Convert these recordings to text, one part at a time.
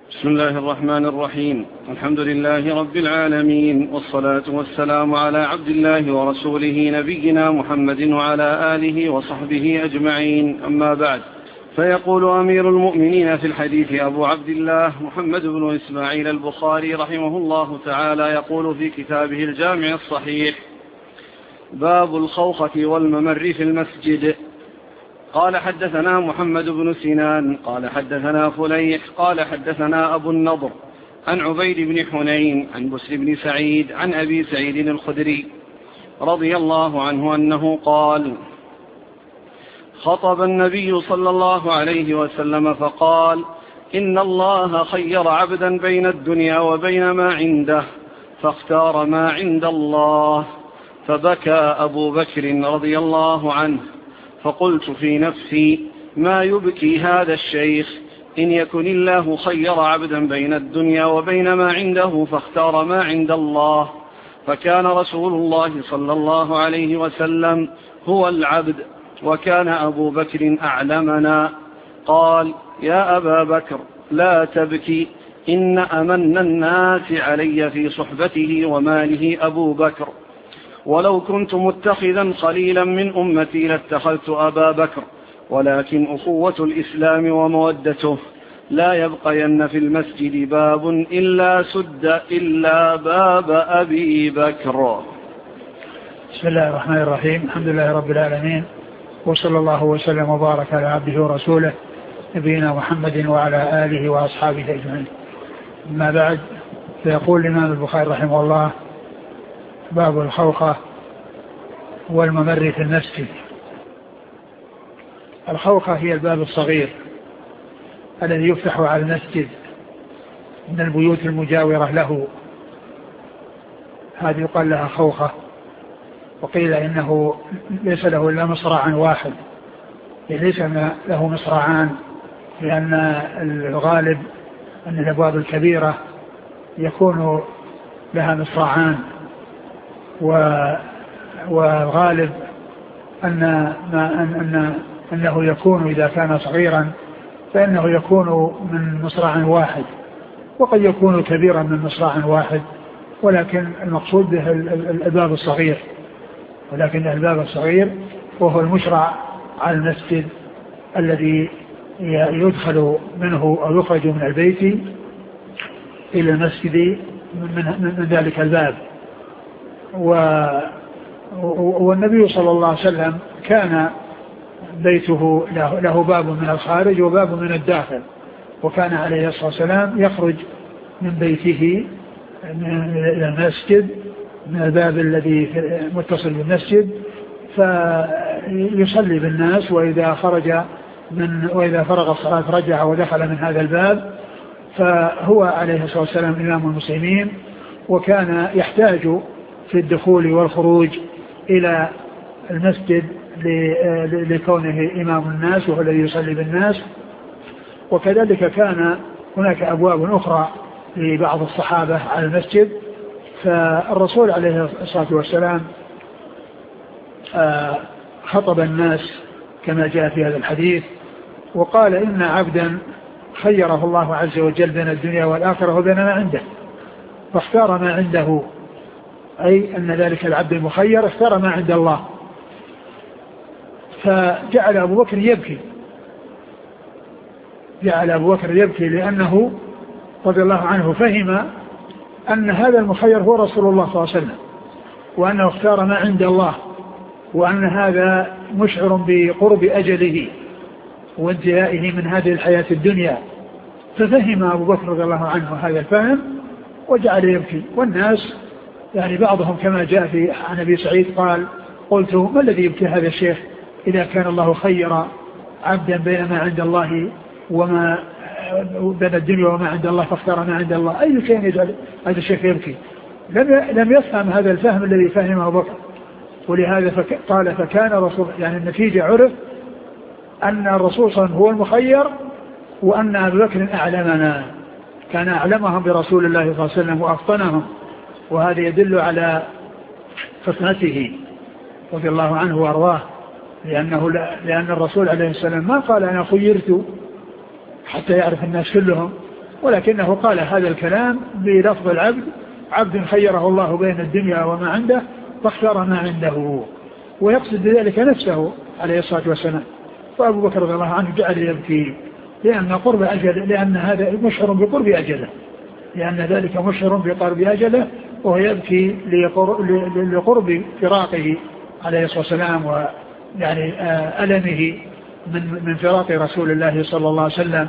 بسم الله الرحمن الرحيم. الحمد لله رب العالمين، والصلاة والسلام على عبد الله ورسوله نبينا محمد وعلى آله وصحبه أجمعين، أما بعد. فيقول أمير المؤمنين في الحديث أبو عبد الله محمد بن إسماعيل البخاري رحمه الله تعالى، يقول في كتابه الجامع الصحيح: باب الخوخة والممر في المسجد. قال: حدثنا محمد بن سنان قال حدثنا فليح قال حدثنا أبو النضر عن عبيد بن حنين عن بسر بن سعيد عن أبي سعيد الخدري رضي الله عنه أنه قال: خطب النبي صلى الله عليه وسلم فقال: إن الله خير عبدا بين الدنيا وبين ما عنده، فاختار ما عند الله. فبكى أبو بكر رضي الله عنه، فقلت في نفسي: ما يبكي هذا الشيخ؟ إن يكن الله خير عبدا بين الدنيا وبين ما عنده فاختار ما عند الله. فكان رسول الله صلى الله عليه وسلم هو العبد، وكان أبو بكر أعلمنا. قال: يا أبا بكر لا تبكي، إن أمن الناس علي في صحبته وماله أبو بكر، ولو كنت متخذا خليلا من أمتي لاتخذت أبا بكر، ولكن أخوة الإسلام ومودته لا يبقين في المسجد باب إلا سد إلا باب أبي بكر. بسم الله الرحمن الرحيم. الحمد لله رب العالمين، وصلى الله وسلم وبارك على عبده ورسوله نبينا محمد وعلى آله وأصحابه أجمعين. أما بعد، فيقول الإمام البخاري رحمه الله: باب الخوخة والممر في المسجد. الخوخة هي الباب الصغير الذي يفتح على المسجد من البيوت المجاورة له، هذه يقال لها خوخة. وقيل إنه ليس له إلا مصرعا واحد، ليس له مصرعان، لأن الغالب أن الأبواب الكبيرة يكون لها مصرعان، والغالب أنه يكون إذا كان صغيرا فإنه يكون من مصرع واحد، وقد يكون كبيرا من مصرع واحد، ولكن المقصود به الباب الصغير، ولكن الباب الصغير وهو المشرع على المسجد الذي يدخل منه أو يخرج من البيت إلى المسجد من ذلك الباب. والنبي صلى الله عليه وسلم كان بيته له باب من الخارج وباب من الداخل، وكان عليه الصلاة والسلام يخرج من بيته إلى المسجد من الباب الذي متصل بالمسجد فيصلي بالناس، وإذا فرغ الصلاة رجع ودخل من هذا الباب. فهو عليه الصلاة والسلام إمام المسلمين، وكان يحتاج في الدخول والخروج إلى المسجد لكونه إمام الناس وهو الذي يصلي بالناس. وكذلك كان هناك أبواب أخرى لبعض الصحابة على المسجد. فالرسول عليه الصلاة والسلام خطب الناس كما جاء في هذا الحديث، وقال: إن عبدا خيره الله عز وجل بين الدنيا والآخرة وبين ما عنده، فاختار ما عنده، أي أن ذلك العبد المخير اختار ما عند الله. فجعل أبو بكر يبكي، لأنه رضي الله عنه فهم أن هذا المخير هو رسول الله صلى الله عليه وسلم، وأنه اختار ما عند الله، وأن هذا مشعر بقرب أجله وانتهائه من هذه الحياة الدنيا. ففهم أبو بكر رضي الله عنه هذا الفهم وجعل يبكي. والناس يعني بعضهم كما جاء في عن أبي سعيد قال: قلت: ما الذي يبكي هذا الشيخ إذا كان الله خير عبدا بين ما عند الله وما بين الدنيا وما عند الله فاختار ما عند الله؟ أي شيء يجعل هذا الشيخ يبكي؟ لم يفهم هذا الفهم الذي فهمه أبو بكر. ولهذا قال: فكان رسول، يعني النتيجة عرف أن الرسول صلى الله عليه وسلم هو المخير، وأن أبو بكر أعلمنا، كان أعلمهم برسول الله صلى الله عليه وسلم وأفطنهم، وهذا يدل على فطنته رضي الله عنه وأرضاه، لأن الرسول عليه السلام ما قال: أنا خيرت حتى يعرف الناس كلهم، ولكنه قال هذا الكلام بلفظ العبد: عبد خيره الله بين الدنيا وما عنده فاختار ما عنده، ويقصد بذلك نفسه عليه الصلاة والسلام. وأبو بكر رضي الله عنه جعل يبكي لأن هذا مشعر بقرب أجله، لأن ذلك مشعر بقرب أجله، وهو يبكي لقرب فراقه عليه الصلاة والسلام، ويعني ألمه من فراق رسول الله صلى الله عليه وسلم.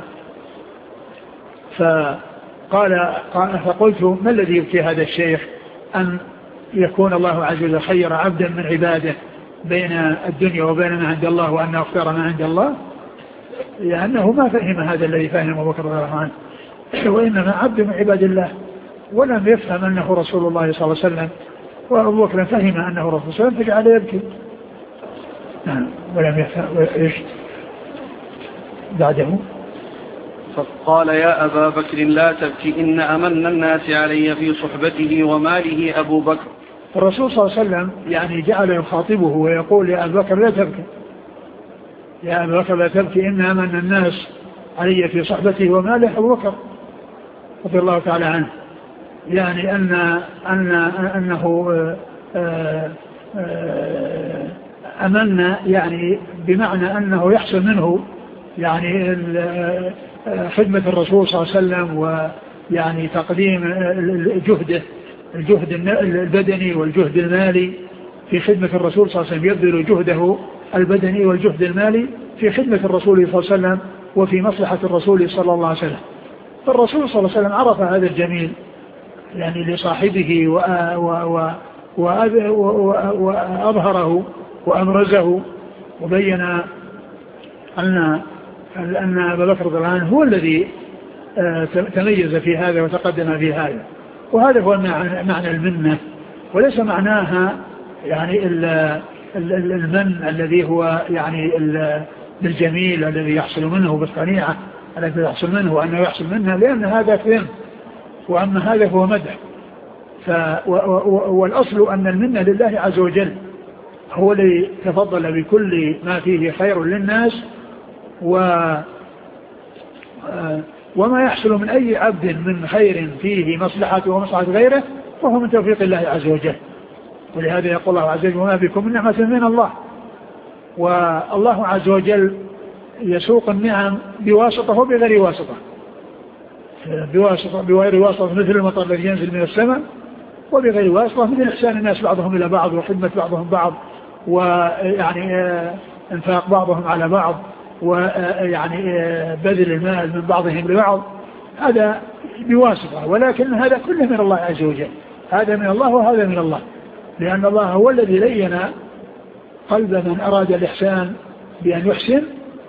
فقلت: ما الذي يبكي هذا الشيخ أن يكون الله عز وجل خير عبدا من عباده بين الدنيا وبين ما عند الله، وأنه اختار ما عند الله؟ لأنه ما فهم هذا الذي فهمه أبو بكر رضي الله عنه، وإنما عبد من عباد الله، ولم يفهم أنه رسول الله صلى الله عليه وسلم، وأبو بكر فهم أنه رسول الله صلى الله عليه وسلم فجعل يبكي. ولم يفهم إيش بعده. فقال: يا أبا بكر لا تبكي، إن أمن الناس علي في صحبته وماله أبو بكر. الرسول صلى الله عليه وسلم يعني جعل يخاطبه ويقول: يا أبا بكر لا تبكي، يا أبا بكر لا تبكي، إن أمن الناس علي في صحبته وماله أبو بكر رضي الله تعالى عنه. يعني أنه أمن، يعني بمعنى أنه يحصل منه يعني خدمة الرسول صلى الله عليه وسلم، ويعني تقديم الجهد البدني والجهد المالي في خدمة الرسول صلى الله عليه وسلم، يبذل جهده البدني والجهد المالي في خدمة الرسول صلى الله عليه وسلم وفي مصلحة الرسول صلى الله عليه وسلم. فالرسول صلى الله عليه وسلم عرف هذا الجميل يعني لصاحبه وأظهره وأمرزه، وبين أن أبا بكر رضي الله عنه هو الذي تميز في هذا وتقدم في هذا. وهذا هو معنى المنة، وليس معناها يعني المن الذي هو يعني بالجميل الذي يحصل منه، بالقنيعة التي يحصل منه وأنه يحصل منها، لأن هذا فهم، وأما هذا هو مدح. والأصل أن المنة لله عز وجل، هو الذي تفضل بكل ما فيه خير للناس، وما يحصل من أي عبد من خير فيه مصلحته ومصلحة غيره فهو من توفيق الله عز وجل. ولهذا يقول الله عز وجل: وما بكم من نعمة من الله. والله عز وجل يسوق النعم بواسطة وبغير واسطة، بغير واسطة مثل المطر الذي ينزل من السماء، وبغير واسطة مثل إحسان الناس بعضهم إلى بعض، وخدمة بعضهم بعض، ويعني انفاق بعضهم على بعض، ويعني بذل المال من بعضهم لبعض، هذا بواسطة. ولكن هذا كله من الله عز وجل، هذا من الله وهذا من الله، لأن الله هو الذي لين قلب من أراد الإحسان بأن يحسن،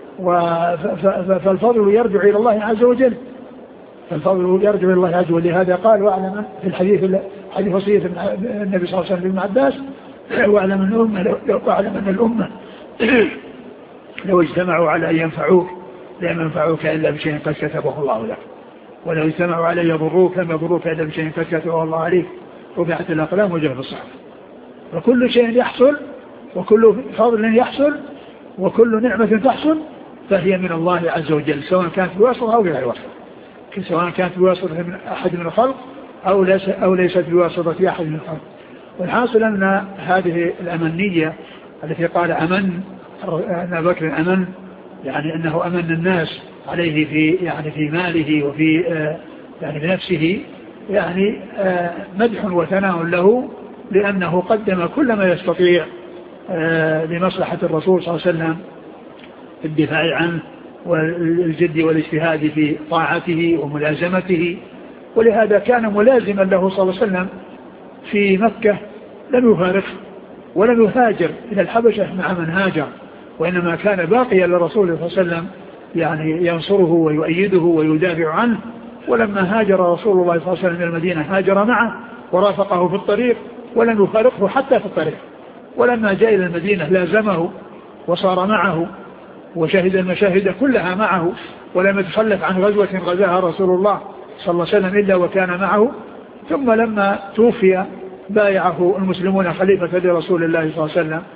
فالفضل يرجع إلى الله عز وجل، فالفضل يرجع إلى الله عز وجل. لهذا قال: واعلم في الحديث وصية النبي صلى الله عليه وسلم لابن عباس: واعلم أن الأمة لو اجتمعوا على أن ينفعوك لم ينفعوك إلا بشيء قد كتبه الله لك، ولو اجتمعوا على أن يضروك لم يضروك إلا بشيء قد كتبه الله عليك، رفعت الأقلام وجفت الصحف. وكل شيء يحصل، وكل فضل يحصل، وكل نعمة تحصل فهي من الله عز وجل، سواء كانت بواسطة أو غير واسطة، سواء كانت بواسطة من أحد من الخلق أو ليست بواسطة أحد من الخلق. والحاصل أن هذه الأمنية التي قال أمن أبو بكر أمن، يعني أنه أمن الناس عليه في ماله وفي يعني بنفسه، يعني مدح وثناء له، لأنه قدم كل ما يستطيع لمصلحة الرسول صلى الله عليه وسلم في الدفاع عنه والجد والاجتهاد في طاعته وملازمته. ولهذا كان ملازما له صلى الله عليه وسلم في مكة، لم يفارق ولم يهاجر إلى الحبشة مع من هاجر، وإنما كان باقيا لرسول الله صلى الله عليه وسلم يعني ينصره ويؤيده ويدافع عنه. ولما هاجر رسول الله صلى الله عليه وسلم إلى المدينة هاجر معه ورافقه في الطريق ولم يفارقه حتى في الطريق. ولما جاء إلى المدينة لازمه وصار معه وشهد المشاهد كلها معه، ولم يتخلف عن غزوة غزاها رسول الله صلى الله عليه وسلم إلا وكان معه. ثم لما توفي بايعه المسلمون خليفة لرسول الله صلى الله عليه وسلم.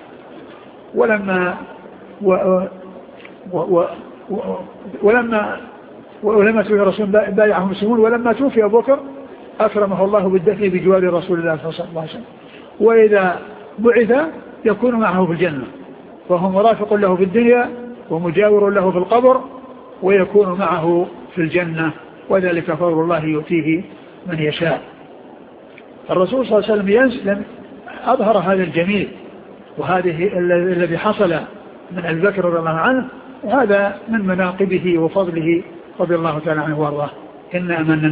ولما ولما توفي الرسول بايعه المسلمون، ولما توفي أبو بكر أكرمه الله بالدفن بجوار رسول الله صلى الله عليه وسلم، وإذا بعث يكون معه في الجنة، وهو مرافق له في الدنيا ومجاور له في القبر، ويكون معه في الجنة، وذلك فضل الله يؤتيه من يشاء. الرسول صلى الله عليه وسلم أظهر هذا الجميل، وهذه الذي حصل من أبي بكر رضي الله عنه، وهذا من مناقبه وفضله رضي الله تعالى عنه وارضاه. إن أمن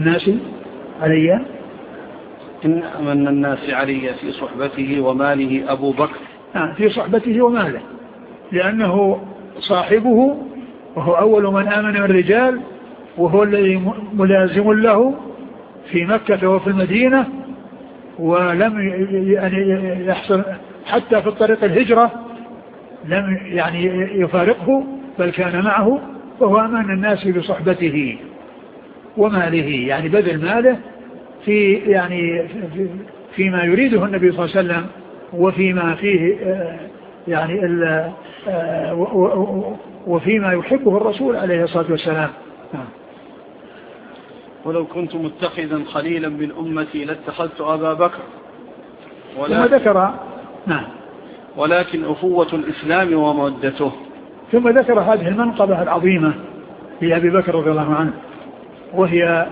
الناس علي في صحبته وماله أبو بكر. في صحبته وماله، لأنه صاحبه، وهو أول من آمن من الرجال، وهو الذي ملازم له في مكة وفي المدينة، ولم يحصل حتى في الطريق الهجرة لم يفارقه، بل كان معه، وهو أمان الناس بصحبته وماله، يعني بذل ماله فيما يريده النبي صلى الله عليه وسلم، وفيما فيه وفيما يحبه الرسول عليه الصلاة والسلام. ولو كنت متخذا خليلا من أمتي لاتخذت أبا بكر. ثم ذكر ولكن أخوة الإسلام ومودته. ثم ذكر هذه المنقبة العظيمة لأبي بكر رضي الله عنه، وهي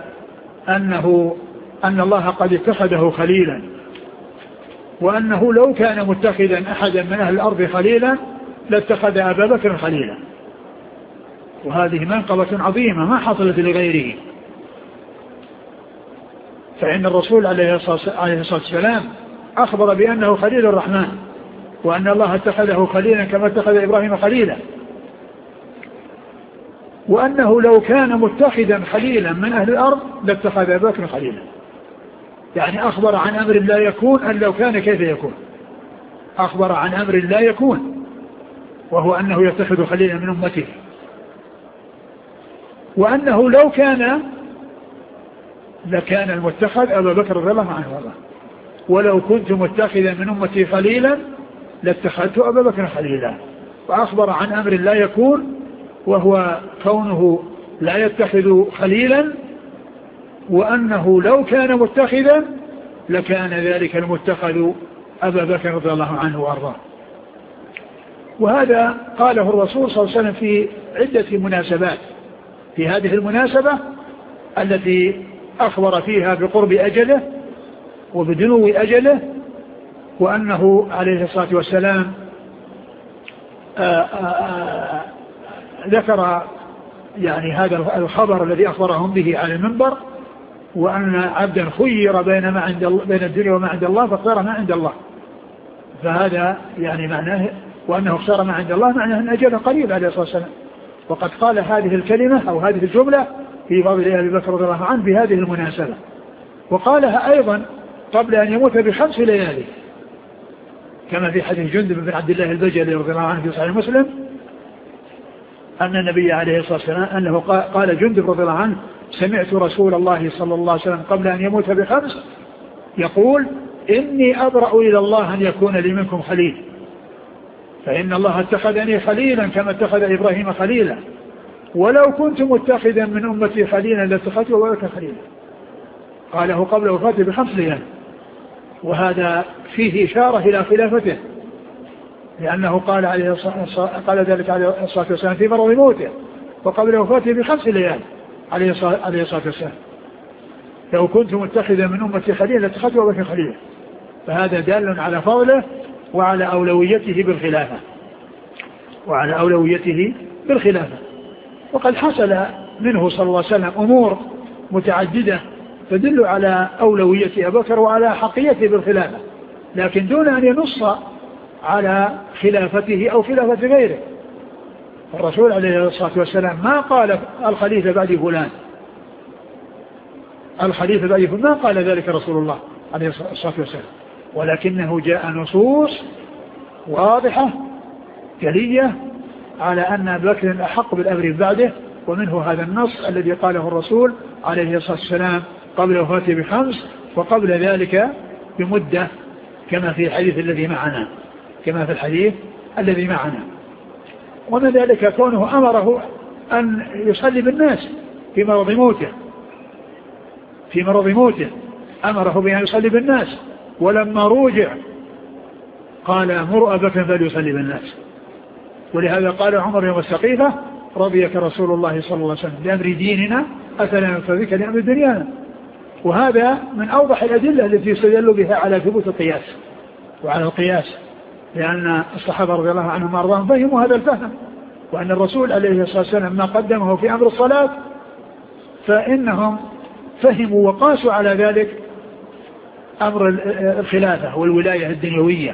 أن الله قد اتخذه خليلا، وأنه لو كان متخذا أحدا من أهل الأرض خليلا لاتخذ أبا بكر خليلا. وهذه منقبة عظيمة ما حصلت لغيره، فإن الرسول عليه الصلاة والسلام أخبر بأنه خليل الرحمن، وأن الله اتخذه خليلا كما اتخذ إبراهيم خليلا، وأنه لو كان متخذا خليلا من أهل الأرض لاتخذ أبا بكر خليلا. يعني أخبر عن أمر لا يكون، أن لو كان كيف يكون. أخبر عن أمر لا يكون، وهو أنه يتخذ خليلا من أمته، وأنه لو كان لكان المتخذ أبا بكر رضي الله عنه، ولو كنت متخذا من أمتي خليلا لاتخذت أبا بكر خليلا. وأخبر عن أمر لا يكون، وهو كونه لا يتخذ خليلا، وأنه لو كان متخذا لكان ذلك المتخذ أبا بكر رضي الله عنه وأرضاه. وهذا قاله الرسول صلى الله عليه وسلم في عدة مناسبات. في هذه المناسبة التي أخبر فيها بقرب أجله وبدنو أجله، وأنه عليه الصلاة والسلام ذكر هذا الخبر الذي أخبرهم به على المنبر، وأن عبدا خير بين الدنيا وما عند الله فاختار ما عند الله. فهذا معناه، وأنه اختار ما عند الله معناه أن أجله قريب عليه الصلاة والسلام. وقد قال هذه الكلمة أو هذه الجملة في فضل أبي بكر رضي الله عنه بهذه المناسبة، وقالها أيضا قبل أن يموت ب5 ليالي، كما في حديث جندب بن عبد الله البجلي رضي الله عنه في صحيح مسلم، أن النبي عليه الصلاة والسلام أنه قال جندب رضي الله عنه: سمعت رسول الله صلى الله عليه وسلم قبل أن يموت ب5 يقول: إني أبرأ إلى الله أن يكون لي منكم خليل، فإن الله اتخذني خليلا كما اتخذ إبراهيم خليلا، ولو كنت متخذا من أمتي خليلا لاتخذت أبا بكر خليلا. قاله قبل وفاته ب5 ليال، وهذا فيه إشارة إلى خلافته، لأنه قال ذلك عليه الصلاة والسلام في مرض موته، وقبل وفاته ب5 ليال عليه الصلاة والسلام: لو كنت متخذا من أمتي خليلا لاتخذت أبا بكر خليلا. فهذا دال على فضله وعلى أولويته بالخلافة. وقد حصل منه صلى الله عليه وسلم أمور متعددة تدل على أولوية أبي بكر وعلى حقيته بالخلافة، لكن دون أن ينص على خلافته أو خلافة غيره. الرسول عليه الصلاة والسلام ما قال الخليفة بعد فلان، ما قال ذلك رسول الله عليه الصلاة والسلام، ولكنه جاء نصوص واضحة جلية على أن أبي بكر أحق بالأمر بعده، ومنه هذا النص الذي قاله الرسول عليه الصلاة والسلام قبل وفاته ب5 وقبل ذلك بمدة، كما في الحديث الذي معنا. ومن ذلك كونه أمره أن يصلي بالناس في مرض موته أمره بأن يصلي بالناس، ولما روجع قال مر أبا بكر فليصلي بالناس. ولهذا قال عمر يوم السقيفة رضيك رسول الله صلى الله عليه وسلم بأمر ديننا أفلا نرضيك لأمر دنيانا. وهذا من أوضح الأدلة التي يستدل بها على ثبوت القياس وعلى القياس، لأن الصحابة رضي الله عنهم وأرضاهم فهموا هذا الفهم، وأن الرسول عليه الصلاة والسلام ما قدمه في أمر الصلاة فإنهم فهموا وقاسوا على ذلك أمر الخلافة والولاية الدنيوية.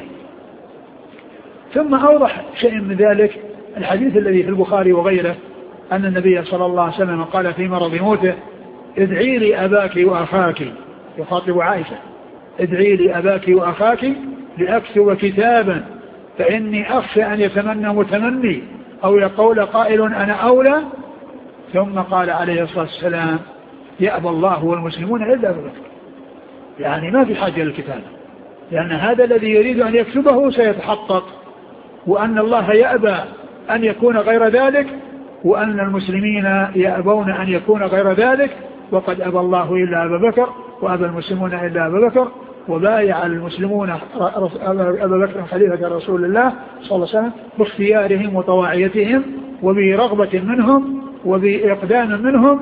ثم أوضح شيء من ذلك الحديث الذي في البخاري وغيره أن النبي صلى الله عليه وسلم قال في مرض موته ادعي لي أباك وأخاك، يخاطب عائشة، ادعي لي أباك وأخاك لأكتب كتابا فإني أخشى أن يتمنى متمني أو يقول قائل أنا أولى. ثم قال عليه الصلاة والسلام يأبى الله والمسلمون إلا بذلك، يعني ما في حاجة للكتاب، لأن هذا الذي يريد أن يكتبه سيتحقق، وأن الله يأبى أن يكون غير ذلك، وأن المسلمين يأبون أن يكون غير ذلك، وقد أبى الله إلا أبا بكر وأبى المسلمون إلا أبا بكر، وبايع المسلمون أبا بكر خليفة رسول الله صلى الله عليه وسلم باختيارهم وطواعيتهم وبرغبة منهم وبإقدام منهم،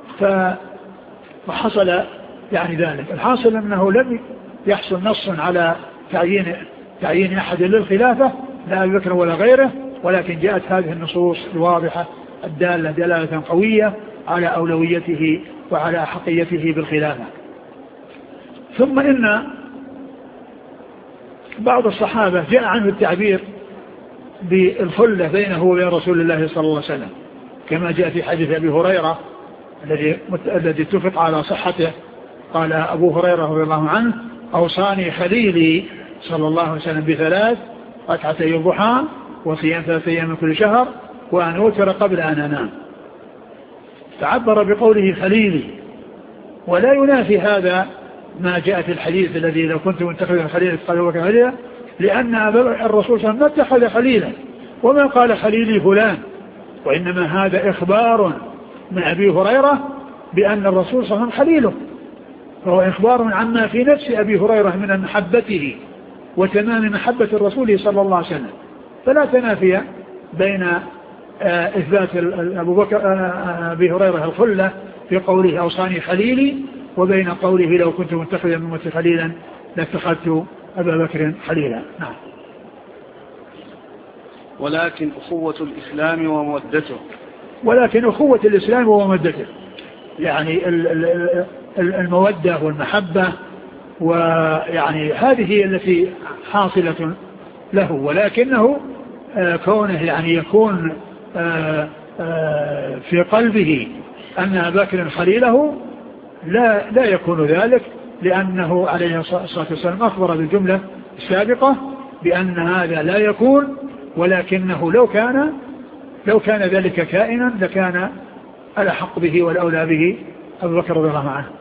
فحصل يعني ذلك. الحاصل أنه لم يحصل نص على تعيين أحد للخلافة لا أبي بكر ولا غيره، ولكن جاءت هذه النصوص الواضحة الدالة دلالة قوية على أولويته وعلى أحقيته بالخلافة. ثم إن بعض الصحابة جاء عنه التعبير بالخلة بينه وبين رسول الله صلى الله عليه وسلم، كما جاء في حديث أبي هريرة الذي اتفق على صحته. قال أبو هريرة رضي الله عنه أوصاني خليلي صلى الله عليه وسلم بثلاث: ركعتي الضحى، وصيام 3 أيام من كل شهر، وأن أوتر قبل أن أنام. تعبر بقوله خليلي، ولا ينافي هذا ما جاء في الحديث الذي لو كنت متخذا خليلا قال هو خليلا، لأن الرسول صلى الله عليه وسلم ما اتخذ خليلا وما قال خليلي فلان، وإنما هذا إخبار من أبي هريرة بأن الرسول صلى الله عليه وسلم خليله، فهو إخبار عما في نفس أبي هريرة من محبته وتمام محبة الرسول صلى الله عليه وسلم. فلا تنافي بين إثبات أبي هريرة الخلة في قوله أوصاني خليلي وبين قوله لو كنت متخذا من أمتي خليلا لاتخذت أبا بكر خليلا. نعم. ولكن أخوة الإسلام ومودته، ولكن أخوة الإسلام ومودته، يعني المودة والمحبة، ويعني هذه التي حاصلة له، ولكنه كونه يعني يكون في قلبه أن أبا بكر خليله لا يكون ذلك، لأنه عليه الصلاة والسلام أخبر بالجملة السابقة بأن هذا لا يكون، ولكنه لو كان ذلك كائنا لكان الأحق به والأولى به أبو بكر رضي الله عنه.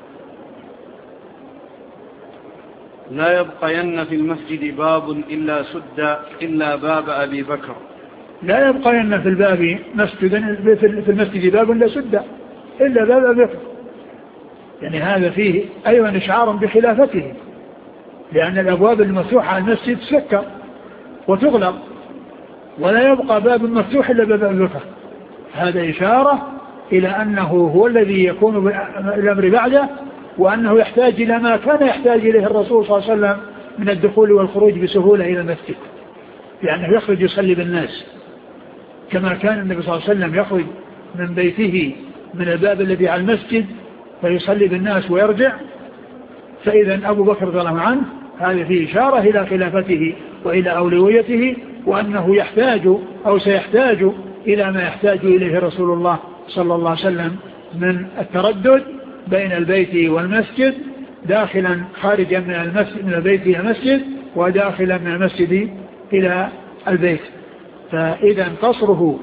لا يبقين في المسجد باب إلا سد إلا باب أبي بكر. لا يبقين في الباب مسجدا في المسجد باب لا سد إلا باب أبي بكر، يعني هذا فيه أيضا إشعار بخلافته، لأن الأبواب المفتوحة على المسجد تسكر وتغلق، ولا يبقى باب مفتوح إلا باب أبي بكر. هذا إشارة إلى أنه هو الذي يكون بالأمر بعده، وأنه يحتاج إلى ما كان يحتاج إليه الرسول صلى الله عليه وسلم من الدخول والخروج بسهولة إلى المسجد، لأنه يخرج يصلي بالناس كما كان النبي صلى الله عليه وسلم يخرج من بيته من الباب الذي على المسجد فيصلي بالناس ويرجع. فإذا أبو بكر رضي الله عنه هذا فيه إشارة إلى خلافته وإلى أولويته، وأنه يحتاج أو سيحتاج إلى ما يحتاج إليه رسول الله صلى الله عليه وسلم من التردد بين البيت والمسجد، داخلا خارجا من البيت إلى المسجد، وداخلا من المسجد إلى البيت. فإذا قصره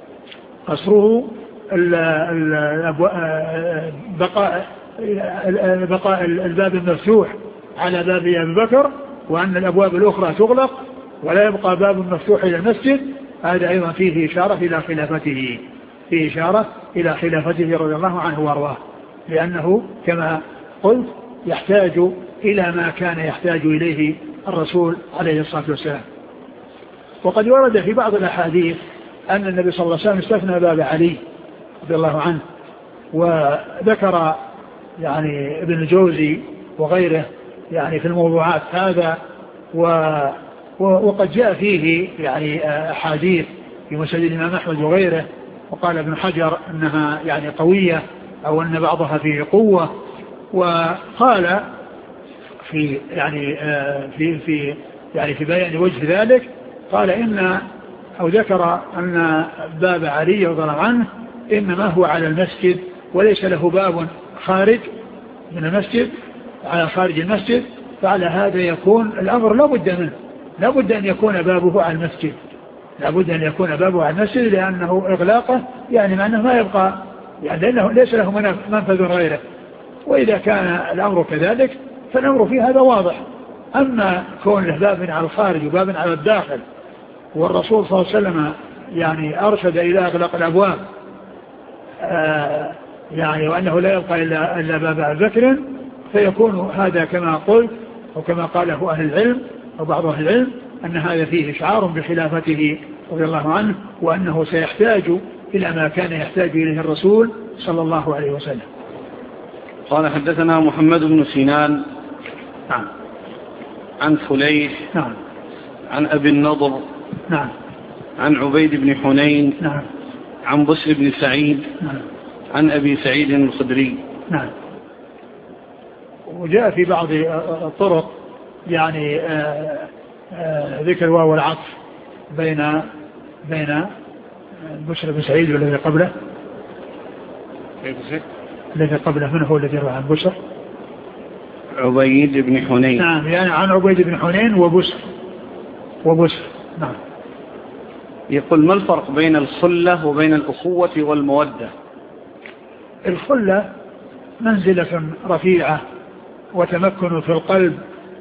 بقاء الباب المفتوح على باب أبي بكر، وأن الأبواب الأخرى تغلق ولا يبقى باب مفتوح إلى المسجد، هذا أيضا فيه إشارة إلى خلافته، في إشارة إلى خلافته رضي الله عنه وارضاه، لأنه كما قلت يحتاج إلى ما كان يحتاج إليه الرسول عليه الصلاة والسلام. وقد ورد في بعض الأحاديث أن النبي صلى الله عليه وسلم استثنى باب علي رضي الله عنه، وذكر يعني ابن الجوزي وغيره يعني في الموضوعات هذا، وقد جاء فيه يعني أحاديث في مسند الإمام أحمد وغيره، وقال ابن حجر أنها يعني قوية أو أن بعضها فيه قوة. وقال في يعني في بيان وجه ذلك قال أو ذكر أن باب علي رضي الله عنه إنما هو على المسجد وليس له باب خارج من المسجد على خارج المسجد، فعلى هذا يكون الأمر لا بد أن يكون بابه على المسجد، لا بد أن يكون بابه على المسجد، لأنه إغلاقه يعني معناه ما يبقى يعني لأنه ليس له منفذ غيره. وإذا كان الأمر كذلك فالأمر في هذا واضح. أما كون له باب على الخارج وباب على الداخل، والرسول صلى الله عليه وسلم يعني أرشد إلى أغلاق الأبواب يعني وأنه لا يبقى إلا باب أبي بكر، فيكون هذا كما قلت وكما قاله أهل العلم أو بعض أهل العلم أن هذا فيه إشعار بخلافته رضي الله عنه، وأنه سيحتاج إلى ما كان يحتاج إليه الرسول صلى الله عليه وسلم. قال حدثنا محمد بن سنان نعم عن فليح نعم عن أبي النضر نعم عن عبيد بن حنين نعم عن بسر بن سعيد نعم عن أبي سعيد الخدري نعم. وجاء في بعض الطرق يعني ذكر الواو والعطف بين بسر بن سعيد والذي قبله. الذي قبله من هو الذي روى عن بسر؟ عبيد بن حنين. نعم يعني عن عبيد بن حنين وبسر نعم. يقول ما الفرق بين الخلة وبين الأخوة والمودة؟ الخلة منزلة رفيعة وتمكن في القلب،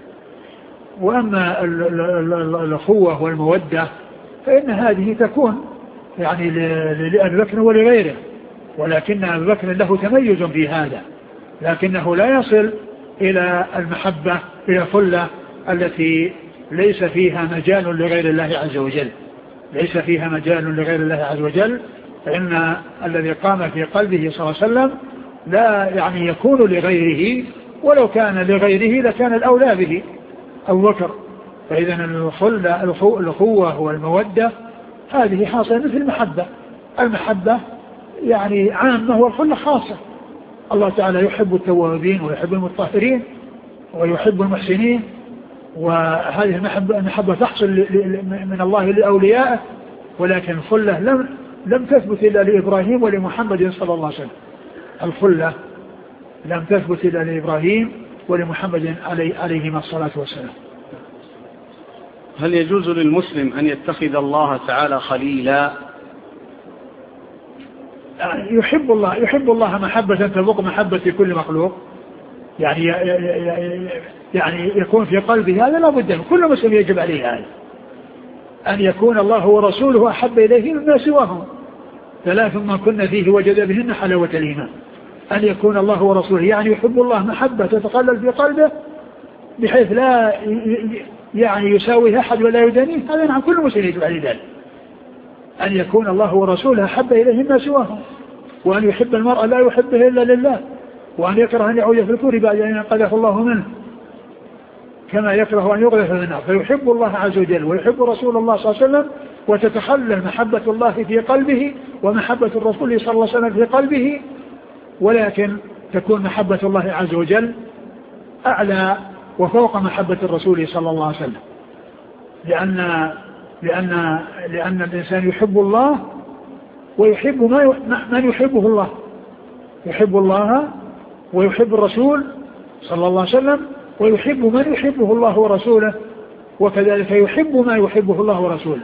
وأما الأخوة والمودة فإن هذه تكون يعني لأبي بكر ولغيره، ولكن أبي بكر له تميز في هذا، لكنه لا يصل إلى المحبة إلى الخلة التي ليس فيها مجال لغير الله عز وجل، ليس فيها مجال لغير الله عز وجل، فإن الذي قام في قلبه صلى الله عليه وسلم لا يعني يكون لغيره، ولو كان لغيره لكان الأولى به أبو بكر. فإذا الأخوة والمودة هذه حاصلة مثل المحبة يعني عامة والخلة خاصة. الله تعالى يحب التوابين ويحب المطهرين ويحب المحسنين، وهذه المحبة تحصل من الله لأوليائه، ولكن الخلة لم تثبت إلا لإبراهيم ولمحمد صلى الله عليه وسلم. الخلة لم تثبت إلا لإبراهيم ولمحمد عليهما الصلاة والسلام. هل يجوز للمسلم أن يتخذ الله تعالى خليلا؟ يحب الله محبة تفوق محبة كل مخلوق، يعني يكون في قلبه هذا لا بد من كل مسلم يجب عليه هذا، أن يكون الله ورسوله أحب إليه مما سواهم، 3 من كن فيه وجد بهن حلاوة الإيمان. أن يكون الله ورسوله يعني يحب الله محبة تتقلل في قلبه بحيث لا يعني يساويه أحد ولا يدانيه، هذا نعم كل مسلم يجب عليه ذلك، أن يكون الله ورسوله أحب إليه مما سواهم، وأن يحب المرء لا يحبه إلا لله، وأن يكره أن يعود في الكفر بعد أن ينقذه الله منه، كما يكره أن يغذف في النار. فيحب الله عز وجل ويحب رسول الله صلى الله عليه وسلم، وتتخلل محبة الله في قلبه ومحبة الرسول صلى الله عليه وسلم في قلبه، ولكن تكون محبة الله عز وجل أعلى وفوق محبة الرسول صلى الله عليه وسلم، لأن الإنسان يحب الله ويحب من يحبه الله، يحب الله ويحب الرسول صلى الله عليه وسلم، ويحب من يحبه الله ورسوله، وكذلك يحب ما يحبه الله ورسوله.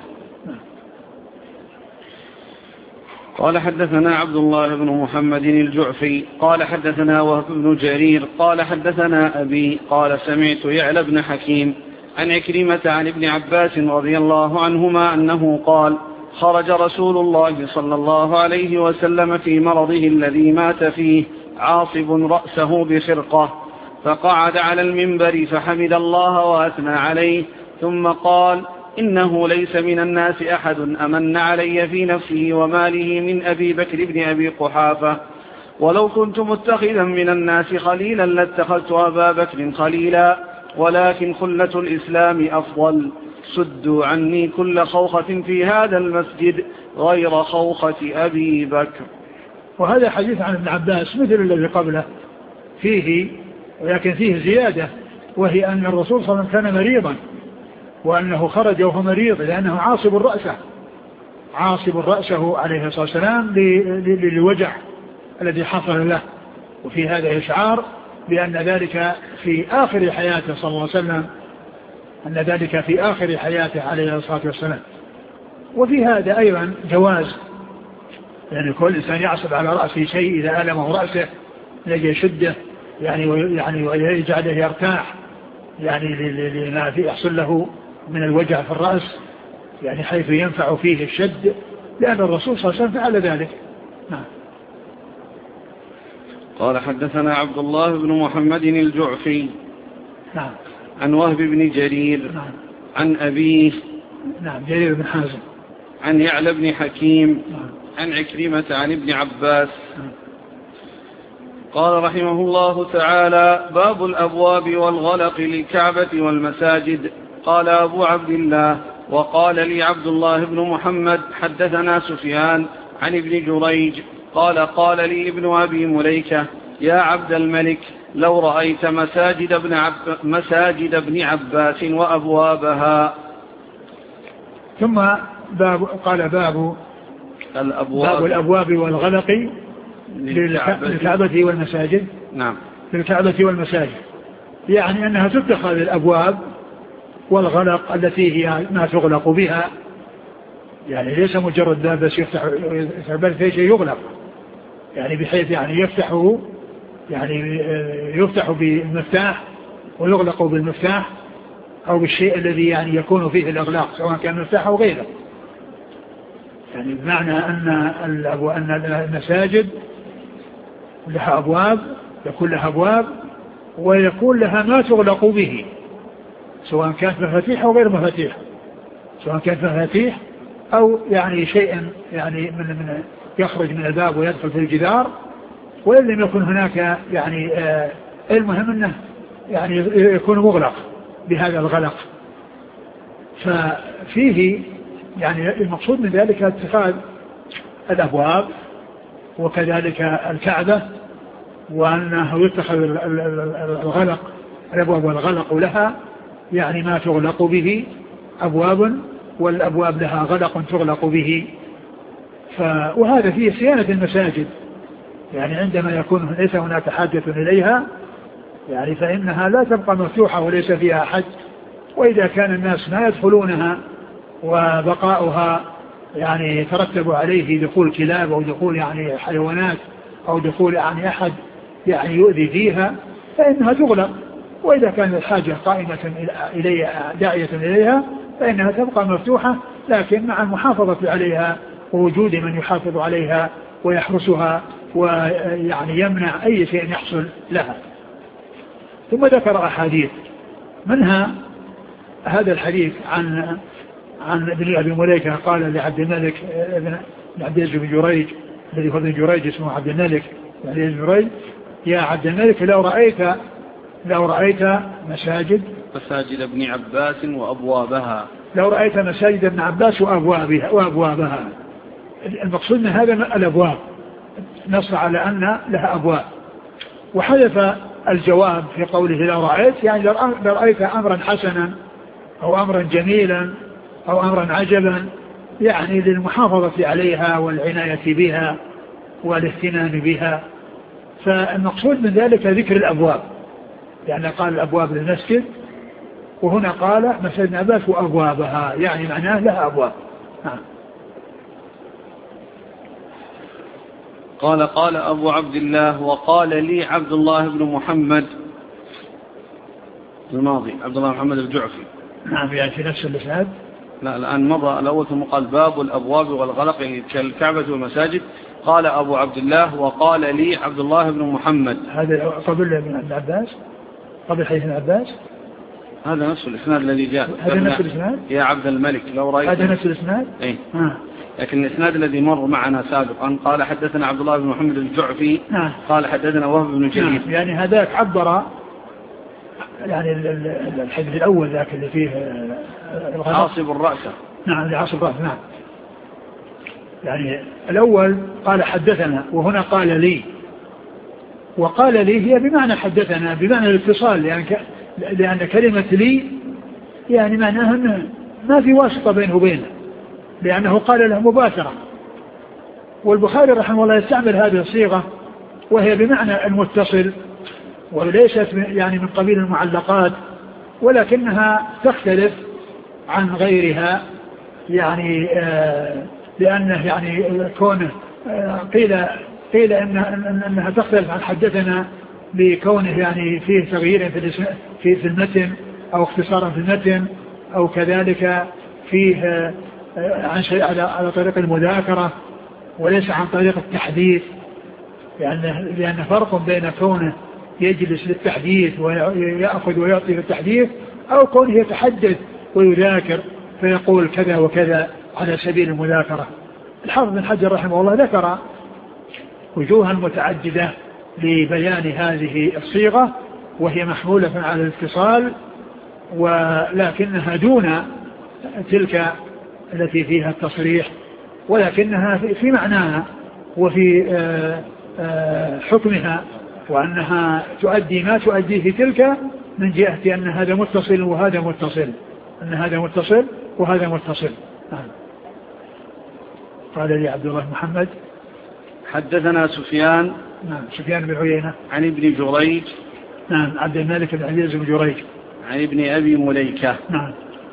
قال حدثنا عبد الله بن محمد الجعفي قال حدثنا وهب بن جرير قال حدثنا أبي قال سمعت يعلى بن حكيم عن عكرمة عن ابن عباس رضي الله عنهما أنه قال خرج رسول الله صلى الله عليه وسلم في مرضه الذي مات فيه عاصب رأسه بخرقة، فقعد على المنبر فحمد الله وأثنى عليه، ثم قال: إنه ليس من الناس أحد أمن علي في نفسه وماله من أبي بكر بن أبي قحافة، ولو كنت متخذا من الناس خليلا لاتخذت أبا بكر خليلا، ولكن خلة الإسلام أفضل. سدوا عني كل خوخة في هذا المسجد غير خوخة أبي بكر. وهذا حديث عن ابن عباس مثل الذي قبله فيه، ولكن فيه زيادة، وهي أن الرسول صلى الله عليه وسلم كان مريضا، وأنه خرج وهو مريض لأنه عاصب رأسه عليه الصلاة والسلام للوجع الذي حصل له. وفي هذا إشعار بأن ذلك في آخر حياته صلى الله عليه وسلم، أن ذلك في آخر حياته عليه الصلاة والسلام. وفي هذا أيضا جواز، يعني كل إنسان يعصب على رأسه شيء إذا ألمه رأسه يجي شده يعني ويجعله يرتاح، يعني لما يحصل له من الوجع في الرأس، يعني حيث ينفع فيه الشد، لأن الرسول صلى الله عليه وسلم فعل ذلك. نعم. قال: حدثنا عبد الله بن محمد الجعفي. نعم. عن وهب بن جرير. نعم. عن أبيه. نعم، جرير بن حازم. عن يعلى بن حكيم. نعم. عن عكرمة عن ابن عباس. نعم. قال رحمه الله تعالى: باب الأبواب والغلق للكعبة والمساجد. قال أبو عبد الله: وقال لي عبد الله بن محمد حدثنا سفيان عن ابن جريج قال: قال لي ابن أبي مليكة: يا عبد الملك، لو رأيت مساجد ابن عباس وأبوابها. ثم قال باب الأبواب والغلق للكعبة والمساجد. نعم. للكعبة والمساجد، يعني أنها تتخذ الأبواب والغلق التي هي ما تغلق بها، يعني ليس مجرد باب بس بل في شيء يغلق، يعني بحيث يعني يفتح بالمفتاح ويغلق بالمفتاح، أو بالشيء الذي يعني يكون فيه الإغلاق سواء كان مفتاح أو غيره. يعني بمعنى أن المساجد لها أبواب، يكون لها أبواب ويكون لها ما تغلق به، سواء كانت مفاتيح أو غير مفاتيح، سواء كانت مفاتيح أو يعني شيء يعني من يخرج من الباب ويدخل في الجدار، وإن لم يكن هناك يعني المهم أنه يعني يكون مغلق بهذا الغلق. ففيه يعني المقصود من ذلك اتخاذ الأبواب وكذلك الكعبة، وأنه يتخذ الغلق الأبواب والغلق لها يعني ما تغلق به أبواب، والأبواب لها غلق تغلق به. وهذا فيه صيانة المساجد، يعني عندما يكون ليس هناك حاجة إليها يعني فإنها لا تبقى مفتوحة وليس فيها حد، وإذا كان الناس ما يدخلونها وبقاؤها يعني يترتب عليه دخول كلاب أو دخول يعني حيوانات أو دخول يعني أحد يعني يؤذي فيها فإنها تغلق، وإذا كانت الحاجة قائمة إليها داعية إليها فإنها تبقى مفتوحة، لكن مع المحافظة عليها ووجود من يحافظ عليها ويحرسها ويعني يمنع أي شيء يحصل لها. ثم ذكر أحاديث، منها هذا الحديث عن ابن أبي مليكة قال لعبد الملك بن عبد العزيز بن جريج، الذي هو ابن جريج اسمه عبد الملك بن جريج: يا عبد الملك، لو رأيت مساجد ابن عباس وأبوابها. لو رأيت مساجد ابن عباس وأبوابها. المقصود من هذا الأبواب نص على أن لها أبواب، وحذف الجواب في قوله لو رأيت، يعني لو رأيت أمرا حسنا أو أمرا جميلا أو أمرا عجبا، يعني للمحافظة عليها والعناية بها والاهتمام بها. فالمقصود من ذلك ذكر الأبواب، يعني قال الأبواب للمسجد، وهنا قال مسجد عباس وأبوابها، يعني معناه لها أبواب. قال أبو عبد الله: وقال لي عبد الله بن محمد الماضي، عبد الله محمد الجعفي. نعم، يعني في نفس الإسناد. لا الآن مضى الأول ثم قال باب الأبواب والغلق يعني كالكعبة والمساجد. قال أبو عبد الله وقال لي عبد الله بن محمد. هذا قبل ابن عباس، قبل حديث ابن عباس. هذا نفس الإسناد الذي جاء. هذا نفس الإسناد يا عبد الملك لو رأيت. هذا نفس الإسناد. إيه. لكن الإسناد الذي مر معنا سابقا قال حدثنا عبد الله بن محمد الجعفي. قال حدثنا وهب بن جرير. يعني هذاك عبر يعني الحديث الأول ذاك اللي فيه عاصب الرأس. نعم عاصب الرأس. نعم يعني الأول قال حدثنا وهنا قال لي، وقال لي هي بمعنى حدثنا بمعنى الاتصال يعني لأن كلمة لي يعني معناها أنه ما في واسطة بينه وبينه لأنه قال له مباشرة. والبخاري رحمه الله يستعمل هذه الصيغة وهي بمعنى المتصل وليست يعني من قبيل المعلقات ولكنها تختلف عن غيرها يعني لأنه يعني كونه قيل إنها تختلف عن حدثنا لكونه يعني فيه تغيير في المتن أو اختصارا في المتن أو كذلك فيه عن شيء على طريق المذاكرة وليس عن طريق التحديث لأن فرق بين كونه يجلس للتحديث ويأخذ ويعطي للتحديث أو كونه يتحدث ويذاكر فيقول كذا وكذا على سبيل المذاكرة. الحافظ بن حجر رحمه الله ذكر وجوها متعددة لبيان هذه الصيغة وهي محمولة على الاتصال ولكنها دون تلك التي فيها التصريح ولكنها في معناها وفي حكمها وأنها تؤدي ما تؤديه تلك من جهة أن هذا متصل وهذا متصل أن هذا متصل وهذا متصل. قال لي عبد الله محمد حدثنا سفيان. نعم سفيان بن عيينة عن ابن جريج. نعم عبد الملك بن عزيز بن جريج. عن ابن أبي مليكة. نعم.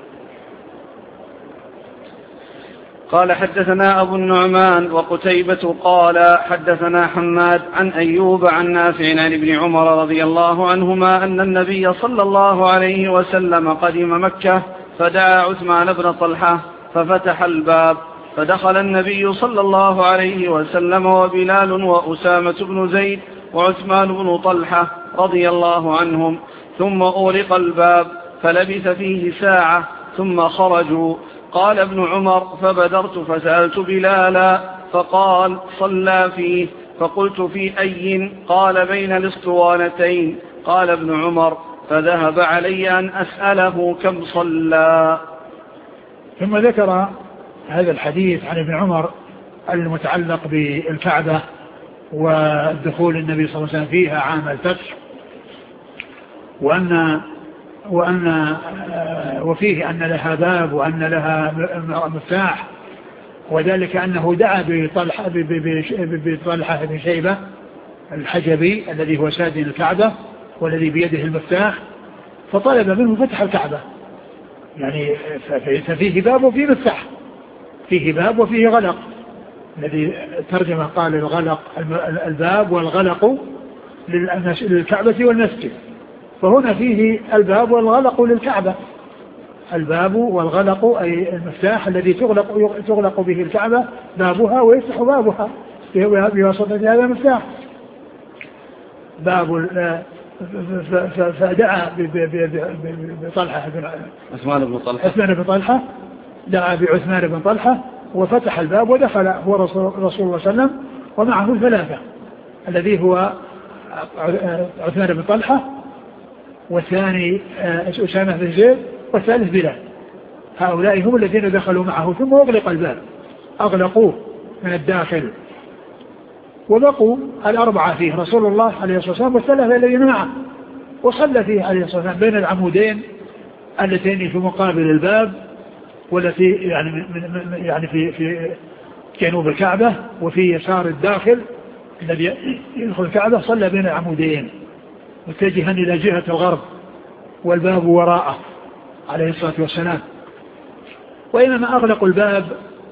قال حدثنا أبو النعمان وقتيبة قال حدثنا حماد عن أيوب عن نافع عن ابن عمر رضي الله عنهما أن النبي صلى الله عليه وسلم قدم مكة فدعا عثمان بن طلحة ففتح الباب فدخل النبي صلى الله عليه وسلم وبلال وأسامة بن زيد وعثمان بن طلحة رضي الله عنهم ثم أغلق الباب فلبث فيه ساعة ثم خرجوا. قال ابن عمر فبدرت فسألت بلالا فقال صلى فيه فقلت في أي؟ قال بين الاسطوانتين. قال ابن عمر فذهب علي أن أسأله كم صلى. ثم ذكر هذا الحديث عن ابن عمر المتعلق بالكعبة والدخول النبي صلى الله عليه وسلم فيها عام الفتح وفيه أن لها باب وأن لها مفتاح وذلك أنه دعا بطلحة بن شيبة الحجبي الذي هو سادن الكعبة والذي بيده المفتاح فطلب منه فتح الكعبة يعني ففيه باب وفيه مفتاح فيه باب وفيه غلق الذي ترجمه قال الغلق الباب والغلق للكعبة والمسجد فهنا فيه الباب والغلق للكعبة الباب والغلق أي المفتاح الذي تغلق به الكعبة بابها ويفتح بابها بواسطة هذا المفتاح باب فدعا بطلحة عثمان بن طلحة دعا بعثمان بن طلحة وفتح الباب ودخل هو رسول الله صلى الله عليه وسلم ومعه ثلاثة الذي هو عثمان بن طلحة والثاني أسامة بن زيد والثالث بلال هؤلاء هم الذين دخلوا معه ثم أغلق الباب أغلقوه من الداخل وبقوا الأربعة فيه رسول الله عليه الصلاة والسلام والثلاثة الذين معه وصلى فيه عليه الصلاة والسلام بين العمودين اللتين في مقابل الباب والتي يعني في جنوب الكعبة وفي يسار الداخل الذي يدخل الكعبة صلى بين العمودين متجها إلى جهة الغرب والباب وراءه عليه الصلاة والسلام وإنما أغلقوا الباب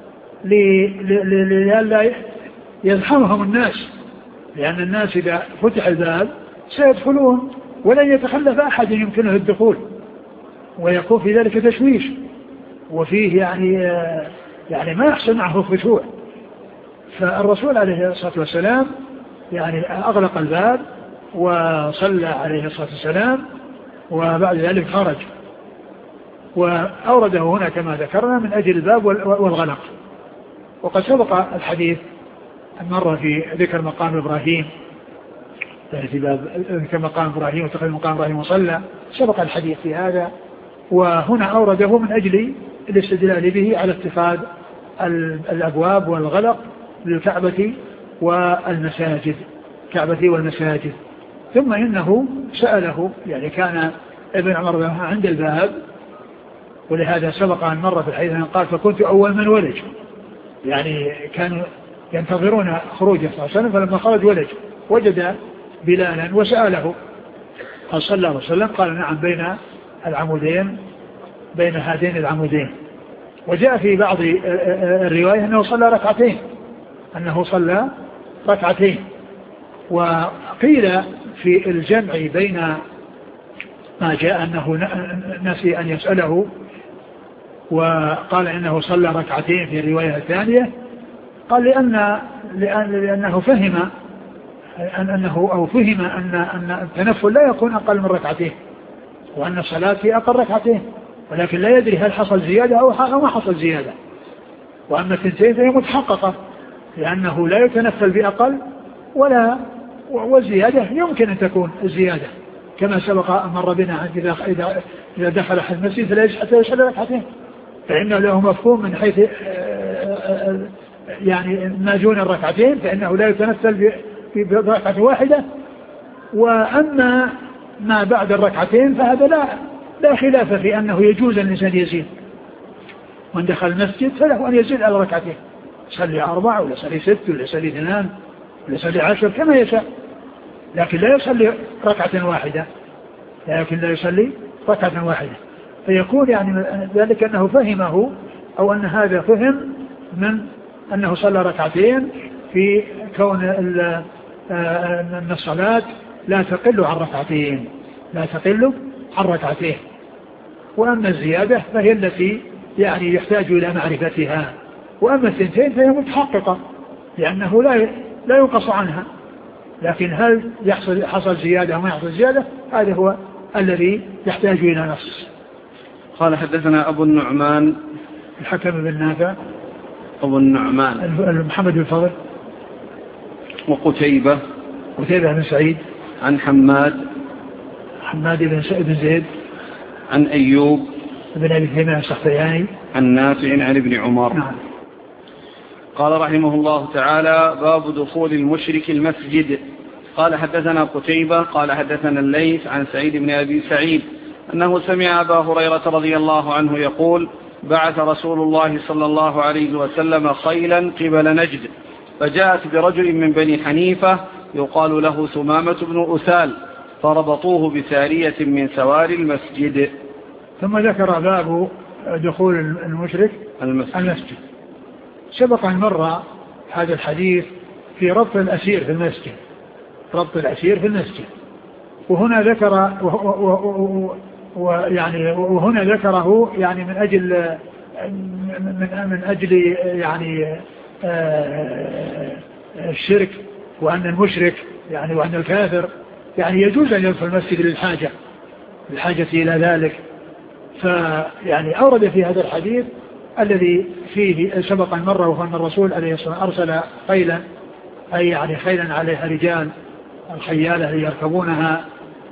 لئلا يزحمهم الناس لأن الناس إذا فتح الباب سيدخلون ولن يتخلف أحد يمكنه الدخول ويكون في ذلك تشويش وفيه يعني ما يحصل معه خشوع. فالرسول عليه الصلاة والسلام يعني أغلق الباب وصلى عليه الصلاة والسلام، وبعد ذلك خرج، وأورده هنا كما ذكرنا من أجل الباب والغلق. وقد سبق الحديث مرة في ذكر مقام إبراهيم، يعني في باب ذكر مقام إبراهيم واتخذ مقام إبراهيم مصلى، سبق الحديث في هذا، وهنا أورده من أجل الاستدلال به على اتخاذ الأبواب والغلق للكعبة والمساجد، كعبة والمساجد. ثم إنه سأله، يعني كان ابن عمر عند الباب، ولهذا سبق أن مر في الحديث أن قال فكنت أول من ولج، يعني كانوا ينتظرون خروجه صلى الله عليه وسلم، فلما خرج ولج وجد بلالا وسأله هل صلى الله عليه وسلم؟ قال نعم بين العمودين، بين هذين العمودين. وجاء في بعض الرواية أنه صلى ركعتين، أنه صلى ركعتين. وقيل في الجمع بين ما جاء أنه نسي أن يسأله وقال إنه صلى ركعتين في الرواية الثانية، قال لأنه فهم أن التنفل لا يكون أقل من ركعتين، وأن الصلاة في أقل ركعتين، ولكن لا يدري هل حصل زيادة أو ما حصل زيادة. وأما الثنتين فهي متحققة، لأنه لا يتنفل بأقل والزيادة يمكن أن تكون الزيادة، كما سبق مر بنا إذا دخل أحد المسجد فلا يجب حتى يصلي ركعتين، فإنه له مفهوم من حيث يعني ما دون الركعتين، فإنه لا يتنفل بركعة واحدة. وأما ما بعد الركعتين فهذا لا خلاف في أنه يجوز الإنسان يزيد، من دخل المسجد فله أن يزيد على ركعتين، يصلي 4 ولا يصلي 6 ولا يصلي 2 ولا يصلي 10 كما يشاء، لكن لا يصلي ركعة واحدة، فيكون يعني ذلك أنه فهمه، أو أن هذا فهم من أنه صلى ركعتين في كون أن الصلاة لا تقل عن ركعتين، وأما الزيادة فهي التي يعني يحتاج إلى معرفتها، وأما الثنتين فهي متحققة لأنه لا ينقص عنها، لكن هل حصل زيادة أو ما يحصل زيادة هذا هو الذي يحتاج إلى نص. قال حدثنا أبو النعمان الحكم بن نافع، أبو النعمان محمد بن فضل، وقتيبة بن سعيد، عن حماد بن زيد، عن أيوب بن أبي تميم السختياني، عن نافع عن ابن عمر. نعم. قال رحمه الله تعالى: باب دخول المشرك المسجد. قال حدثنا قتيبة قال حدثنا الليث عن سعيد بن أبي سعيد أنه سمع أبا هريرة رضي الله عنه يقول: بعث رسول الله صلى الله عليه وسلم خيلا قبل نجد، فجاءت برجل من بني حنيفة يقال له ثمامة بن أسال، فربطوه بسارية من سوار المسجد. ثم ذكر باب دخول المشرك المسجد. سبق أن مر هذا الحديث في ربط الأسير في المسجد، وهنا ذكر وهنا ذكره يعني من أجل يعني الشرك، وأن المشرك يعني وأن الكافر يعني يجوز أن يدخل المسجد للحاجة إلى ذلك. فيعني أورد في هذا الحديث الذي فيه سبق أن مر، وأن الرسول عليه الصلاة والسلام أرسل خيلا، أي يعني خيلا عليها رجال الخيالة يركبونها،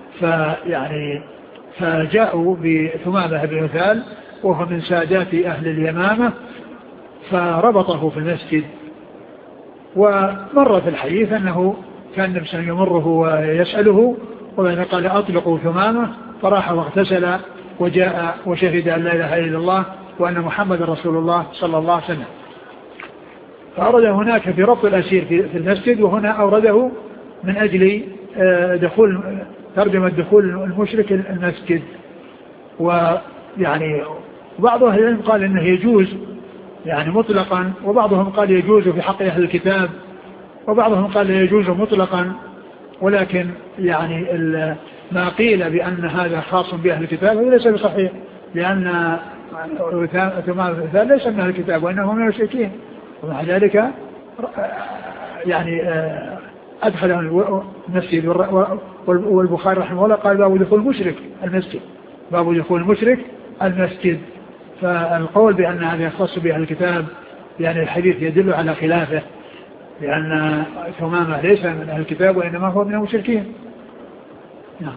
فجاءوا بثمامة بن أسال وهو من سادات أهل اليمامة، فربطه في المسجد. ومر في الحديث أنه كان النبي صلى الله عليه وسلم يمره ويسأله، وبعدين قال: أطلقوا ثمامة، فراح واغتسل وجاء وشهد أن لا إله إلا الله وأن محمد رسول الله صلى الله عليه وسلم. فأورد هناك في ربط الأسير في المسجد، وهنا أورده من أجل ترجمة دخول المشرك المسجد. ويعني بعض أهل العلم قال إنه يجوز يعني مطلقا، وبعضهم قال يجوز في حق أهل الكتاب، وبعضهم قال لا يجوز مطلقا. ولكن يعني ما قيل بأن هذا خاص بأهل الكتاب هذا ليس بصحيح، لأن ليس من أهل الكتاب وإنه من المشركين، ومع ذلك يعني أدخل المسجد. والبخاري رحمه الله قال باب دخول المشرك المسجد، باب دخول المشرك المسجد. فالقول بأن هذا يخص بأهل الكتاب يعني الحديث يدل على خلافه، لأن ثمامة ليس من أهل الكتاب وإنما هو من المشركين. نعم.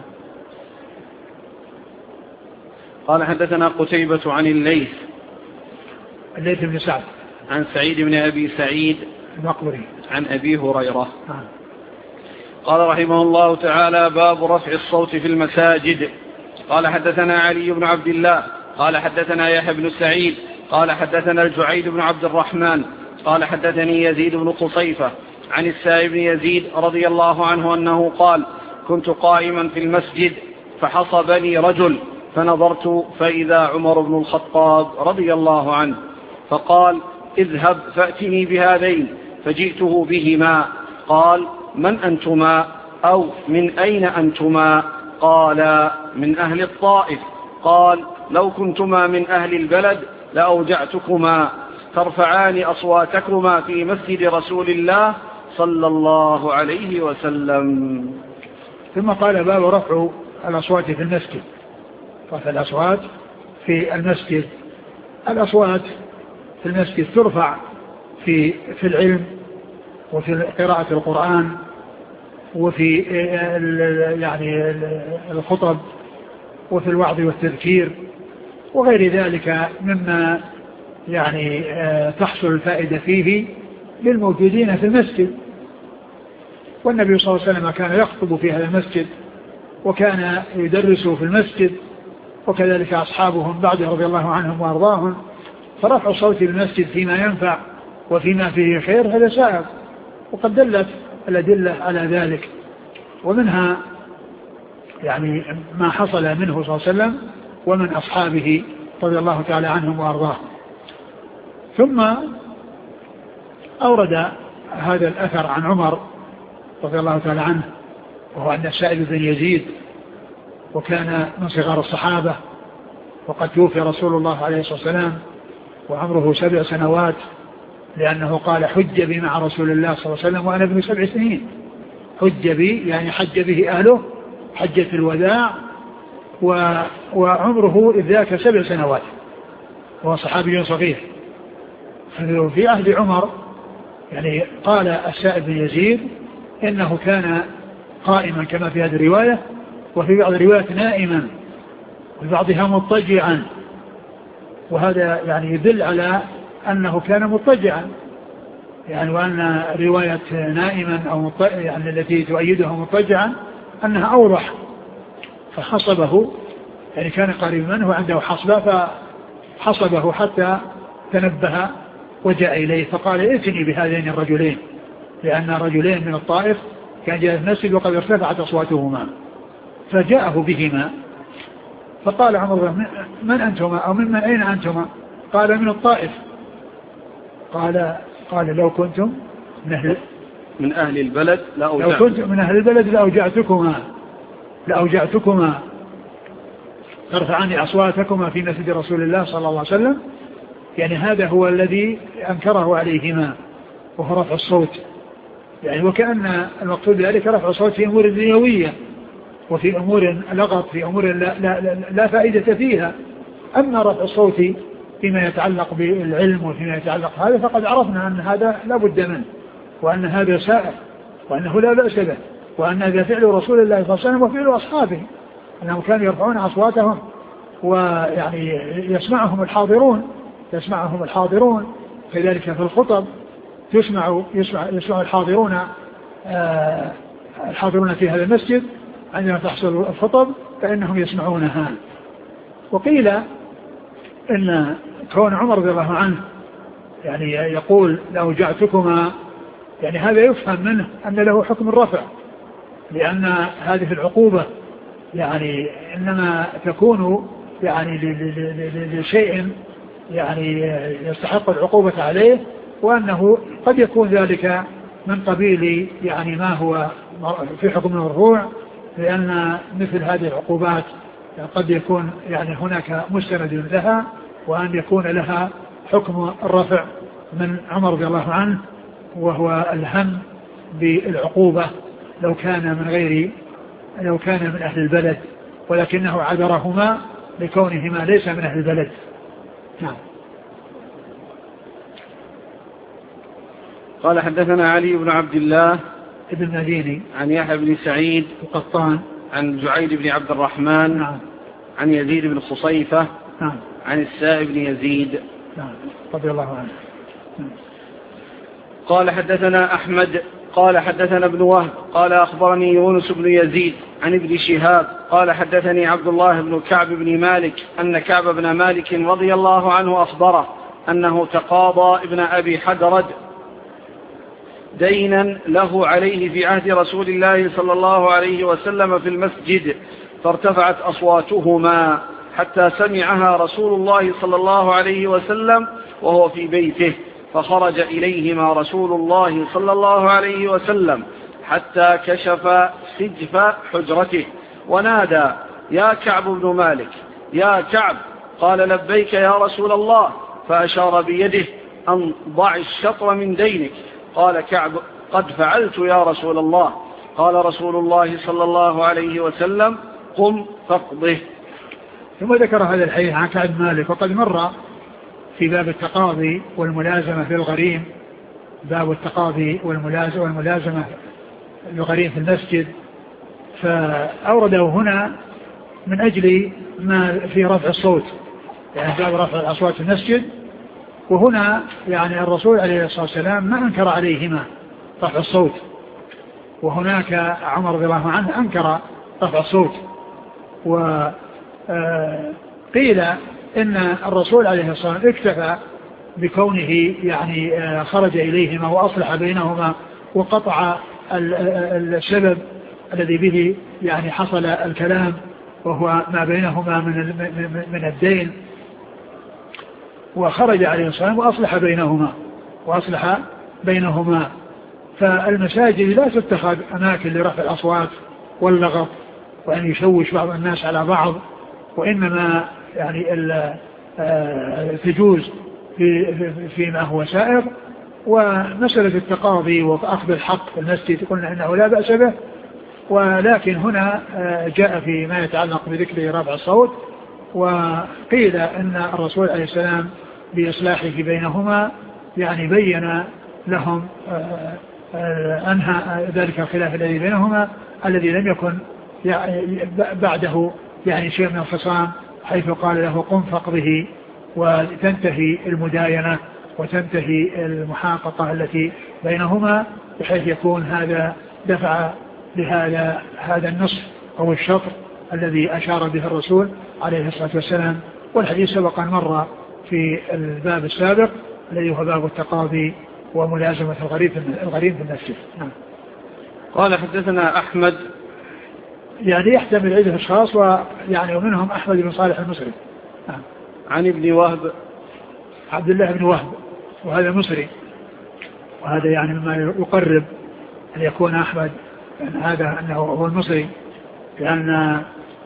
قال حدثنا قتيبة عن الليث بن سعد عن سعيد بن أبي سعيد المقبري عن أبي هريرة قال رحمه الله تعالى: باب رفع الصوت في المساجد. قال حدثنا علي بن عبد الله قال حدثنا يحيى بن سعيد قال حدثنا الجعيد بن عبد الرحمن قال حدثني يزيد بن قصيفة عن السائب بن يزيد رضي الله عنه أنه قال: كنت قائما في المسجد فحصبني رجل فنظرت فإذا عمر بن الخطاب رضي الله عنه، فقال: اذهب فأتني بهذين، فجئته بهما. قال: من أنتما أو من أين أنتما؟ قال: من أهل الطائف. قال: لو كنتما من أهل البلد لأوجعتكما، ترفعان أصواتكما في مسجد رسول الله صلى الله عليه وسلم. ثم قال: باب رفع الأصوات في المسجد. رفع الأصوات في المسجد. الأصوات في المسجد ترفع في العلم وفي قراءة القرآن وفي يعني الخطب وفي الوعظ والتذكير وغير ذلك مما يعني تحصل الفائدة فيه للموجودين في المسجد. والنبي صلى الله عليه وسلم كان يخطب في هذا المسجد وكان يدرس في المسجد، وكذلك أصحابهم بعده رضي الله عنهم وأرضاهم. فرفع صوت المسجد فيما ينفع وفيما فيه خير هذا سائغ، وقد دلت الأدلة على ذلك، ومنها يعني ما حصل منه صلى الله عليه وسلم ومن أصحابه رضي الله تعالى عنهم وأرضاهم. ثم أورد هذا الأثر عن عمر رضي الله تعالى عنه، وهو أن السائب بن يزيد وكان من صغار الصحابة، وقد توفي رسول الله عليه الصلاة والسلام وعمره 7 سنوات، لأنه قال: حج بي مع رسول الله صلى الله عليه وسلم وأنا ابن 7 سنين. حج بي يعني حج به أهله حجة الوداع، وعمره إذ ذاك 7 سنوات، وهو صحابي صغير. في عهد عمر يعني قال السائب بن يزيد إنه كان قائما كما في هذه الرواية، وفي بعض الروايات نائما، وفي بعضها مضطجعا، وهذا يعني يدل على أنه كان مضطجعا، يعني وأن رواية نائما أو يعني التي تؤيدها مضطجعا أنها أوضح. فحصبه يعني كان قريبا منه عنده حصبة، فحصبه حتى تنبه وجاء إليه، فقال: ائتني بهذين الرجلين، لأن رجلين من الطائف كان جاء في المسجد وقد ارتفعت أصواتهما، فجاءه بهما. فقال عمر: من أنتما أو من أين أنتما؟ قال: من الطائف. قال: لو كنتم من أهل البلد لو كنتم من أهل البلد لأوجعتكما ترفعان أصواتكما في مسجد رسول الله صلى الله عليه وسلم. يعني هذا هو الذي أنكره عليهما، وهو رفع الصوت، يعني وكأن المقصود بذلك رفع الصوت في أمور دنيوية وفي أمور لغط، في أمور لا فائدة فيها. أما رفع الصوت فيما يتعلق بالعلم وفيما يتعلق هذا فقد عرفنا أن هذا لا بد منه، وأن هذا سائر، وأنه لا بأس به، وأن هذا فعل رسول الله صلى الله عليه وسلم وفعل أصحابه، أنهم كانوا يرفعون أصواتهم، ويعني يسمعهم الحاضرون كذلك في الخطب يسمع الحاضرون في هذا المسجد عندما تحصل الخطب فإنهم يسمعونها. وقيل إن كون عمر رضي الله عنه يعني يقول: لأوجعتكما، يعني هذا يفهم منه أن له حكم الرفع، لأن هذه العقوبة يعني إنما تكون يعني لشيء يعني يستحق العقوبة عليه، وأنه قد يكون ذلك من قبيل يعني ما هو في حكم المرفوع، لأن مثل هذه العقوبات قد يكون يعني هناك مستند لها، وأن يكون لها حكم الرفع من عمر رضي الله عنه، وهو الهم بالعقوبة لو كان من أهل البلد، ولكنه عذرهما لكونهما ليس من أهل البلد. نعم. قال حدثنا علي بن عبد الله ابن مديني عن يحيى بن سعيد القطان عن جعيد بن عبد الرحمن نعم. عن يزيد بن خصيفة نعم. عن السائب بن يزيد نعم رضي الله عنه. نعم. قال حدثنا أحمد قال حدثنا ابن وهب قال أخبرني يونس بن يزيد عن ابن شهاب قال حدثني عبد الله بن كعب بن مالك أن كعب بن مالك رضي الله عنه أخبره أنه تقاضى ابن أبي حدرد دينا له عليه في عهد رسول الله صلى الله عليه وسلم في المسجد، فارتفعت أصواتهما حتى سمعها رسول الله صلى الله عليه وسلم وهو في بيته، فخرج إليهما رسول الله صلى الله عليه وسلم حتى كشف سجف حجرته ونادى: يا كعب بن مالك، يا كعب. قال: لبيك يا رسول الله، فأشار بيده أن ضع الشطر من دينك. قال كعب: قد فعلت يا رسول الله. قال رسول الله صلى الله عليه وسلم: قم فاقضه. ثم ذكر هذا الحديث عن كعب مالك، وقد مر في باب التقاضي والملازمة في الغريم، باب التقاضي والملازمة للغريم في المسجد، فأورده هنا من أجل ما في رفع الصوت، يعني باب رفع الأصوات في المسجد. وهنا يعني الرسول عليه الصلاة والسلام ما أنكر عليهما رفع الصوت، وهناك عمر رضي الله عنه أنكر رفع الصوت. وقيل إن الرسول عليه الصلاة والسلام اكتفى بكونه يعني خرج إليهما وأصلح بينهما وقطع السبب الذي به يعني حصل الكلام، وهو ما بينهما من الدين، وخرج عليه الصلاة والسلام وأصلح بينهما. فالمساجد لا تتخذ أماكن لرفع الأصوات واللغط وأن يشوش بعض الناس على بعض، وإنما يعني تجوز فيما هو سائر. ومسألة التقاضي وأخذ الحق في المسجد قلنا إنه لا بأس به، ولكن هنا جاء في ما يتعلق بذكر رفع الصوت، وقيل إن الرسول عليه السلام بإصلاحه بينهما يعني بين لهم أنهى ذلك الخلاف الذي بينهما الذي لم يكن بعده يعني شيء من الخصام، حيث قال له: قم فاقضه، وتنتهي المداينة وتنتهي المحاققة التي بينهما، بحيث يكون هذا دفع هذا النصف أو الشطر الذي أشار به الرسول عليه الصلاة والسلام. والحديث سبق أن مر في الباب السابق الذي هو باب التقاضي وملازمة الغريم في المسجد. نعم. قال حدثنا أحمد، يعني يحتمل عدة أشخاص، ويعني ومنهم أحمد بن صالح المصري. نعم. عن ابن وهب، عبد الله بن وهب، وهذا مصري، وهذا يعني مما يقرب أن يكون أحمد يعني هذا أنه هو المصري، لأن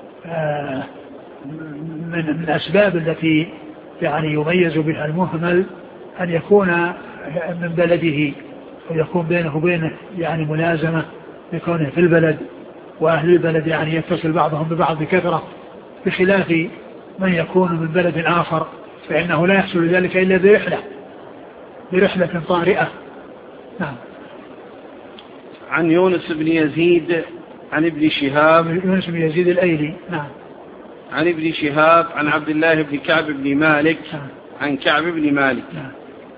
من الأسباب التي يعني يميز بها المهمل أن يكون من بلده، ويكون بينه وبينه يعني ملازمة لكونه في البلد، وأهل البلد يعني يتصل بعضهم ببعض بكثرة، بخلاف من يكون من بلد آخر فإنه لا يحصل ذلك إلا برحلة طارئة. نعم. عن يونس بن يزيد عن ابن شهاب، يونس بن يزيد الأيلي. نعم. عن ابن شهاب عن عبد الله بن كعب بن مالك. نعم. عن كعب بن مالك. نعم.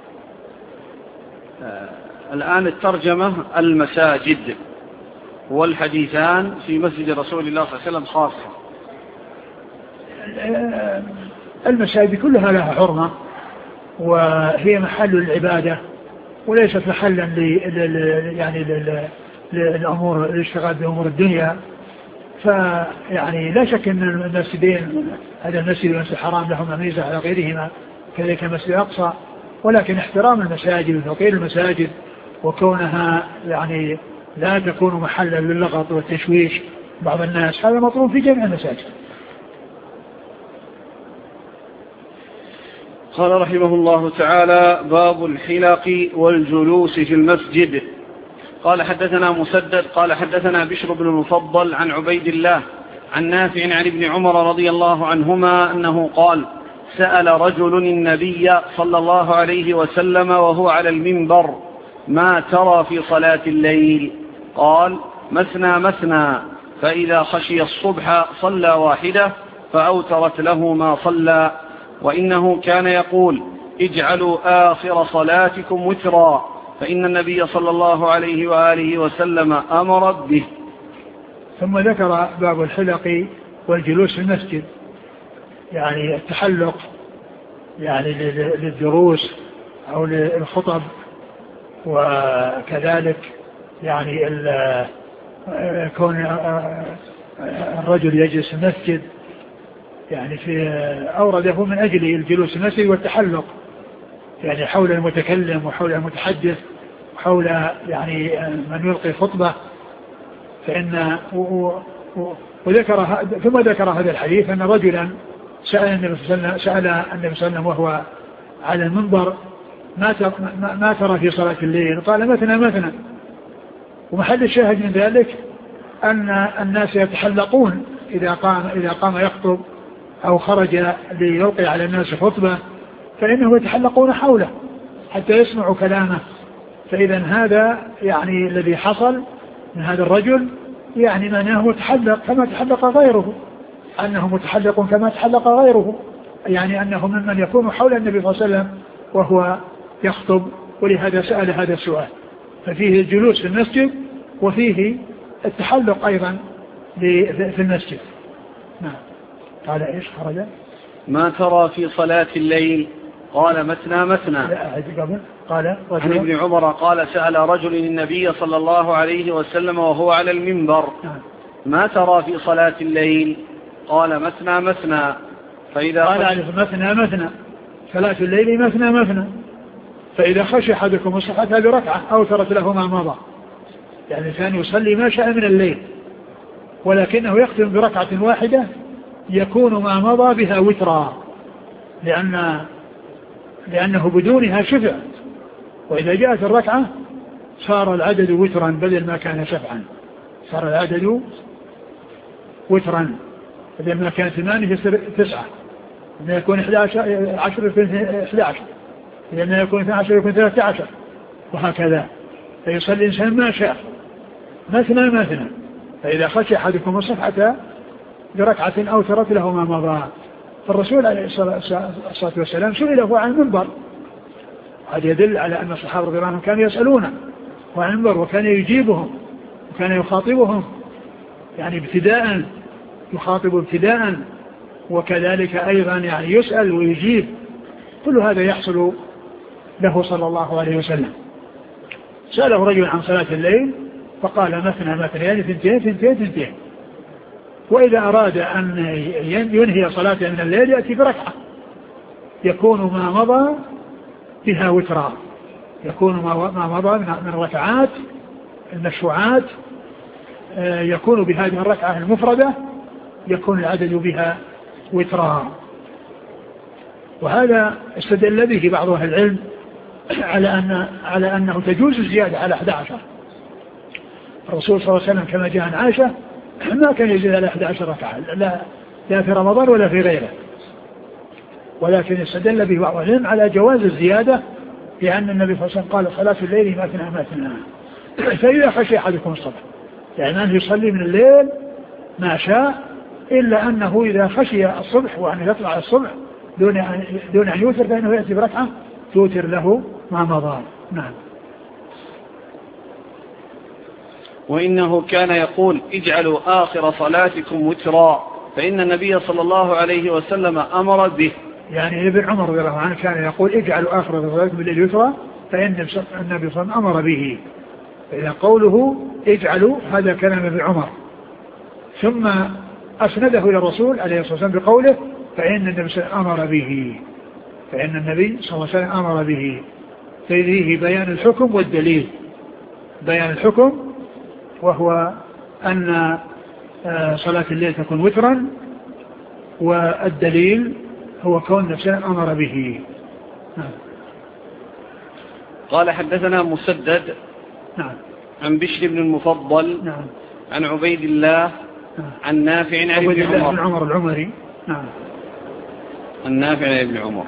الآن الترجمة المساجد والحديثان في مسجد رسول الله صلى الله عليه وسلم خاصة. المساجد كلها لها حرمة، وهي محل العبادة، وليست محلا يعني للأمور الاشتغال بأمور الدنيا. فيعني لا شك أن المسجدين، هذا المسجد والمسجد الحرام لهم ميزة على غيرهما، كذلك المسجد الأقصى، ولكن احترام المساجد وتوقير المساجد وكونها يعني لا تكون محلا للغط والتشويش بعض الناس، هذا مطلوب في جميع المساجد. قال رحمه الله تعالى: باب الحلق والجلوس في المسجد. قال حدثنا مسدد قال حدثنا بشر بن المفضل عن عبيد الله عن نافع عن ابن عمر رضي الله عنهما أنه قال: سأل رجل النبي صلى الله عليه وسلم وهو على المنبر: ما ترى في صلاة الليل؟ قال: مثنى مثنى، فإذا خشي الصبح صلى واحدة فأوترت له ما صلى، وإنه كان يقول: اجعلوا آخر صلاتكم وترا، فإن النبي صلى الله عليه وآله وسلم أمر به. ثم ذكر باب الحلق والجلوس في المسجد، يعني التحلق يعني للدروس أو للخطب، وكذلك يعني كون الرجل يجلس في المسجد، يعني في أورده من أجل الجلوس في المسجد والتحلق، يعني حول المتكلم وحول المتحدث وحول يعني من يلقي خطبة. فإن ثم ذكر هذا الحديث أن رجلا سأل النبي صلى الله عليه وسلم وهو على المنبر: ما ترى في صلاة الليل؟ قال: مثنى مثنى. ومحل الشاهد من ذلك أن الناس يتحلقون إذا قام يخطب أو خرج ليلقي على الناس خطبة، فإنهم يتحلقون حوله حتى يسمعوا كلامه. فإذا هذا يعني الذي حصل من هذا الرجل يعني معناه متحلق كما تحلق غيره، أنه متحلق كما تحلق غيره، يعني أنه ممن يكون حول النبي صلى الله عليه وسلم وهو يخطب، ولهذا سأل هذا السؤال. ففيه الجلوس في المسجد وفيه التحلق أيضا في المسجد. نعم. قال: إيش خرج؟ ما ترى في صلاة الليل؟ قال: مثنى مثنى. قال: عن ابن عمر قال: سأل رجل النبي صلى الله عليه وسلم وهو على المنبر: ما ترى في صلاة الليل؟ قال: مثنى مثنى، فإذا قال: مثنى مثنى، صلاة الليل مثنى مثنى، فإذا خشي أحدكم الصبح بركعة أوترت له ما مضى. يعني الإنسان يصلي ما شاء من الليل، ولكنه يختم بركعة واحدة يكون ما مضى بها وترا، لأنه بدونها شفع، وإذا جاءت الركعة صار العدد وترا بدل ما كان شفعا، صار العدد وترا بدل ما كان 8 يصير 9، لما يكون 10 يكون 11، لما يكون 12 يكون 13، وهكذا. فيصلي الإنسان ما شاء مثنى مثنى، فإذا خشي أحدكم الصبح بركعة أوترت له ما مضى. فالرسول عليه الصلاة والسلام سئله عن المنبر، هذا يدل على أن الصحابة رضي الله عنهم كانوا يسألونه عن المنبر، وكان يجيبهم وكان يخاطبهم، يعني ابتداء يخاطب ابتداء، وكذلك أيضا يعني يسأل ويجيب. كل هذا يحصل له صلى الله عليه وسلم. سأله رجل عن صلاة الليل فقال: مثنى مثنى، يعني 2 وإذا أراد أن ينهي صلاة من الليل يأتي بركعة يكون ما مضى بها وترا، يكون ما مضى من الركعات المشروعات يكون بهذه الركعة المفردة يكون العدد بها وترا. وهذا استدل به بعض أهل العلم على أنه تجوز الزيادة على 11. الرسول صلى الله عليه وسلم كما جاء عن عائشة ما كان يزيد على 11 ركعة لا في رمضان ولا في غيره، ولكن استدل به بعض العلم على جواز الزيادة، لأن النبي صلى الله عليه وسلم قال: صلاة الليل مثنى مثنى، فإذا خشي أحدكم الصبح، يعني أنه يصلي من الليل ما شاء، إلا أنه إذا خشي الصبح وأن يطلع الصبح دون أن يوتر فإنه يأتي بركعة توتر له ما مضى. نعم. وإنه كان يقول: اجعلوا آخر صلاتكم وترا، فإن النبي صلى الله عليه وسلم أمر به. يعني ابن عمر رضي الله عنه كان يقول: اجعلوا آخر صلاتكم بالليل وترا، فإن النبي صلى الله عليه وسلم أمر به. فإذا قوله اجعلوا هذا كلام ابن عمر، ثم أسنده إلى الرسول عليه الصلاة والسلام بقوله: فإن النبي صلى الله عليه وسلم أمر به، فإن النبي صلى الله عليه وسلم أمر به. فيه بيان الحكم والدليل. بيان الحكم وهو أن صلاة الليل تكون وترا، والدليل هو كون النبي صلى الله عليه وسلم أمر به. قال حدثنا مسدد عن بشر بن المفضل عن عبيد الله عن نافع عن ابن عمر العمري النافع عن ابن عمر.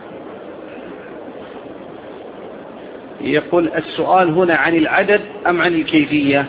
يقول السؤال هنا عن العدد أم عن الكيفية؟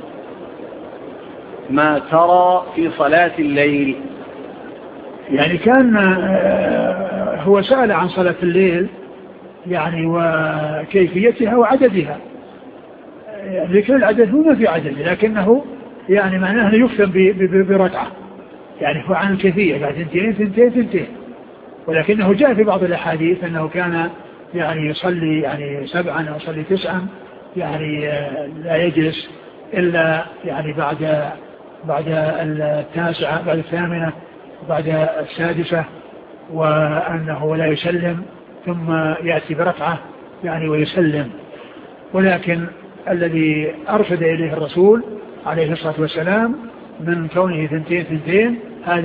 ما ترى في صلاة الليل؟ يعني كان هو سأل عن صلاة الليل يعني وكيفيتها وعددها. ذكر العدد هنا في عدد، لكنه يعني معناه يكتب بركعة، يعني هو عن الكيفية بعد ثنتين، ولكنه جاء في بعض الأحاديث أنه كان يعني يصلي يعني 7 أو يصلي 9، يعني لا يجلس إلا يعني بعد 9 بعد 8 بعد 6، وأنه لا يسلم ثم يأتي بركعة يعني ويسلم. ولكن الذي أرشد إليه الرسول عليه الصلاة والسلام من كونه 2 هذا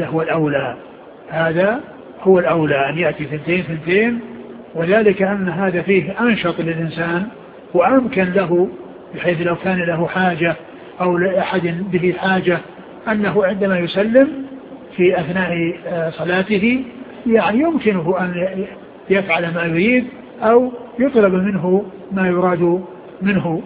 هو الأولى أن يأتي 2، وذلك أن هذا فيه أنشط للإنسان وأمكن له، بحيث لو كان له حاجة أو لأحد به حاجة أنه عندما يسلم في أثناء صلاته يعني يمكنه أن يفعل ما يريد أو يطلب منه ما يراد منه.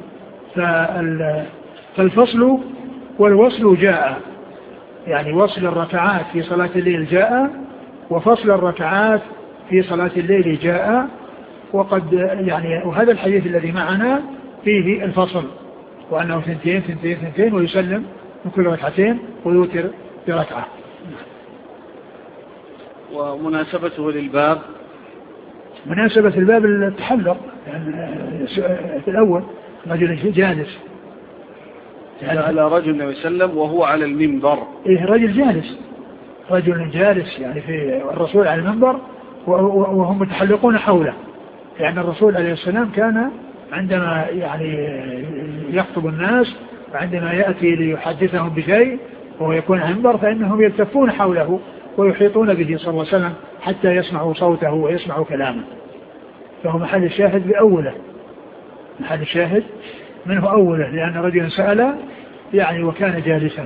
فالفصل والوصل جاء، يعني وصل الركعات في صلاة الليل جاء، وفصل الركعات في صلاة الليل جاء. وقد يعني وهذا الحديث الذي معنا فيه الفصل، وأنه 2 ويسلم من كل 2 ويوتر بركعة. ومناسبته للباب، مناسبة الباب التحلق، يعني في الأول رجل جالس على رجل يسلم وهو على المنبر. رجل جالس يعني في الرسول على المنبر وهم متحلقون حوله، يعني الرسول عليه السلام كان عندما يعني يخطب الناس وعندما يأتي ليحدثهم بشيء وهو يكون على المنبر فإنهم يلتفون حوله ويحيطون به صلى الله عليه وسلم حتى يسمعوا صوته ويسمعوا كلامه. فهو محل الشاهد بأوله، محل الشاهد منه أوله، لأن رجلا سأل يعني وكان جالسا.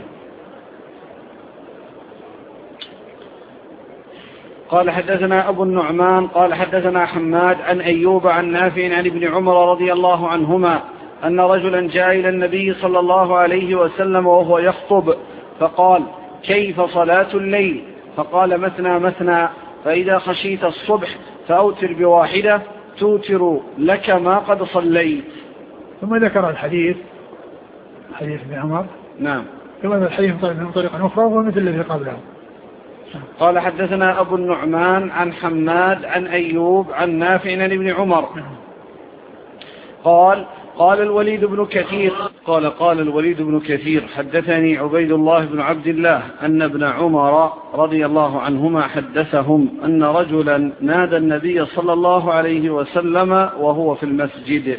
قال حدثنا أبو النعمان قال حدثنا حماد عن أيوب عن نافع عن ابن عمر رضي الله عنهما أن رجلا جاء إلى النبي صلى الله عليه وسلم وهو يخطب فقال: كيف صلاة الليل؟ فقال: مثنى، فإذا خشيت الصبح فأوتر ب1 توتر لك ما قد صليت. ثم ذكر الحديث، حديث ابن عمر. نعم. ثم ذكر الحديث من طريق أخرى وهو مثل الذي قبله. قال حدثنا أبو النعمان عن حماد عن أيوب عن نافع عن ابن عمر قال الوليد بن كثير حدثني عبيد الله بن عبد الله أن ابن عمر رضي الله عنهما حدثهم أن رجلا نادى النبي صلى الله عليه وسلم وهو في المسجد.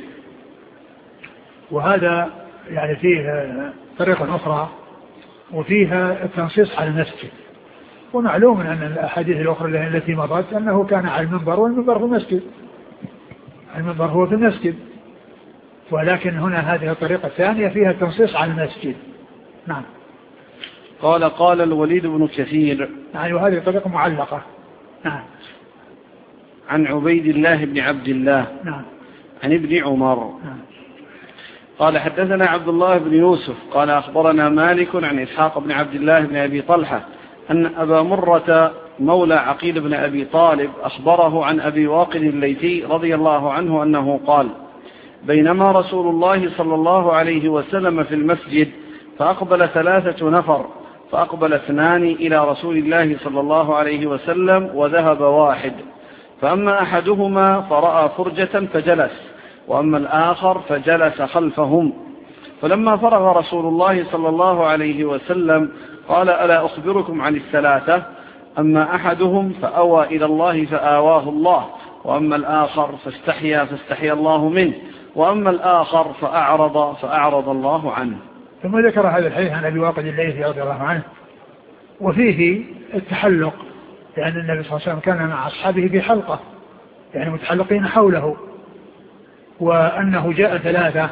وهذا يعني فيه طريقة أخرى وفيها التنصيص على المسجد. ومعلوم أن الأحاديث الأخرى التي مضت أنه كان على المنبر والمنبر في المسجد، المنبر هو في المسجد، ولكن هنا هذه الطريقة الثانية فيها التنصيص على المسجد. نعم. قال الوليد بن كثير يعني وهذه طريقة معلقة. نعم. عن عبيد الله بن عبد الله. نعم. عن ابن عمر. نعم. قال حدثنا عبد الله بن يوسف قال أخبرنا مالك عن إسحاق بن عبد الله بن أبي طلحة أن أبا مرة مولى عقيل بن أبي طالب أخبره عن أبي واقد الليثي رضي الله عنه أنه قال: بينما رسول الله صلى الله عليه وسلم في المسجد فأقبل 3 نفر، فأقبل 2 إلى رسول الله صلى الله عليه وسلم وذهب 1، فأما أحدهما فرأى فرجة فجلس، وأما الآخر فجلس خلفهم. فلما فرغ رسول الله صلى الله عليه وسلم قال: ألا أخبركم عن 3؟ أما أحدهم فأوى إلى الله فآواه الله، وأما الآخر فاستحيا الله منه، وأما الآخر فأعرض الله عنه. ثم ذكر هذا الحديث عن أبي واقد الليثي رضي الله عنه، وفيه التحلق، لأن النبي صلى الله عليه وسلم كان مع أصحابه في حلقة، يعني متحلقين حوله، وأنه جاء ثلاثة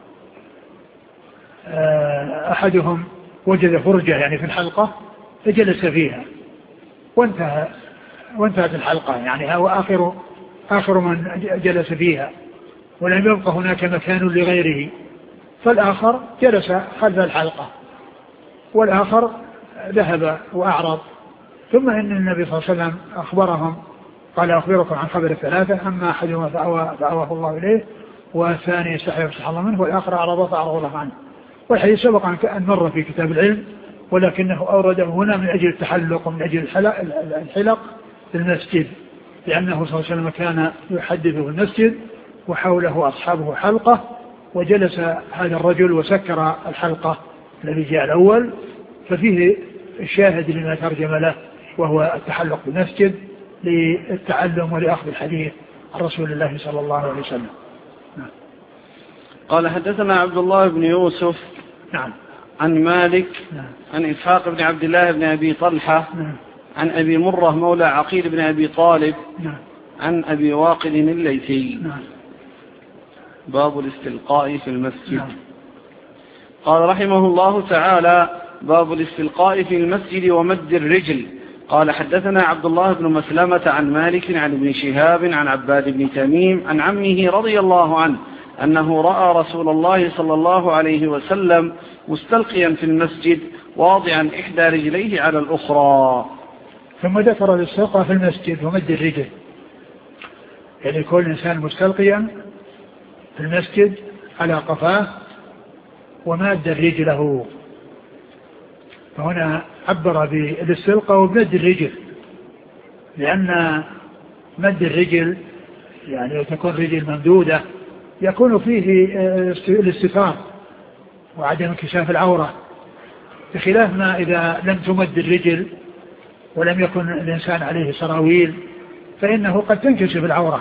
أحدهم وجد فرجة يعني في الحلقة فجلس فيها وانتهت الحلقة، يعني هو آخر من جلس فيها ولم يبقى هناك مكان لغيره، فالآخر جلس خلف الحلقة والآخر ذهب وأعرض. ثم إن النبي صلى الله عليه وسلم أخبرهم قال أخبركم عن خبر الثلاثة، أما أحدهما فأواه الله إليه، والثاني يستحي يفتح الله منه، والآخر أعرض فأعرض الله عنه. والحديث سبق أن مر في كتاب العلم، ولكنه أورده هنا من أجل التحلق ومن أجل الحلق في المسجد، لأنه صلى الله عليه وسلم كان يحدث في المسجد وحوله أصحابه حلقة، وجلس هذا الرجل وسكر الحلقة الذي جاء الأول، ففيه الشاهد لما ترجم له وهو التحلق بالمسجد للتعلم ولأخذ الحديث عن رسول الله صلى الله عليه وسلم. قال حدثنا عبد الله بن يوسف نعم عن مالك نعم عن إسحاق بن عبد الله بن أبي طلحة نعم عن أبي مرة مولى عقيل بن أبي طالب نعم عن أبي واقد الليثي. نعم. باب الاستلقاء في المسجد. نعم. قال رحمه الله تعالى: باب الاستلقاء في المسجد ومد الرجل. قال حدثنا عبد الله بن مسلمة عن مالك عن ابن شهاب عن عباد بن تميم عن عمه رضي الله عنه أنه رأى رسول الله صلى الله عليه وسلم مستلقيا في المسجد واضعا إحدى رجليه على الأخرى. ثم ذكر الاستلقاء في المسجد ومد الرجل، يعني كل إنسان مستلقيا في المسجد على قفاه وماد رجله، فهنا عبر بالاستلقاء وبمد الرجل، لأن مد الرجل يعني تكون رجل ممدودة يكون فيه الاستتار وعدم انكشاف العورة، بخلاف ما إذا لم تمد الرجل ولم يكن الإنسان عليه سراويل فإنه قد تنكشف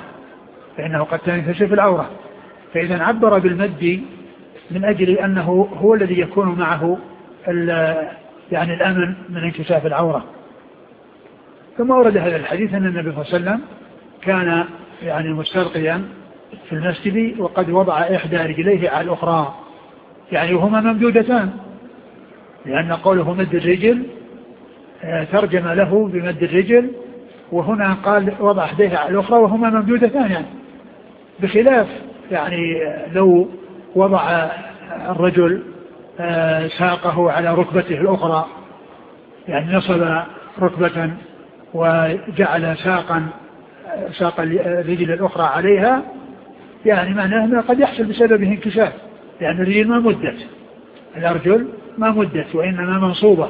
العورة، فإذا عبر بالمد من أجل أنه هو الذي يكون معه يعني الأمن من انكشاف العورة. ثم ورد هذا الحديث أن النبي صلى الله عليه وسلم كان يعني مستلقيا في المسجد وقد وضع إحدى رجليه على الأخرى، يعني وهما ممدودتان، لأن قوله مد الرجل ترجم له بمد الرجل، وهنا قال وضع إحديه على الأخرى وهما ممدودتان، يعني بخلاف يعني لو وضع الرجل ساقه على ركبته الأخرى، يعني نصب ركبة وجعل ساق الرجل الأخرى عليها، يعني معناه أنه قد يحصل بسببه انكشاف، لأن الرجل ما مدت، الأرجل ما مدت وإنما منصوبة.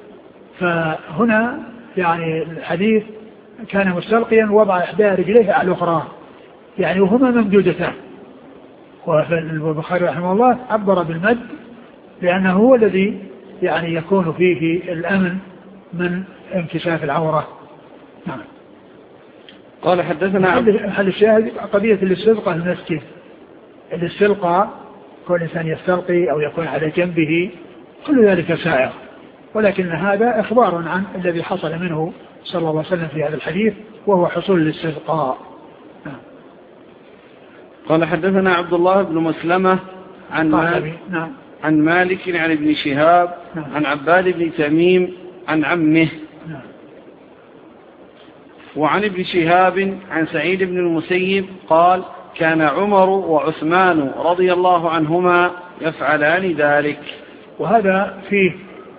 فهنا يعني الحديث كان مستلقيا وضع إحدى رجليه على الأخرى، يعني وهما ممدودتان. والبخاري رحمه الله عبر بالمد لأنه هو الذي يعني يكون فيه الأمن من انكشاف العورة. نعم. قال حدثنا حل الشاهد قضية الاستلقاء المسجد. الاستلقاء كل إنسان يستلقي أو يكون على جنبه كل ذلك سائر، ولكن هذا إخبار عن الذي حصل منه صلى الله عليه وسلم في هذا الحديث وهو حصول الاستلقاء. قال حدثنا عبد الله بن مسلمة عن مالك عن ابن شهاب عن عباد بن تميم عن عمه وعن ابن شهاب عن سعيد بن المسيب قال: كان عمر وعثمان رضي الله عنهما يفعلان ذلك. وهذا فيه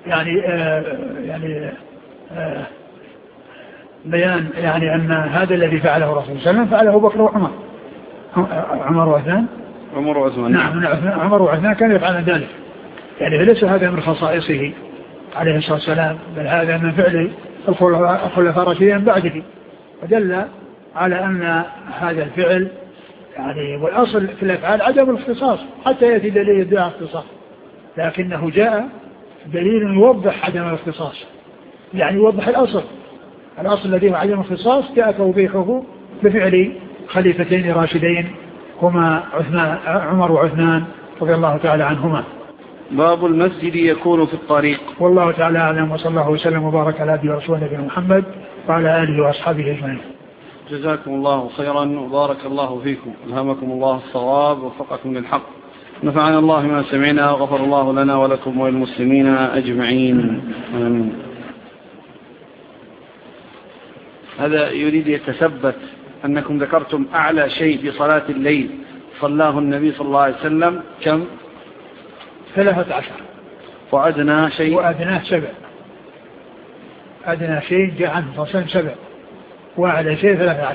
بيان يعني أن هذا الذي فعله الرسول صلى الله عليه وسلم فعله أبو بكر وعمر. عمر وعثمان نعم، عمر وعثمان كانوا يفعلون ذلك، يعني ليس هذا من خصائصه عليه الصلاة والسلام، بل هذا من فعل الخلفاء الراشدين بعده، ودل على أن هذا الفعل يعني والأصل في الأفعال عدم الاختصاص حتى يأتي دليل يدعي الاختصاص، لكنه جاء دليل يوضح عدم الاختصاص، يعني يوضح الأصل الذي هو عدم الاختصاص، جاء توضيحه بفعل خليفتين راشدين هما عمر وعثمان رضي الله تعالى عنهما. باب المسجد يكون في الطريق. والله تعالى أعلم، وصلى الله وسلم وبارك على عبده ورسوله نبينا محمد وعلى آله وأصحابه أجمعين. جزاكم الله خيرا وبارك الله فيكم، ألهمكم الله الصواب ووفقكم للحق، نفعنا الله ما سمعنا وغفر الله لنا ولكم وللمسلمين أجمعين، آمين. هذا يريد يتثبت أنكم ذكرتم أعلى شيء في صلاة الليل صلاه النبي صلى الله عليه وسلم كم؟ 13. وأدنى شيء؟ وأدناه 7. أدنى شيء جاء عنه صلى الله عليه وسلم 7، وأعلى شيء 13.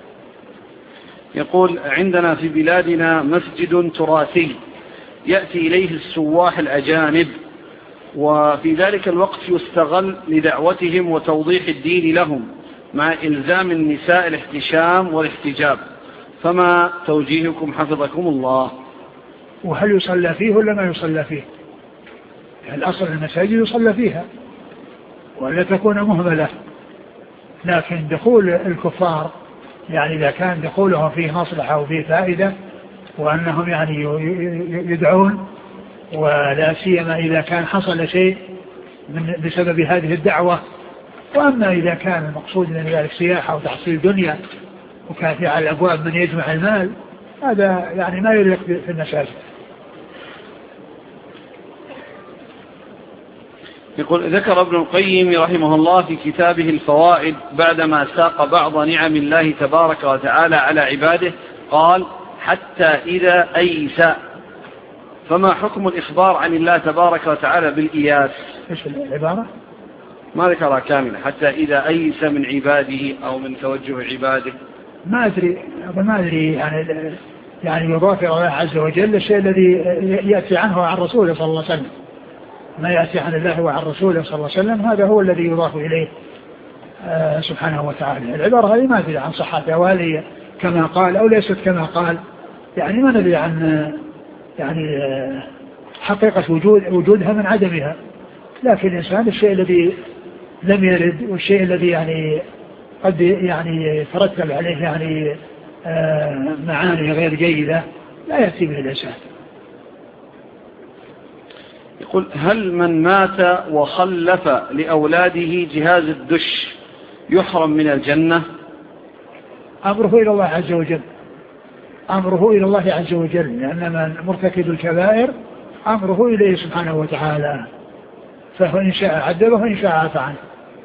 يقول عندنا في بلادنا مسجد تراثي يأتي إليه السواح الأجانب، وفي ذلك الوقت يستغل لدعوتهم وتوضيح الدين لهم مع إلزام النساء الاحتشام والاحتجاب، فما توجيهكم حفظكم الله؟ وهل يصلى فيه ولا ما يصلى فيه؟ الأصل المساجد يصلى فيها ولا تكون مهملة، لكن دخول الكفار يعني إذا كان دخولهم فيه مصلحة وفيه فائدة وأنهم يعني يدعون، ولا سيما إذا كان حصل شيء بسبب هذه الدعوة. وأما إذا كان المقصود من ذلك سياحة وتحصيل دنيا وكان في على الأبواب من يجمع المال، هذا يعني ما يليق في المساجد. يقول ذكر ابن القيم رحمه الله في كتابه الفوائد بعدما ساق بعض نعم الله تبارك وتعالى على عباده قال حتى إذا أيس، فما حكم الإخبار عن الله تبارك وتعالى بالإياس؟ إيش العبارة؟ ما ذكرها كاملة، حتى إذا أيس من عباده أو من توجه عباده. ما أدري يعني يضاف إلى الله عز وجل الشيء الذي يأتي عنه وعن رسوله صلى الله عليه وسلم، ما يأتي عن الله وعن رسوله صلى الله عليه وسلم هذا هو الذي يضاف إليه سبحانه وتعالى. العبارة هذه ما ندري عن صحتها وهل هي كما قال أو ليست كما قال، يعني ما ندري عن يعني حقيقة وجودها من عدمها. لكن الإنسان الشيء الذي لم يرد والشيء الذي يعني قد يعني يترتب عليه يعني معاني غير جيدة لا يأتي به الإنسان. يقول هل من مات وخلف لأولاده جهاز الدش يحرم من الجنة؟ أمره إلى الله عز وجل، أمره إلى الله عز وجل، لأن من مرتكب الكبائر أمره إليه سبحانه وتعالى، فهو إن شاء عذبه وإن شاء عفى عنه.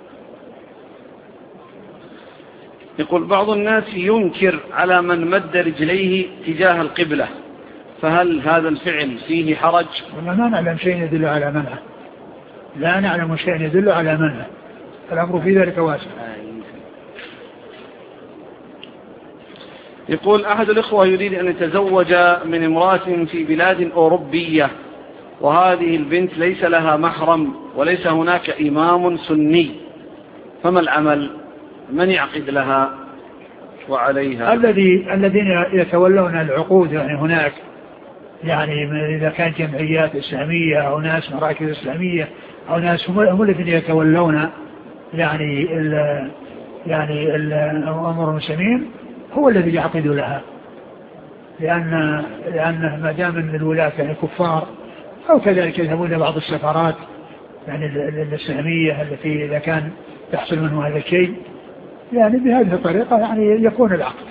يقول بعض الناس ينكر على من مد رجليه تجاه القبلة، فهل هذا الفعل فيه حرج؟ ما نعلم شيء يدل على منعه، لا نعلم شيء يدل على منعه، الأمر في ذلك واسع. يقول أحد الإخوة يريد أن يتزوج من امرأة في بلاد أوروبية، وهذه البنت ليس لها محرم وليس هناك إمام سني، فما العمل؟ من يعقد لها وعليها؟ الذين يتولون العقود يعني هناك، يعني إذا كان جمعيات إسلامية أو ناس مراكز إسلامية أو ناس هم الذين يتولون يعني أمر المسلمين، هو الذي يعقد لها، لأن ما دام من الولاة يعني كفار أو كذلك يذهبون بعض السفارات يعني الإسلامية التي إذا كان يحصل منه هذا الشيء، يعني بهذه الطريقة يعني يكون العقد.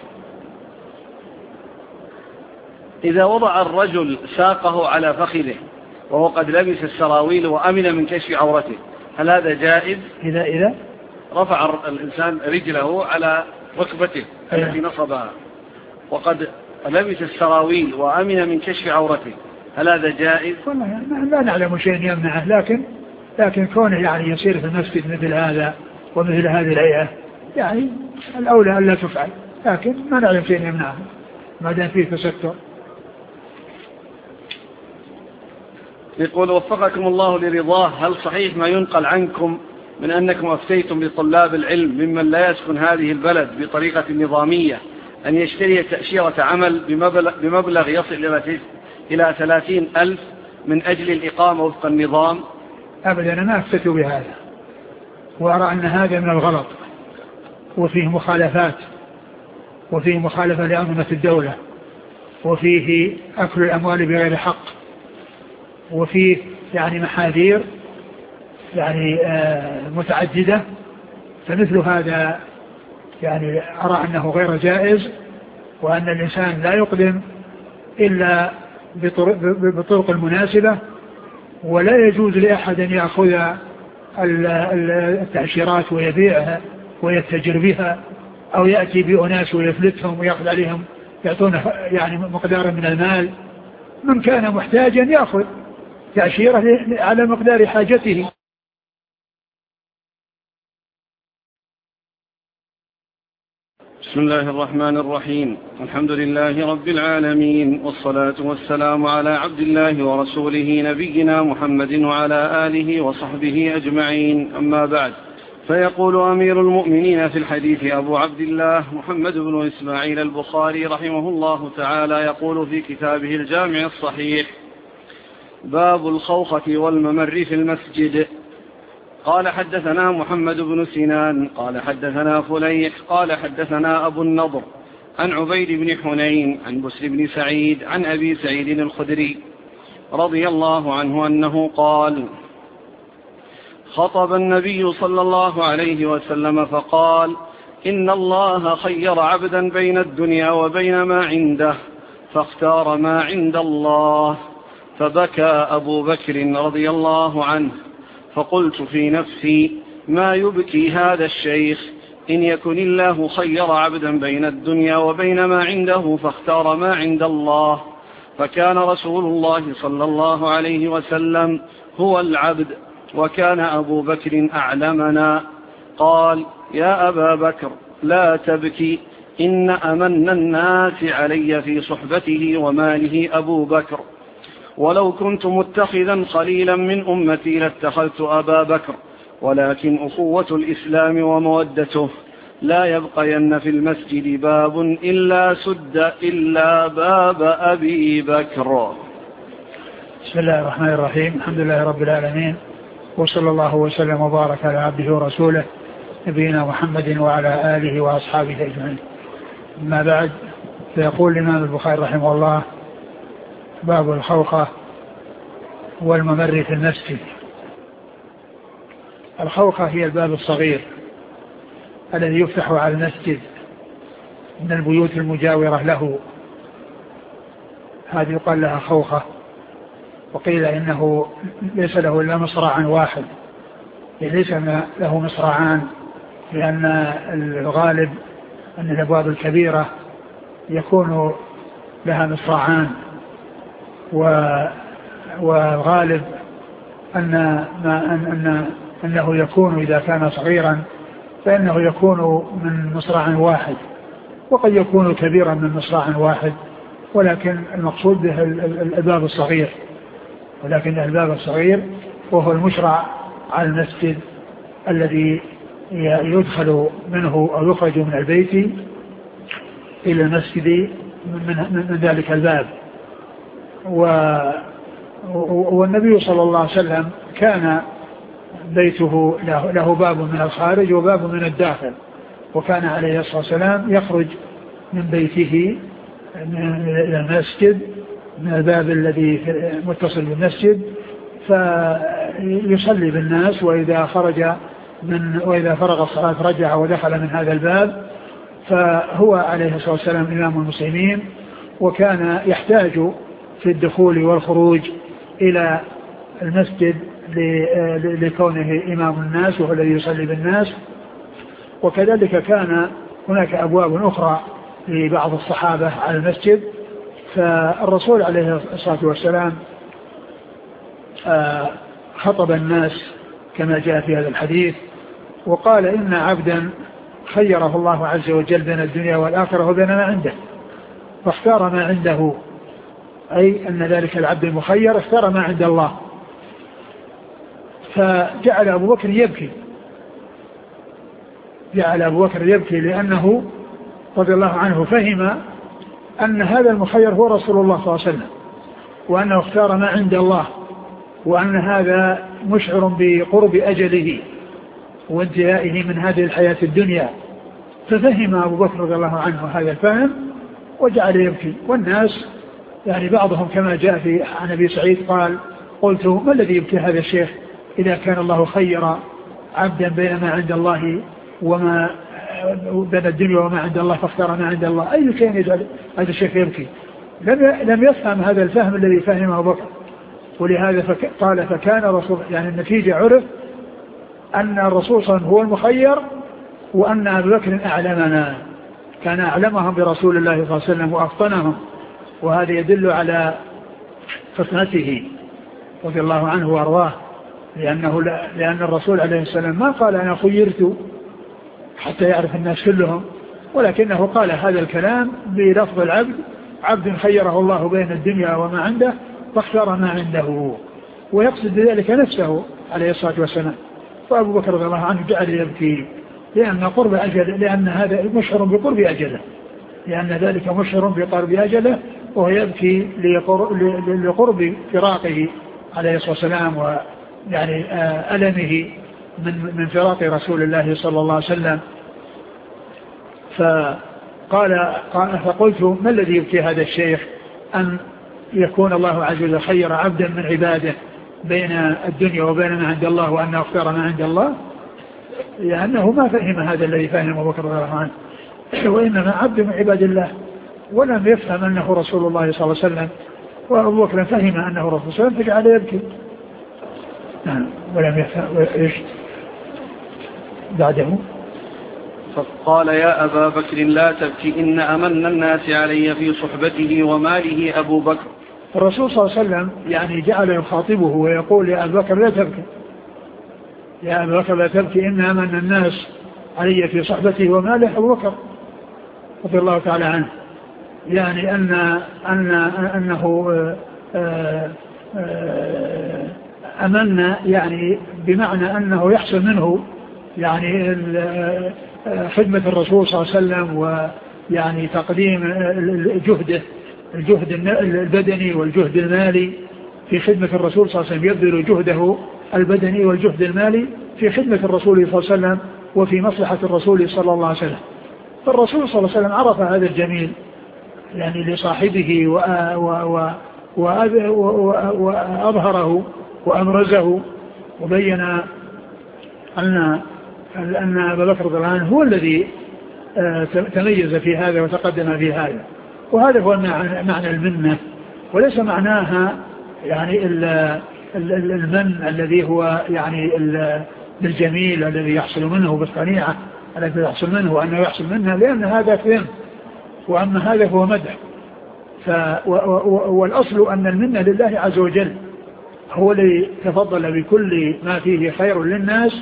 إذا وضع الرجل ساقه على فخذه وهو قد لبس السراويل وأمن من كشف عورته، هل هذا جائز؟ إذا رفع الإنسان رجله على ركبته التي نصبها وقد لبس السراويل وأمن من كشف عورته، هل هذا جائز؟ والله لا نعلم شيء يمنعه، لكن كونه يعني يصير في المسجد مثل هذا ومثل هذه الهيئة يعني الأولى أن لا تفعل، لكن ما نعلم شيء يمنعه ما دام فيه تستر. يقول وفقكم الله لرضاه، هل صحيح ما ينقل عنكم من أنكم أفتيتم لطلاب العلم ممن لا يسكن هذه البلد بطريقة نظامية أن يشتري تأشيرة عمل بمبلغ يصل إلى 30,000 من أجل الإقامة وفق النظام؟ أبدا أنا ما أفتت بهذا، وأرى أن هذا من الغلط وفيه مخالفات، وفيه مخالفة لأنظمة الدولة، وفيه أكل الأموال بغير حق، وفيه يعني محاذير يعني متعددة، فمثل هذا يعني أرى أنه غير جائز، وأن الإنسان لا يقدم إلا بطرق المناسبة، ولا يجوز لأحد أن يأخذ التأشيرات ويبيعها ويتجر بها، أو يأتي بأناس ويفلتهم ويأخذ عليهم يعطونه يعني مقدارا من المال. من كان محتاجا يأخذ تأشيرة على مقدار حاجته. بسم الله الرحمن الرحيم. الحمد لله رب العالمين، والصلاة والسلام على عبد الله ورسوله نبينا محمد وعلى آله وصحبه أجمعين، أما بعد. فيقول أمير المؤمنين في الحديث أبو عبد الله محمد بن إسماعيل البخاري رحمه الله تعالى، يقول في كتابه الجامع الصحيح: باب الخوخة والممر في المسجد. قال حدثنا محمد بن سنان قال حدثنا فليح قال حدثنا أبو النضر عن عبيد بن حنين عن بسر بن سعيد عن أبي سعيد الخدري رضي الله عنه أنه قال: خطب النبي صلى الله عليه وسلم فقال: إن الله خير عبدا بين الدنيا وبين ما عنده، فاختار ما عند الله. فبكى أبو بكر رضي الله عنه، فقلت في نفسي: ما يبكي هذا الشيخ؟ إن يكن الله خير عبدا بين الدنيا وبين ما عنده فاختار ما عند الله. فكان رسول الله صلى الله عليه وسلم هو العبد، وكان أبو بكر أعلمنا. قال: يا أبا بكر لا تبكي، إن أمن الناس علي في صحبته وماله أبو بكر، ولو كنت متخذا خليلا من أمتي لاتخذت أبا بكر، ولكن أخوة الإسلام ومودته لا يبقين في المسجد باب إلا سد إلا باب أبي بكر. بسم الله الرحمن الرحيم. الحمد لله رب العالمين، وصلى الله وسلم وبارك على عبده ورسوله نبينا محمد وعلى آله وأصحابه أجمعين. أما بعد، فيقول الإمام البخاري رحمه الله: باب الخوخة والممر في المسجد. الخوخة هي الباب الصغير الذي يفتح على المسجد من البيوت المجاورة له، هذه يقال لها خوخة. وقيل إنه ليس له إلا مصراعا واحد، ليس له مصراعان، لأن الغالب أن الأبواب الكبيرة يكون لها مصراعان، والغالب أنه يكون إذا كان صغيرا فإنه يكون من مصراع واحد، وقد يكون كبيرا من مصراع واحد، ولكن المقصود به الباب الصغير. ولكن الباب الصغير وهو المشرع على المسجد الذي يدخل منه أو يخرج من البيت إلى المسجد من ذلك الباب. والنبي صلى الله عليه وسلم كان بيته له باب من الخارج وباب من الداخل، وكان عليه الصلاة والسلام يخرج من بيته إلى المسجد من الباب الذي متصل بالمسجد فيصلي بالناس، وإذا فرغ الصلاة رجع ودخل من هذا الباب. فهو عليه الصلاة والسلام إمام المسلمين، وكان يحتاج في الدخول والخروج إلى المسجد لكونه إمام الناس وهو الذي يصلي بالناس. وكذلك كان هناك أبواب أخرى لبعض الصحابة على المسجد. فالرسول عليه الصلاة والسلام خطب الناس كما جاء في هذا الحديث، وقال: إن عبدا خيره الله عز وجل بين الدنيا والآخرة وبين ما عنده، فاختار ما عنده، أي أن ذلك العبد المخير اختار ما عند الله. فجعل أبو بكر يبكي لأنه رضي الله عنه فهم أن هذا المخير هو رسول الله صلى الله عليه وسلم، وأنه اختار ما عند الله، وأن هذا مشعر بقرب أجله وانتهائه من هذه الحياة الدنيا. ففهم أبو بكر رضي الله عنه هذا الفهم وجعل يبكي. والناس يعني بعضهم كما جاء في عن أبي سعيد قال: قلت: ما الذي يبكي هذا الشيخ إذا كان الله خير عبدا بين ما عند الله وما بين الدنيا وما عند الله فاختار ما عند الله، أي شيء يجعل هذا الشيخ يبكي؟ لم يفهم هذا الفهم الذي فهمه أبو بكر. ولهذا قال فكان رسول، يعني النتيجة عرف أن الرسول صلى الله عليه وسلم هو المخير، وأن أبو بكر أعلمنا، كان أعلمهم برسول الله صلى الله عليه وسلم وأفطنهم، وهذا يدل على فطنته رضي الله عنه وأرضاه، لأن الرسول عليه السلام ما قال أنا خيرت حتى يعرف الناس كلهم، ولكنه قال هذا الكلام بلفظ العبد، عبد خيره الله بين الدنيا وما عنده فاختار ما عنده، ويقصد بذلك نفسه عليه الصلاة والسلام. فأبو بكر رضي الله عنه جعل يبكي لأن قرب أجل، لأن هذا مشعر بقرب أجله، لأن ذلك مشعر بقرب أجله، وهو يبكي لقرب فراقه عليه الصلاة والسلام، ويعني ألمه من فراق رسول الله صلى الله عليه وسلم. فقلت ما الذي يبكي هذا الشيخ أن يكون الله عز وجل خير عبدا من عباده بين الدنيا وبين ما عند الله، وأنه اختار ما عند الله، لأنه ما فهم هذا الذي فهمه أبو بكر رضي الله عنه، وإنما عبد من عباد الله، ولم يفهم أنه رسول الله صلى الله عليه وسلم، وأبو بكر فهم أنه رسول الله صلى الله عليه وسلم فجعل يبكي. ولم يفهم إيش بعده. فقال يا أبا بكر لا تبكي إن أمن الناس علي في صحبته وماله أبو بكر. الرسول صلى الله عليه وسلم يعني جعل يخاطبه ويقول يا أبا بكر لا تبكي، يا أبا بكر لا تبكي إن أمن الناس علي في صحبته وماله أبو بكر رضي الله تعالى عنه، يعني أنه أمن، يعني بمعنى أنه يحصل منه يعني خدمة الرسول صلى الله عليه وسلم، ويعني تقديم جهده، الجهد البدني والجهد المالي في خدمة الرسول صلى الله عليه وسلم، يبذل جهده البدني والجهد المالي في خدمة الرسول صلى الله عليه وسلم وفي مصلحة الرسول صلى الله عليه وسلم. فالرسول صلى الله عليه وسلم عرف هذا الجميل يعني لصاحبه وأظهره وأمرزه، وبين أن أبا بكر رضي الله عنه هو الذي تميز في هذا وتقدم في هذا. وهذا هو معنى المنة، وليس معناها يعني المن الذي هو يعني بالجميل الذي يحصل منه، بالقنيعة التي يحصل منه وأنه يحصل منها، لأن هذا فهم، وأما هذا هو مدح. والأصل أن المنة لله عز وجل، هو الذي تفضل بكل ما فيه خير للناس،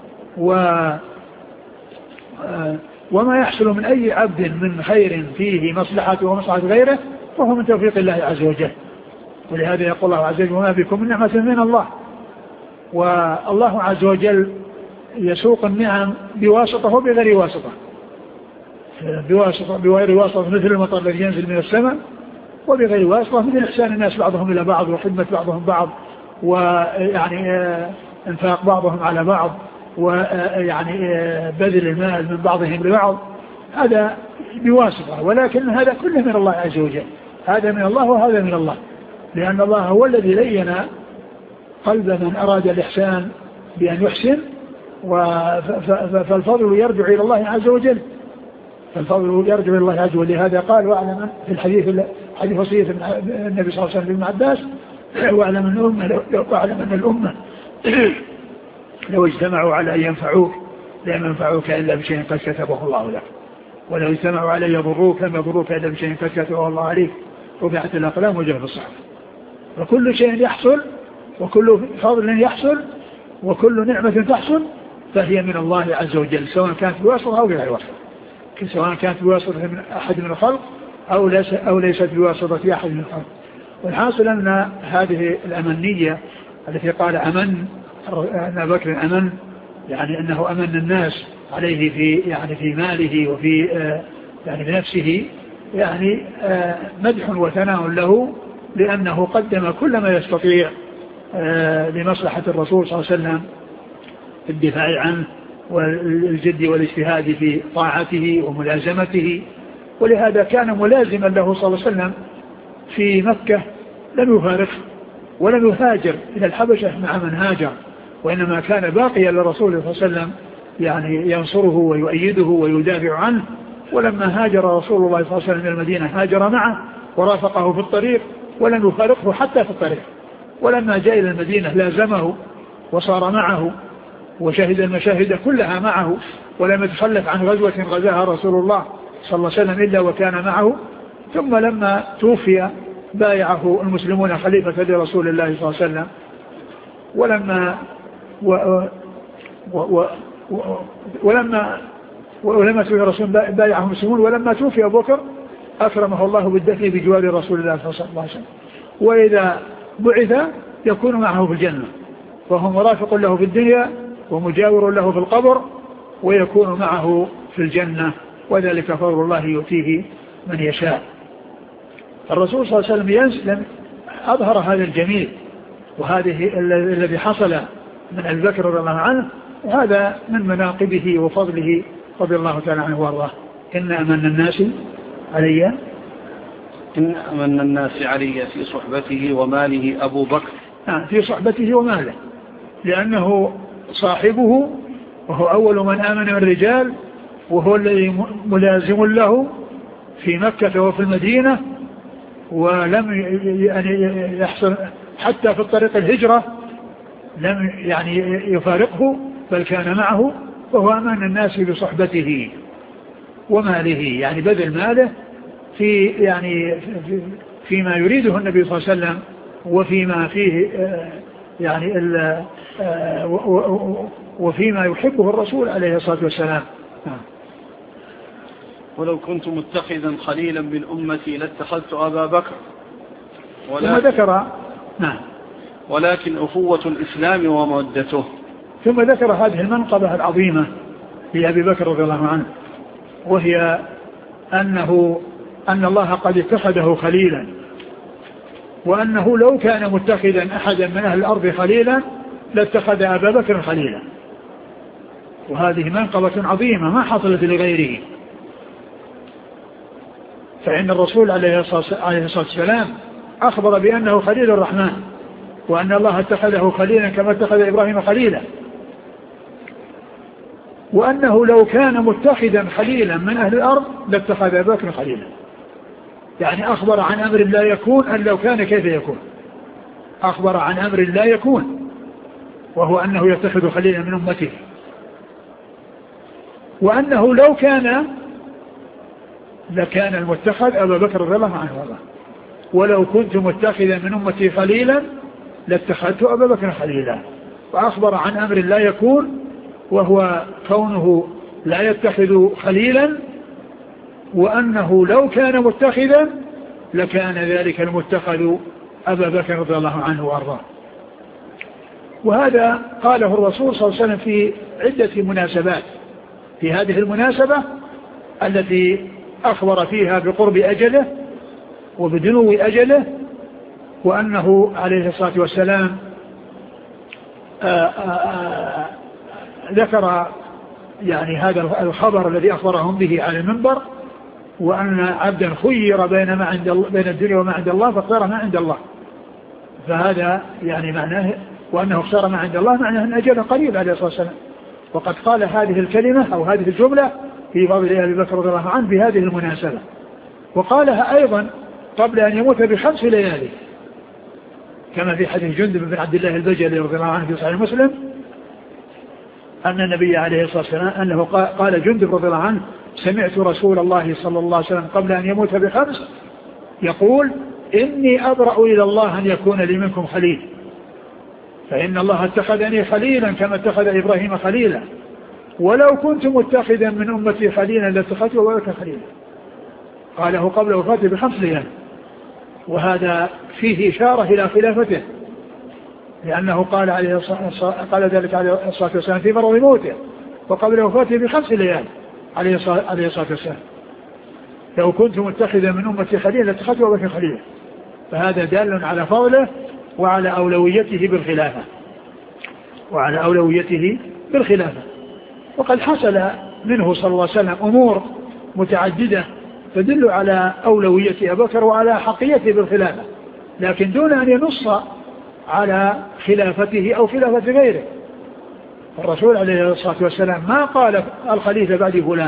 وما يحصل من أي عبد من خير فيه مصلحته ومصلحة غيره فهو من توفيق الله عز وجل. ولهذا يقول الله عز وجل وما بكم من نعمة من الله، والله عز وجل يسوق النعم بواسطة وبغير واسطة، بغير واسطة مثل المطر الذي ينزل من السماء، وبغير واسطة مثل إحسان الناس بعضهم إلى بعض وخدمة بعضهم بعض، ويعني انفاق بعضهم على بعض، ويعني بذل المال من بعضهم لبعض، هذا بواسطة، ولكن هذا كله من الله عز وجل، هذا من الله وهذا من الله، لأن الله هو الذي لين قلب من أراد الإحسان بأن يحسن، فالفضل يرجع إلى الله عز وجل، فالفضل يرجع إلى الله عز وجل. لهذا قال واعلم في الحديث وصية النبي صلى الله عليه وسلم لابن عباس، واعلم أن الأمة لو اجتمعوا على أن ينفعوك لم ينفعوك إلا بشيء قد كتبه الله لك، ولو اجتمعوا على أن يضروك لم يضروك إلا بشيء قد كتبه الله عليك، رفعت الأقلام وجفت الصحف. وكل شيء يحصل، وكل فضل يحصل، وكل نعمة تحصل فهي من الله عز وجل، سواء كانت بواسطة أو غير واسطة، سواء كانت بواسطة من أحد من الخلق أو ليست بواسطة أحد من الخلق. والحاصل أن هذه الأمنية التي قال أمن أن أبو بكر أمن، يعني أنه أمن الناس عليه في ماله وفي يعني بنفسه، يعني مدح وثناء له، لأنه قدم كل ما يستطيع لمصلحة الرسول صلى الله عليه وسلم في الدفاع عنه والجد والاجتهاد في طاعته وملازمته. ولهذا كان ملازما له صلى الله عليه وسلم في مكة، لم يفارق ولم يهاجر إلى الحبشة مع من هاجر، وإنما كان باقيا للرسول صلى الله عليه وسلم يعني ينصره ويؤيده ويدافع عنه. ولما هاجر رسول الله صلى الله عليه وسلم من المدينة هاجر معه ورافقه في الطريق ولم يفارقه حتى في الطريق. ولما جاء إلى المدينة لازمه وصار معه وشهد المشاهد كلها معه، ولم يتخلف عن غزوة غزاها رسول الله صلى الله عليه وسلم إلا وكان معه. ثم لما توفي بايعه المسلمون خليفة لرسول الله صلى الله عليه وسلم. ولما توفي رسول بايعه المسلمون. ولما توفي أبو بكر أكرمه الله بالدفن بجوار رسول الله صلى الله عليه وسلم. وإذا بعث يكون معه في الجنة، وهو مرافق له في الدنيا ومجاور له في القبر، ويكون معه في الجنة، وذلك فضل الله يؤتيه من يشاء. الرسول صلى الله عليه وسلم أظهر هذا الجميل، وهذه الذي حصل من أبي بكر رضي الله عنه، وهذا من مناقبه وفضله رضي الله تعالى عنه وارضاه. إن أمن الناس علي في صحبته وماله أبو بكر. في صحبته وماله، لأنه صاحبه وهو أول من آمن من الرجال، وهو الذي ملازم له في مكة وفي المدينة، ولم يعني يحصل حتى في الطريق الهجرة لم يعني يفارقه، بل كان معه، وهو أمان الناس بصحبته وماله، يعني بذل ماله في يعني فيما يريده النبي صلى الله عليه وسلم، وفيما فيه يعني وفيما يحبه الرسول عليه الصلاة والسلام. ولو كنت متخذا خليلا من أمتي لاتخذت أبا بكر. ثم ذكر ولكن أخوة الإسلام ومودته. ثم ذكر هذه المنقبة العظيمة لأبي بكر رضي الله عنه، وهي أن الله قد اتخذه خليلا، وأنه لو كان متخذا أحدا من أهل الأرض خليلا لاتخذ أبا بكر خليلا. وهذه منقبة عظيمة ما حصلت لغيره، فإن الرسول عليه الصلاة والسلام أخبر بأنه خليل الرحمن، وأن الله اتخذه خليلا كما اتخذ إبراهيم خليلا، وأنه لو كان متخذا خليلا من أهل الأرض لاتخذ أبا بكر خليلا. يعني أخبر عن أمر لا يكون أن لو كان كيف يكون، أخبر عن أمر لا يكون، وهو أنه يتخذ خليلا من أمته، وأنه لو كان لكان المتخذ أبا بكر رضي الله عنه والله. ولو كنت متخذا من أمتي خليلا لاتخذت أبا بكر خليلا. وأخبر عن أمر لا يكون، وهو كونه لا يتخذ خليلا، وأنه لو كان متخذا لكان ذلك المتخذ أبا بكر رضي الله عنه وأرضاه. وهذا قاله الرسول صلى الله عليه وسلم في عدة مناسبات. في هذه المناسبة التي أخبر فيها بقرب أجله وبدنو أجله، وأنه عليه الصلاة والسلام ذكر يعني هذا الخبر الذي أخبرهم به على المنبر، وأن عبدا خير بين الدنيا وما عند الله فاختار ما عند الله. فهذا يعني معناه، وأنه اختار ما عند الله معناه أن أجله قريب عليه الصلاة والسلام. وقد قال هذه الكلمة أو هذه الجملة في فضل أبي بكر رضي الله عنه بهذه المناسبة، وقالها أيضا قبل أن يموت ب5 ليالي، كما في حديث جندب بن عبد الله البجلي رضي الله عنه في صحيح مسلم، أن النبي عليه الصلاة والسلام أنه قال جندب رضي الله عنه: سمعت رسول الله صلى الله عليه وسلم قبل أن يموت ب5 يقول: إني أبرأ إلى الله أن يكون لي منكم خليل، فإن الله اتخذني خليلا كما اتخذ إبراهيم خليلا، ولو كنت متخذا من أمتي خليلا لاتخذت أبا بكر خليلا. قاله قبل وفاته ب5 ليال، وهذا فيه إشارة إلى خلافته، لأنه قال ذلك عليه الصلاة والسلام في مرض موته وقبل وفاته ب5 ليال عليه الصلاة والسلام: لو كنت متخذا من أمتي خليلا لاتخذت أبا بكر خليلا. فهذا دال على فضله وعلى أولويته بالخلافة. وقد حصل منه صلى الله عليه وسلم أمور متعددة تدل على أولوية أبي بكر وعلى حقيته بالخلافة، لكن دون أن ينص على خلافته أو خلافة غيره. الرسول عليه الصلاة والسلام ما قال الخليفة بعد فلان،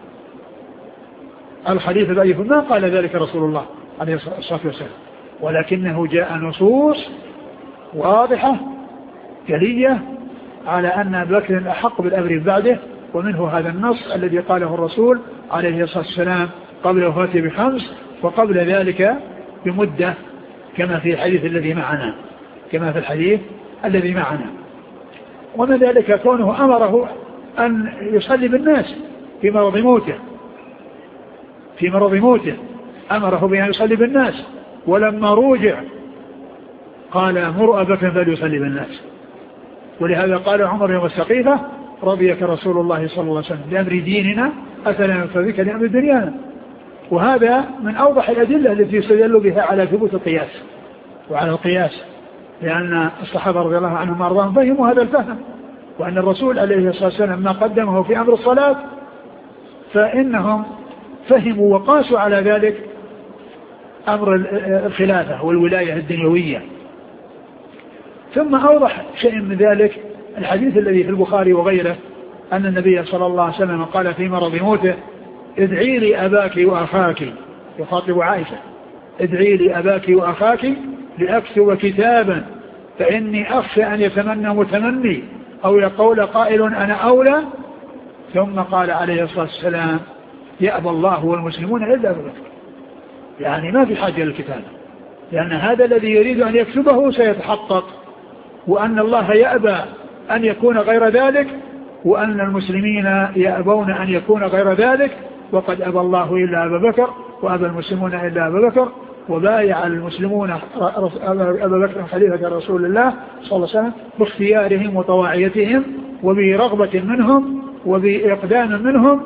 الخليفة بعد فلان ما قال ذلك رسول الله عليه الصلاة والسلام، ولكنه جاء نصوص واضحة جلية على أن أبا بكر أحق بالأمر بعده، ومنه هذا النص الذي قاله الرسول عليه الصلاة والسلام قبل وفاته ب5 وقبل ذلك بمدة، كما في الحديث الذي معنا، كما في الحديث الذي معنا. ومن ذلك كونه أمره أن يصلي بالناس في مرض موته، في مرض موته أمره بأن يصلي بالناس، ولما روجع قال مروا أبا بكر فليصلي بالناس. ولهذا قال عمر يوم السقيفة رضيك رسول الله صلى الله عليه وسلم بأمر ديننا أفلا يرضيك لأمر دنيانا. وهذا من أوضح الأدلة التي يستدل بها على ثبوت القياس وعلى القياس، لأن الصحابة رضي الله عنهم وأرضاهم فهموا هذا الفهم، وأن الرسول عليه الصلاة والسلام ما قدمه في أمر الصلاة فإنهم فهموا وقاسوا على ذلك أمر الخلافة والولاية الدنيوية. ثم أوضح شيء من ذلك الحديث الذي في البخاري وغيره أن النبي صلى الله عليه وسلم قال في مرض موته ادعي لي أباك وأخاك، يخاطب عائشة، ادعي لي أباك وأخاك لأكتب كتابا فإني أخشى أن يتمنى متمني أو يقول قائل أنا أولى. ثم قال عليه الصلاة والسلام يأبى الله والمسلمون إلا أبا بكر، يعني ما في حاجة للكتاب، لأن هذا الذي يريد أن يكتبه سيتحقق، وأن الله يأبى أن يكون غير ذلك، وأن المسلمين يأبون أن يكون غير ذلك، وقد أبى الله إلا أبا بكر وأبى المسلمون إلا أبا بكر. وبايع المسلمون أبا بكر خليفة رسول الله صلى الله عليه وسلم باختيارهم وطواعيتهم وبرغبة منهم وبإقدام منهم،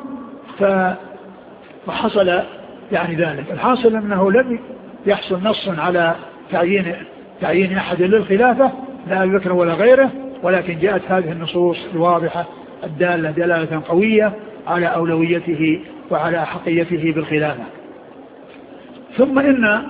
فحصل يعني ذلك. الحاصل أنه لم يحصل نص على تعيين أحد للخلافة لا أبي بكر ولا غيره، ولكن جاءت هذه النصوص الواضحة الدالة دلالة قوية على أولويته وعلى أحقيته بالخلافة. ثم إن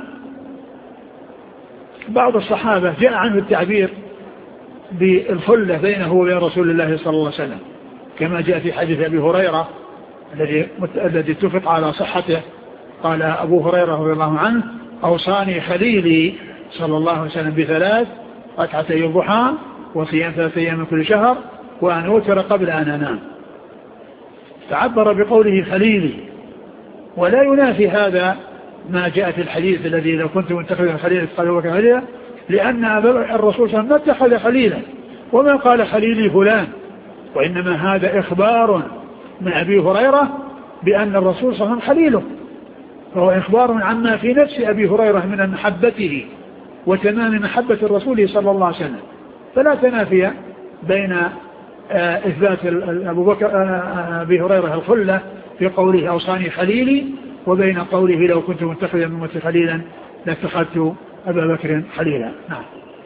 بعض الصحابة جاء عنه التعبير بالخلة بينه وبين رسول الله صلى الله عليه وسلم، كما جاء في حديث أبي هريرة الذي اتفق على صحته. قال أبو هريرة رضي الله عنه أوصاني خليلي صلى الله عليه وسلم ب3 ركعتي الضحى وصيام 3 أيام من كل شهر وأن أوتر قبل أن أنام. تعبر بقوله خليلي، ولا ينافي هذا ما جاء في الحديث الذي لو كنت متخذا خليلا قال هو خليلا، لأن الرسول صلى الله عليه وسلم ما اتخذ خليلا وما قال خليلي فلان، وإنما هذا إخبار من أبي هريرة بأن الرسول صلى الله عليه وسلم خليله، فهو إخبار عما في نفس أبي هريرة من محبته وتمام محبة الرسول صلى الله عليه وسلم. فلا تنافي بين إثبات أبي هريرة الخلة في قوله أوصاني خليلي وبين قوله لو كنت متخذا من أمتي خليلا لاتخذت أبا بكر خليلا. نعم.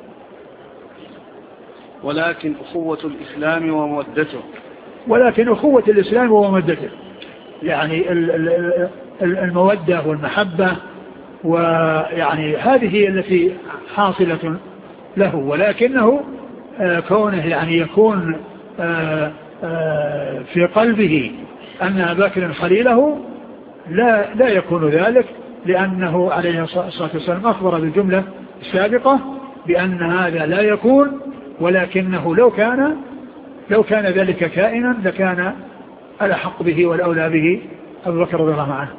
ولكن أخوة الإسلام ومودته، ولكن أخوة الإسلام ومودته يعني المودة والمحبة، ويعني هذه التي حاصلة له، ولكنه كونه يعني يكون في قلبه أن أبا بكر خليله لا يكون ذلك، لأنه عليه الصلاة والسلام أخبر بالجملة السابقة بأن هذا لا يكون، ولكنه لو كان ذلك كائنا لكان الأحق به والأولى به أبو بكر رضي الله عنه.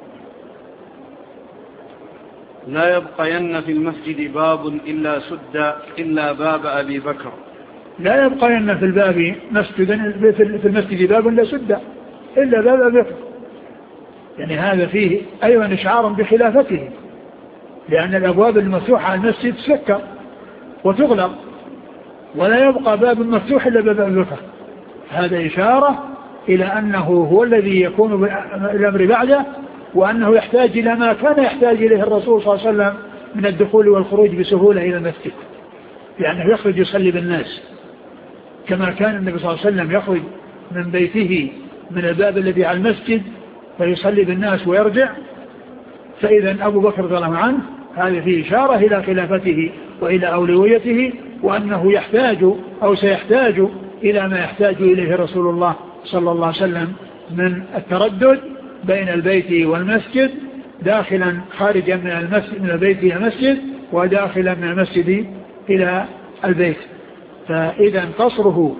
لا يبقين في المسجد باب إلا سد إلا باب أبي بكر، لا يبقين في الباب مسجدا في المسجد باب لا سد إلا باب أبي بكر، يعني هذا فيه أيضا إشعار بخلافته، لأن الأبواب المفتوحة على المسجد تسكر وتغلق، ولا يبقى باب مفتوح إلا باب أبي بكر. هذا إشارة إلى أنه هو الذي يكون بالأمر بعده، وأنه يحتاج إلى ما كان يحتاج إليه الرسول صلى الله عليه وسلم من الدخول والخروج بسهولة إلى المسجد، لأنه يخرج يصلي بالناس كما كان النبي صلى الله عليه وسلم يخرج من بيته من الباب الذي على المسجد فيصلي بالناس ويرجع. فإذا أبو بكر رضي الله عنه هذا فيه إشارة إلى خلافته وإلى أولويته، وأنه يحتاج أو سيحتاج إلى ما يحتاج إليه رسول الله صلى الله عليه وسلم من التردد بين البيت والمسجد، داخلا خارجا من البيت إلى المسجد، وداخلا من المسجد إلى البيت. فإذا قصره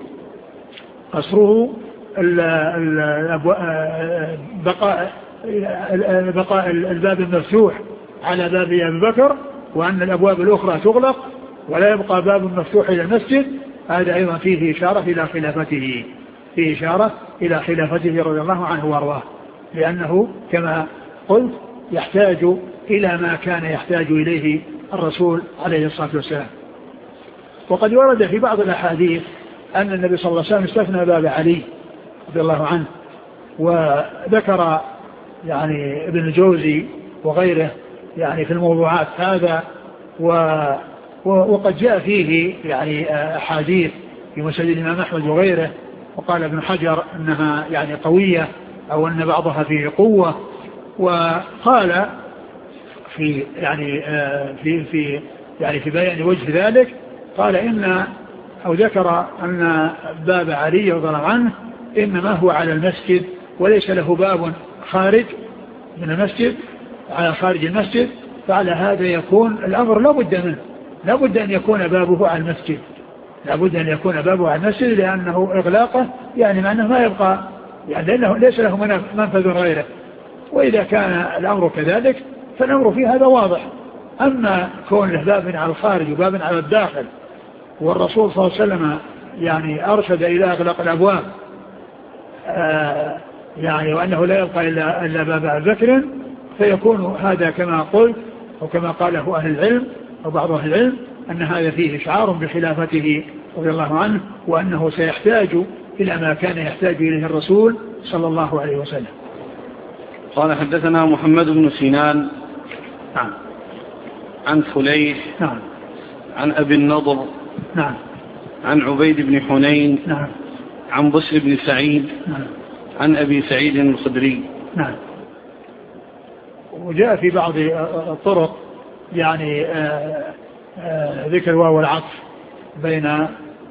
بقاء الباب المفتوح على باب أبي بكر، وأن الأبواب الأخرى تغلق ولا يبقى باب مفتوح إلى المسجد، هذا أيضا فيه إشارة إلى خلافته رضي الله عنه وارضاه، لأنه كما قلت يحتاج إلى ما كان يحتاج إليه الرسول عليه الصلاة والسلام. وقد ورد في بعض الأحاديث أن النبي صلى الله عليه وسلم استثنى باب علي رضي الله عنه، وذكر يعني ابن الجوزي وغيره يعني في الموضوعات هذا، وقد جاء فيه يعني أحاديث في مسند الإمام أحمد وغيره، وقال ابن حجر أنها يعني قوية أو أن بعضها فيه قوة. وقال في يعني في بيان وجه ذلك قال أو ذكر أن باب علي رضي الله عنه إنما هو على المسجد وليس له باب خارج من المسجد على خارج المسجد، فعلى هذا يكون الأمر لا بد أن يكون بابه على المسجد، لأنه إغلاقه يعني معناه ما يبقى يعني لأنه ليس له منفذ غيره. وإذا كان الأمر كذلك فالأمر في هذا واضح. أما كون له باب على الخارج وباب على الداخل، والرسول صلى الله عليه وسلم يعني أرشد إلى أغلاق الأبواب يعني وأنه لا يبقى إلا باب أبي بكر، فيكون هذا كما قلت وكما قاله أهل العلم أو بعض أهل العلم أن هذا فيه إشعار بخلافته رضي الله عنه، وأنه سيحتاج إلى ما كان يحتاج إليه الرسول صلى الله عليه وسلم. قال حدثنا محمد بن سنان نعم عن فليح نعم عن أبي النضر نعم عن عبيد بن حنين نعم عن بسر بن سعيد نعم عن أبي سعيد الخدري. نعم. وجاء في بعض الطرق يعني ذكر واو العطف بين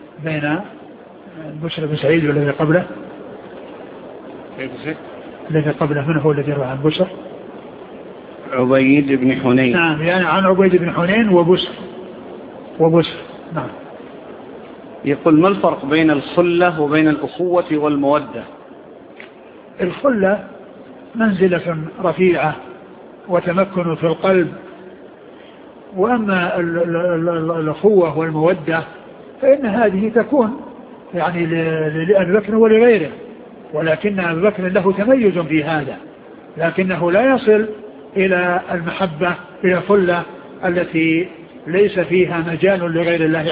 بسر بن سعيد والذي قبله. الذي قبله من هو الذي روى عن بسر؟ عبيد بن حنين. نعم يعني عن عبيد بن حنين وبسر. نعم. يقول ما الفرق بين الخلة وبين الأخوة والمودة؟ الخلة منزلة رفيعة وتمكن في القلب، وأما الأخوة والمودة فإن هذه تكون يعني لأبي بكر ولغيره، ولكن أبي بكر له تميز في هذا، لكنه لا يصل إلى المحبة إلى الخلة التي ليس فيها مجال لغير الله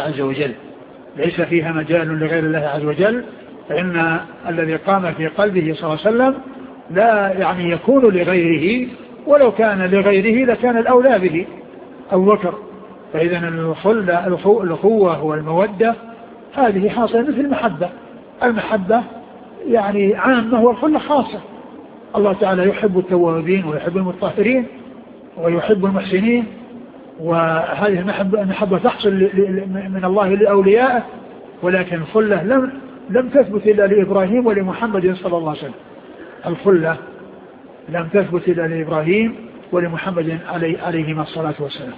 عز وجل، فإن الذي قام في قلبه صلى الله عليه وسلم لا يعني يكون لغيره، ولو كان لغيره لكان الأولى به أبو بكر. فإذا الأخوة والمودة هذه حاصلة مثل المحبة يعني عامة والخلة خاصة. الله تعالى يحب التوابين ويحب المطهرين ويحب المحسنين، وهذه المحبة تحصل من الله لأوليائه، ولكن الخلة لم تثبت إلا لإبراهيم ولمحمد صلى الله عليه وسلم. الخلة لم تثبت إلا لإبراهيم ولمحمد عليهما الصلاة والسلام.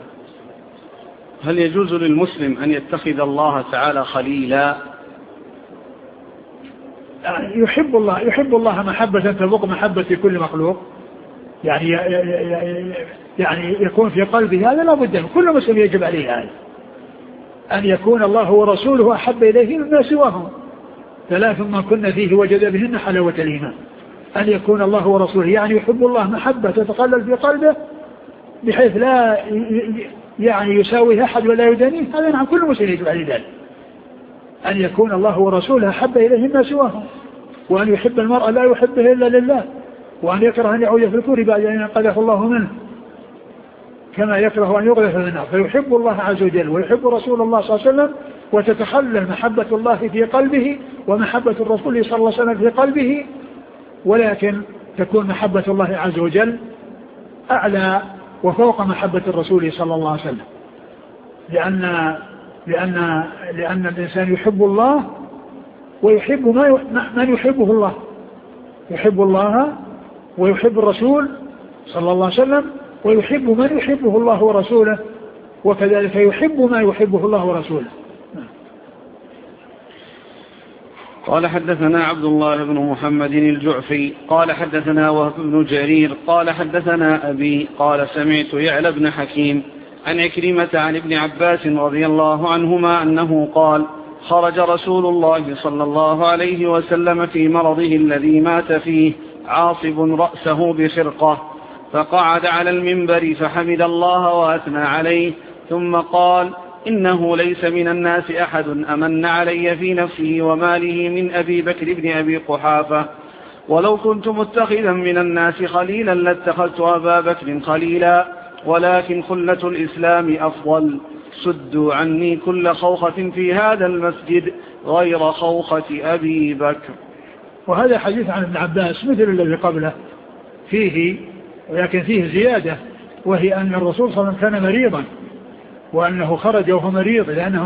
هل يجوز للمسلم أن يتخذ الله تعالى خليلا؟ يحب الله محبة تفوق محبة كل مخلوق، يعني يكون في قلبه هذا لا بد من كل مسلم يجب عليه هذا، أن يكون الله ورسوله أحب إليه مما سواهم، 3 من كن فيه وجد بهن حلاوة الإيمان. أن يكون الله ورسوله يعني يحب الله محبة تتقلل في قلبه بحيث لا يعني يساويه أحد ولا يدانيه، هذا نعم كل مسلم يجب عليه ذلك. أن يكون الله ورسوله أحب إليه مما سواهم، وأن يحب المرء لا يحبه إلا لله، وأن يكره أن يعود في الكفر بعد أن ينقذه الله منه، كما يكره أن يغرف في النار. فيحب الله عز وجل ويحب رسول الله صلى الله عليه وسلم، وتتخلل محبة الله في قلبه ومحبة الرسول صلى الله عليه وسلم في قلبه، ولكن تكون محبة الله عز وجل أعلى وفوق محبة الرسول صلى الله عليه وسلم، لأن الإنسان يحب الله ويحب من يحبه الله، يحب الله ويحب الرسول صلى الله عليه وسلم، ويحب من يحبه الله ورسوله، وكذلك يحب ما يحبه الله ورسوله. قال حدثنا عبد الله بن محمد الجعفي قال حدثنا وهب بن جرير قال حدثنا أبي قال سمعت يعلى بن حكيم عن عكرمة عن ابن عباس رضي الله عنهما أنه قال خرج رسول الله صلى الله عليه وسلم في مرضه الذي مات فيه عاصب رأسه بخرقة، فقعد على المنبر فحمد الله وأثنى عليه، ثم قال إنه ليس من الناس أحد أمن علي في نفسه وماله من أبي بكر بن أبي قحافة، ولو كنت متخذا من الناس خليلا لاتخذت أبا بكر خليلا، ولكن خلة الإسلام أفضل، سدوا عني كل خوخة في هذا المسجد غير خوخة أبي بكر. وهذا حديث عن ابن عباس مثل الذي قبله فيه، ولكن فيه زيادة، وهي أن الرسول صلى الله عليه وسلم كان مريضا، وأنه خرج وهو مريض لأنه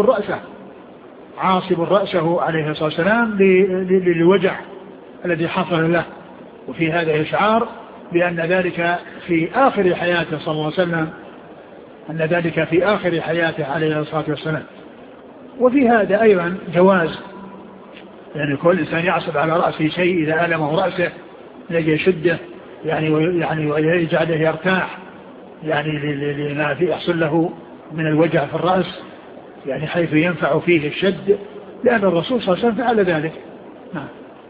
عاصب رأسه عليه الصلاة والسلام للوجع الذي حصل له. وفي هذا إشعار بأن ذلك في آخر حياته صلى الله عليه وسلم، أن ذلك في آخر حياته عليه الصلاة والسلام. وفي هذا أيضا جواز، يعني كل إنسان يعصب على رأسه شيء إذا ألمه رأسه يجي شده يعني ويجعله يرتاح، يعني لما يحصل له من الوجع في الرأس، يعني حيث ينفع فيه الشد، لأن الرسول صلى الله عليه وسلم فعل ذلك. نعم.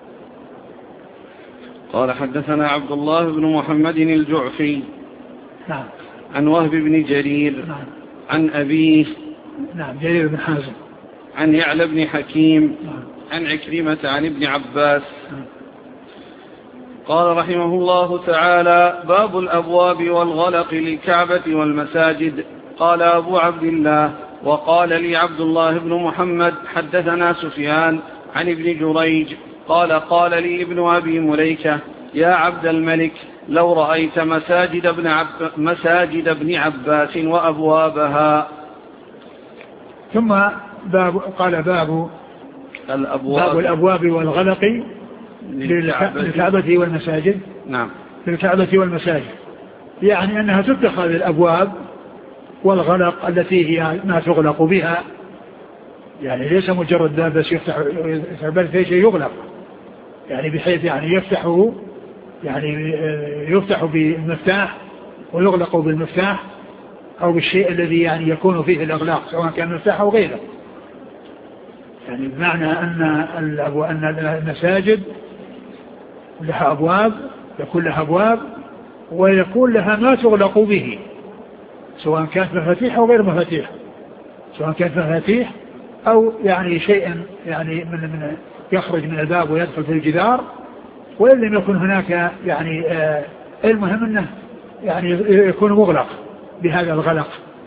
قال حدثنا عبد الله بن محمد الجعفي نعم عن وهب بن جرير نعم عن أبيه نعم جرير بن حازم عن يعلى بن حكيم نعم عن عكرمة عن ابن عباس قال رحمه الله تعالى: باب الأبواب والغلق للكعبة والمساجد. قال أبو عبد الله: وقال لي عبد الله بن محمد حدثنا سفيان عن ابن جريج قال: قال لي ابن أبي مليكة: يا عبد الملك، لو رأيت مساجد ابن عباس وأبوابها. ثم قال باب الأبواب والغلق للكعبة والمساجد. نعم، للكعبة والمساجد، يعني أنها تتخذ الأبواب والغلق التي هي ما تغلق بها، يعني ليس مجرد باب بس بل في شيء يغلق، يعني بحيث يعني يفتح بالمفتاح ويغلق بالمفتاح أو بالشيء الذي يعني يكون فيه الإغلاق، سواء كان مفتاح أو غيره. يعني بمعنى أن المساجد لها أبواب، يكون لها أبواب ويكون لها ما تغلق به، سواء كانت مفاتيح أو غير مفاتيح، سواء كانت مفاتيح أو يعني شيء يعني من يخرج من الباب ويدخل في الجدار، وإن لم يكن هناك يعني المهم أنه يعني يكون مغلق بهذا الغلق.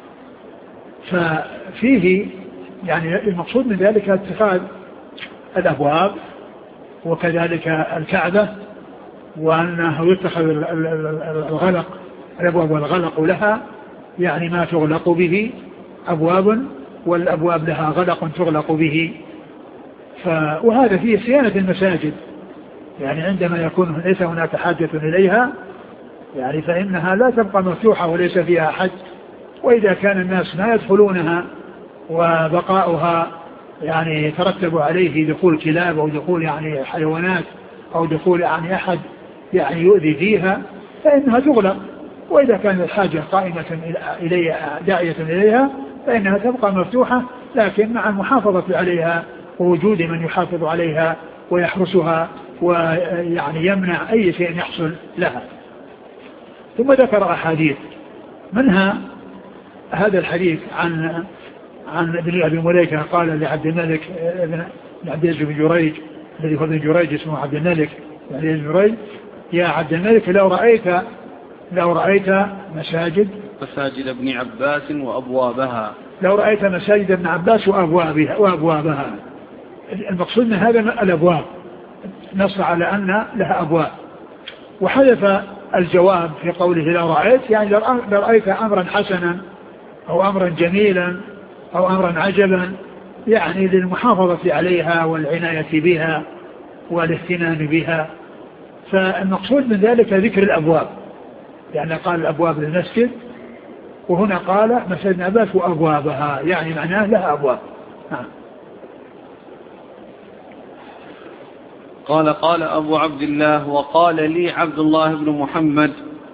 ففيه يعني المقصود من ذلك اتخاذ الأبواب وكذلك الكعبة، وأنه يتخذ الغلق الأبواب والغلق لها يعني ما تغلق به أبواب، والأبواب لها غلق تغلق به. وهذا فيه صيانة المساجد، يعني عندما يكون ليس هناك حاجة إليها يعني فإنها لا تبقى مفتوحة وليس فيها حد، وإذا كان الناس ما يدخلونها وبقاؤها يعني يترتب عليه دخول كلاب أو دخول يعني حيوانات أو دخول يعني أحد يعني يؤذي فيها، فإنها تغلق. وإذا كانت الحاجة قائمة إليها داعية إليها فإنها تبقى مفتوحة، لكن مع المحافظة عليها ووجود من يحافظ عليها ويحرسها ويعني يمنع أي شيء يحصل لها. ثم ذكر أحاديث، منها هذا الحديث عن ابن أبي مليكة قال لعبد الملك بن عبد العزيز بن جريج، الذي هو ابن جريج اسمه عبد الملك بن جريج: يا عبد الملك، لو رأيت مساجد ابن عباس وأبوابها، لو رأيت مساجد ابن عباس وأبوابها. المقصود من هذا الأبواب، نص على أن لها أبواب، وحذف الجواب في قوله لو رأيت، يعني لو رأيت أمرا حسنا أو أمرا جميلا أو أمرا عجبا يعني للمحافظة عليها والعناية بها والاهتمام بها. فالمقصود من ذلك ذكر الأبواب، يعني قال الأبواب للمسجد، وهنا قال مسجد عباس وأبوابها، يعني معناه لها أبواب. قال أبو عبد الله وقال لي عبد الله بن محمد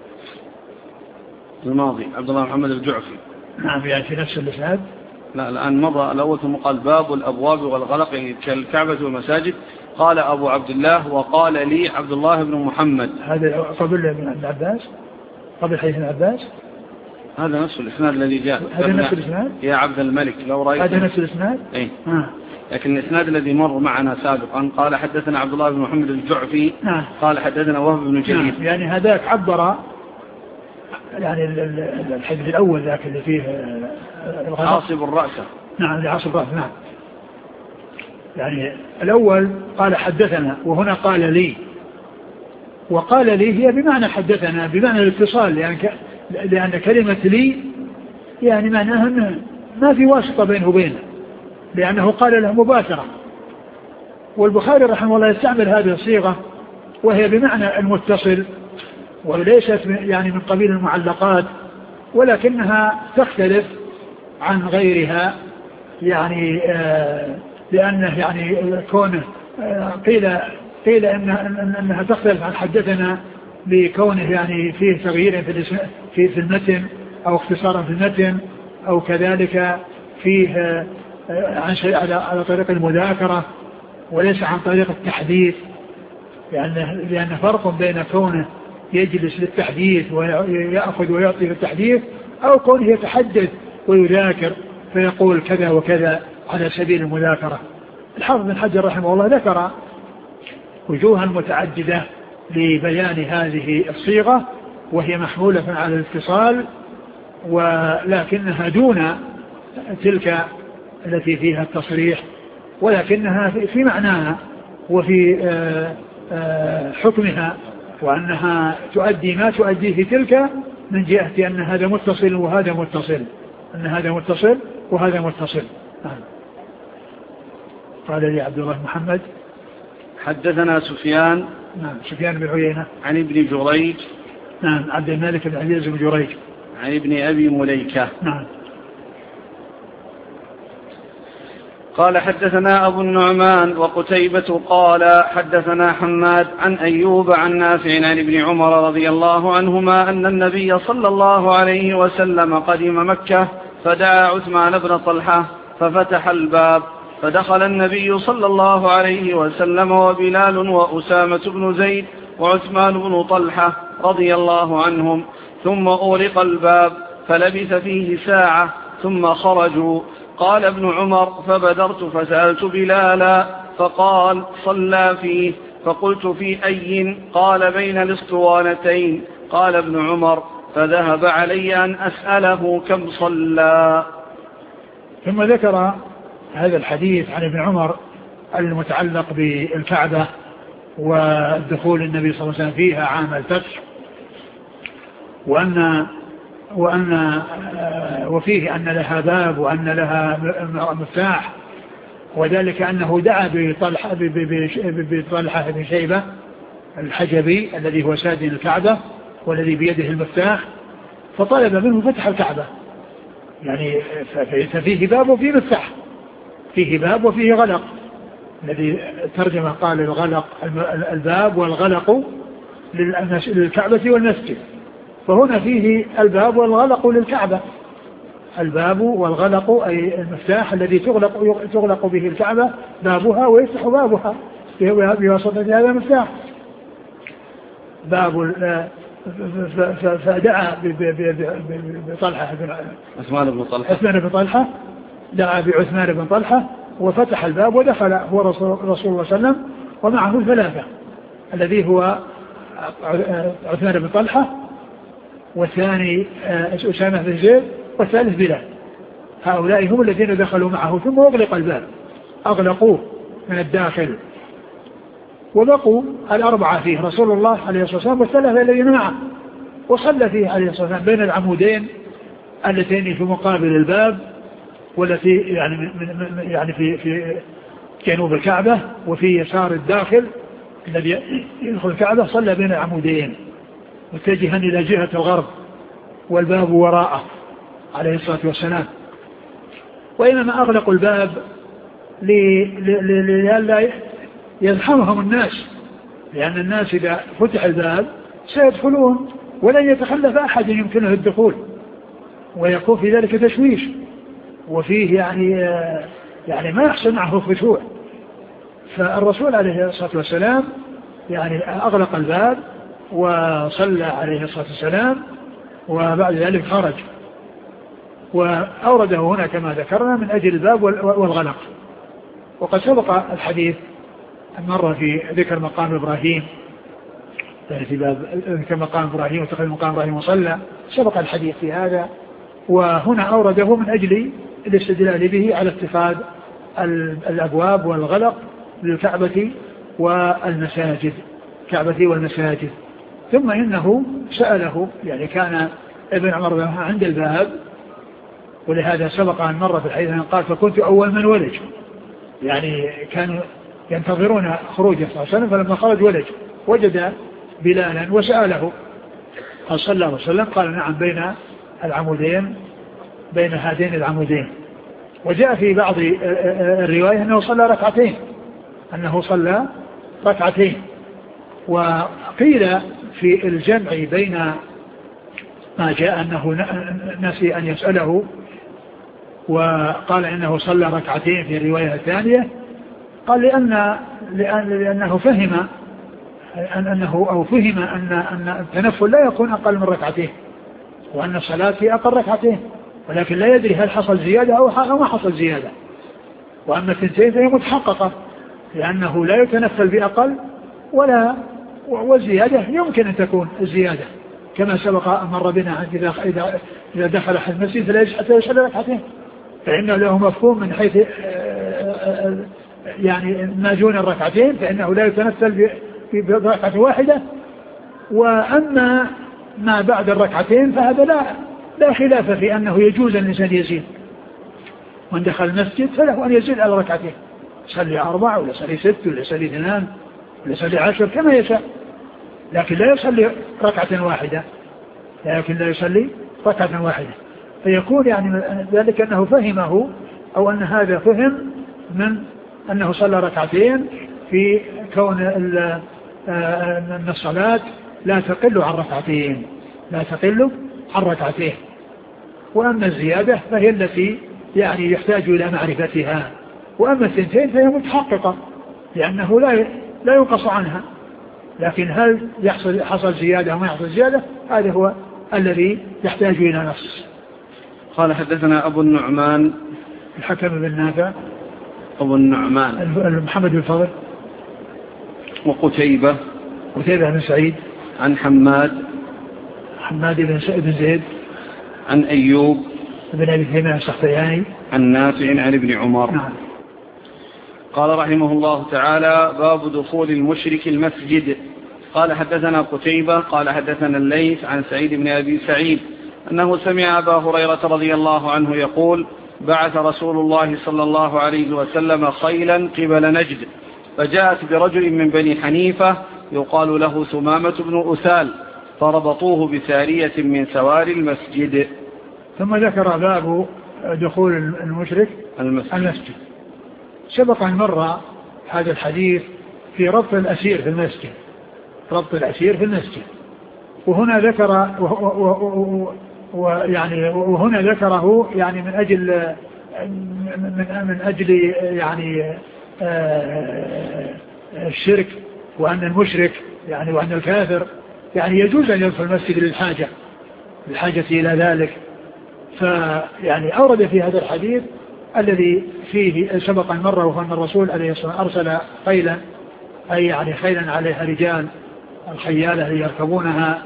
الماضي، عبد الله محمد الجعفي. نعم، يعني في نفس الإسناد. لا الآن مضى الأول ثم قال باب الأبواب والغلق كالكعبة والمساجد. قال أبو عبد الله وقال لي عبد الله بن محمد. هذا قبل ابن عباس، قبل حديث ابن عباس. هذا نفس الإسناد الذي جاء. هذا نفس الإسناد يا عبد الملك لو رأيت. هذا نفس الإسناد. إيه. لكن الإسناد الذي مر معنا سابقا قال حدثنا عبد الله بن محمد الجعفي. قال حدثنا وهب بن جرير. يعني هذاك عبر يعني الحديث الأول ذاك اللي فيه عاصب الرأس. نعم، عاصب الرأس. نعم، يعني الأول قال حدثنا، وهنا قال لي، وقال لي هي بمعنى حدثنا، بمعنى الاتصال، يعني لأن كلمة لي يعني معناها ما في واسطة بينه وبينه، لأنه قال له مباشرة. والبخاري رحمه الله يستعمل هذه الصيغة وهي بمعنى المتصل، وليست يعني من قبيل المعلقات، ولكنها تختلف عن غيرها، يعني لأنه يعني كونه قيل أنها تختلف عن حدثنا لكونه يعني فيه تغيير في المتن أو اختصارا في المتن، أو كذلك فيه عن شيء على طريق المذاكرة وليس عن طريق التحديث، لأن فرق بين كونه يجلس للتحديث ويأخذ ويعطي للتحديث، أو كونه يتحدث ويذاكر فيقول كذا وكذا على سبيل المذاكرة. الحافظ بن حجر رحمه الله ذكر وجوها متعددة لبيان هذه الصيغة، وهي محمولة على الاتصال، ولكنها دون تلك التي فيها التصريح، ولكنها في معناها وفي حكمها، وأنها تؤدي ما تؤديه تلك من جهة أن هذا متصل وهذا متصل، أن هذا متصل وهذا متصل. قال لي عبد الله محمد حدثنا سفيان. نعم، سفيان بن عيينة عن ابن جريج. نعم، عبد الملك بن عزيز بن جريج. عن ابن أبي مليكة. نعم. قال حدثنا أبو النعمان وقتيبة قال حدثنا حماد عن أيوب عن نافع عن ابن عمر رضي الله عنهما أن النبي صلى الله عليه وسلم قدم مكة فدعا عثمان بن طلحة ففتح الباب، فدخل النبي صلى الله عليه وسلم وبلال وأسامة بن زيد وعثمان بن طلحة رضي الله عنهم، ثم أغلق الباب فلبث فيه ساعة ثم خرجوا. قال ابن عمر فبدرت فسألت بلالا فقال صلى فيه، فقلت في أي؟ قال بين الاسطوانتين. قال ابن عمر فذهب علي أن أسأله كم صلى. ثم ذكر هذا الحديث عن ابن عمر المتعلق بالكعبة ودخول النبي صلى الله عليه وسلم فيها عام الفتح، وفيه أن لها باب وأن لها مفتاح، وذلك أنه دعا بطلحة بن شيبة الحجبي الذي هو سادن الكعبة والذي بيده المفتاح، فطلب منه فتح الكعبة، يعني ففيه باب وفيه مفتاح، فيه باب وفيه غلق، الذي ترجم قال الغلق الباب والغلق للكعبة والمسجد، فهنا فيه الباب والغلق للكعبة، الباب والغلق أي المفتاح الذي تغلق به الكعبة بابها ويفتح بابها بواسطة هذا المفتاح. باب فدعا بطلحة عثمان بن طلحة دعا بعثمان بن طلحة وفتح الباب ودخل هو رسول الله صلى الله عليه وسلم ومعه ثلاثة، الذي هو عثمان بن طلحة، والثاني أسامة بن زيد، والثالث بلال. هؤلاء هم الذين دخلوا معه، ثم أغلق الباب، أغلقوه من الداخل، وبقوا الأربعة فيه رسول الله عليه الصلاة والسلام والثلاثة الذين معه، وصلى فيه عليه الصلاة والسلام بين العمودين اللتين في مقابل الباب، والتي يعني في جنوب الكعبة، وفي يسار الداخل الذي يدخل الكعبة صلى بين العمودين متجها إلى جهة الغرب والباب وراءه عليه الصلاة والسلام. وإنما أغلقوا الباب لئلا يزحمهم الناس، لأن الناس إذا فتح الباب سيدخلون ولن يتخلف أحد يمكنه الدخول، ويكون في ذلك تشويش، وفيه يعني ما يحصل معه خشوع. فالرسول عليه الصلاة والسلام يعني أغلق الباب وصلى عليه الصلاة والسلام، وبعد ذلك خرج وأورده هنا كما ذكرنا من أجل الباب والغلق. وقد سبق الحديث مرة في ذكر مقام إبراهيم، في باب ذكر مقام إبراهيم وتخذ مقام إبراهيم وصلى، سبق الحديث في هذا، وهنا أورده من أجل الاستدلال به على اتخاذ الأبواب والغلق للكعبة والمساجد، كعبة والمساجد. ثم إنه سأله، يعني كان ابن عمر عند الباب، ولهذا سبق أن مر في الحديث أن قال فكنت أول من ولج، يعني كانوا ينتظرون خروجه صلى الله عليه وسلم، فلما خرج ولج وجد بلالا وسأله هل صلى الله عليه وسلم؟ قال نعم بين العمودين، بين هذين العمودين. وجاء في بعض الرواية أنه صلى ركعتين، أنه صلى ركعتين. وقيل في الجمع بين ما جاء أنه نسي أن يسأله وقال إنه صلى ركعتين في الرواية الثانية، قال لأنه فهم أن التنفل لا يكون أقل من ركعتين، وأن الصلاة في أقل ركعتين، ولكن لا يدري هل حصل زيادة أو ما حصل زيادة. وأما الثنتين فهي متحققة، لأنه لا يتنفل بأقل والزيادة يمكن أن تكون الزيادة، كما سبق مر بنا إذا دخل أحد المسجد فلا حتى يصلي ركعتين، فإنه له مفهوم من حيث يعني ما دون الركعتين، فإنه لا يتنفل بركعة واحدة. وأما ما بعد الركعتين فهذا لا خلاف في أنه يجوز الإنسان يزيد، من دخل المسجد فله أن يزيد على ركعتين، يصلي 4 ولا يصلي 6 ولا يصلي 2 ولا يصلي 10 كما يشاء، لكن لا يصلي ركعة واحدة. فيكون يعني ذلك أنه فهمه، أو أن هذا فهم من أنه صلى ركعتين في كون أن الصلاة لا تقل عن ركعتين. وأما الزيادة فهي التي يعني يحتاج إلى معرفتها، وأما الثنتين فهي متحققة لأنه لا ينقص عنها، لكن هل حصل زيادة وما يحصل زيادة هذا هو الذي يحتاج إلى نص. قال حدثنا أبو النعمان الحكم بن نافع، أبو النعمان محمد بن فضل، وقتيبة بن سعيد، عن حماد بن زيد، عن أيوب بن أبي تميم السختياني، عن نافع عن ابن عمر. نعم. قال رحمه الله تعالى: باب دخول المشرك المسجد. قال حدثنا قتيبة قال حدثنا الليث عن سعيد بن أبي سعيد أنه سمع أبا هريرة رضي الله عنه يقول: بعث رسول الله صلى الله عليه وسلم خيلا قبل نجد، فجاءت برجل من بني حنيفة يقال له ثمامة بن أسال، فربطوه بسارية من سوار المسجد. ثم ذكر باب دخول المشرك المسجد. سبق أن مر هذا الحديث في ربط الأسير في المسجد، وهنا ذكر وهنا ذكره يعني من أجل يعني الشرك، وأن المشرك يعني وأن الكافر يعني يجوز أن يدخل المسجد للحاجة إلى ذلك. فيعني أورد في هذا الحديث الذي فيه سبق المرة، وهو أن الرسول عليه الصلاة والسلام أرسل خيلا، أي يعني خيلا عليها رجال الخيالة يركبونها،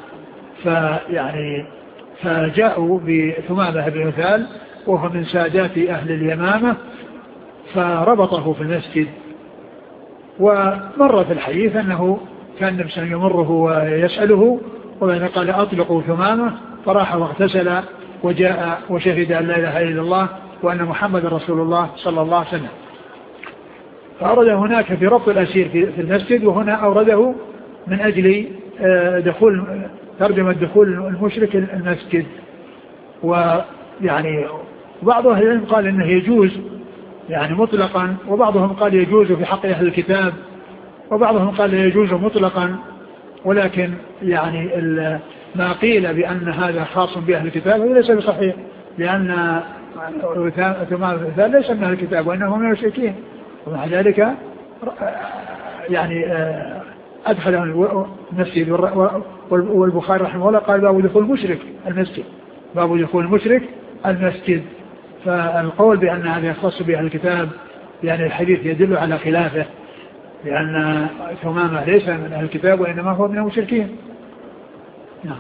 فجاءوا بثمامة بن أسال وهو من سادات أهل اليمامة، فربطه في المسجد. ومر في الحديث أنه كان نفسا يمره ويسأله، وبين قال: أطلقوا ثمامة، فراح واغتسل وجاء وشهد أن لا إله إلا الله وأن محمد رسول الله صلى الله عليه وسلم. فأورد هناك في ربط الأسير في المسجد، وهنا أورده من أجل ترجمة دخول المشرك المسجد. ويعني بعض أهل العلم قال إنه يجوز يعني مطلقا، وبعضهم قال يجوز في حق أهل الكتاب، وبعضهم قال يجوز مطلقا. ولكن يعني ما قيل بأن هذا خاص بأهل الكتاب هذا ليس بصحيح، لأن ثمان ليس من أهل الكتاب وإنهم من المشركين، ومع ذلك يعني أدخل المسجد. والبخاري رحمه الله قال باب دخول المشرك المسجد، باب دخول المشرك المسجد. فالقول بأن هذا يخص بأهل الكتاب يعني الحديث يدل على خلافه، لأن ثمامة ليس من أهل الكتاب وإنما هو من المشركين. نعم.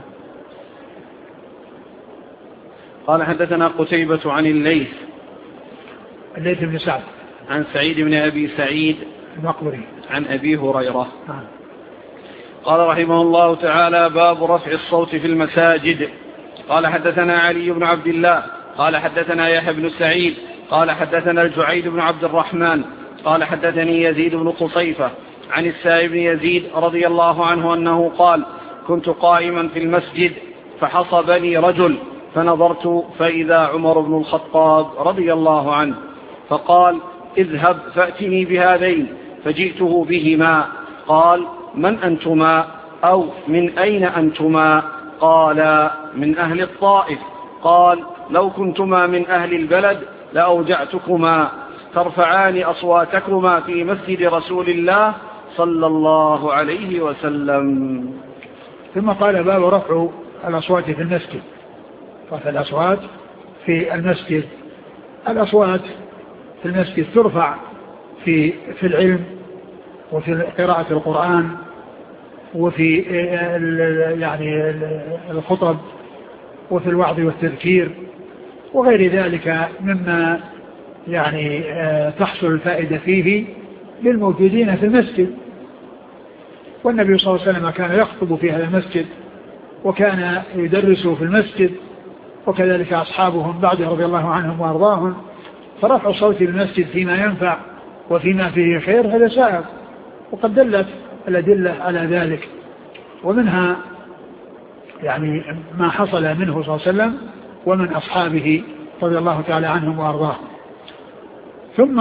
قال حدثنا قتيبة عن الليث بن سعد عن سعيد بن أبي سعيد المقبري عن أبي هريرة. قال رحمه الله تعالى: باب رفع الصوت في المساجد. قال حدثنا علي بن عبد الله قال حدثنا يحيى بن سعيد قال حدثنا الجعيد بن عبد الرحمن قال حدثني يزيد بن قصيفة عن السائب بن يزيد رضي الله عنه أنه قال: كنت قائما في المسجد فحصبني رجل فنظرت فإذا عمر بن الخطاب رضي الله عنه، فقال: اذهب فأتني بهذين، فجئته بهما. قال: من أنتما؟ أو من أين أنتما؟ قال: من أهل الطائف. قال: لو كنتما من أهل البلد لأوجعتكما، ترفعان أصواتكما في مسجد رسول الله صلى الله عليه وسلم. ثم قال: باب رفع الأصوات في المسجد. رفع الأصوات في المسجد. الأصوات في المسجد ترفع في العلم، وفي قراءة القرآن، وفي يعني الخطب، وفي الوعظ والتذكير، وغير ذلك مما يعني تحصل الفائدة فيه للموجودين في المسجد. والنبي صلى الله عليه وسلم كان يخطب في هذا المسجد، وكان يدرس في المسجد، وكذلك أصحابه من بعده رضي الله عنهم وأرضاهم. فرفع الصوت المسجد فيما ينفع وفيما فيه خير هذا سائغ، وقد دلت الأدلة على ذلك، ومنها يعني ما حصل منه صلى الله عليه وسلم ومن أصحابه رضي الله تعالى عنهم وأرضاهم. ثم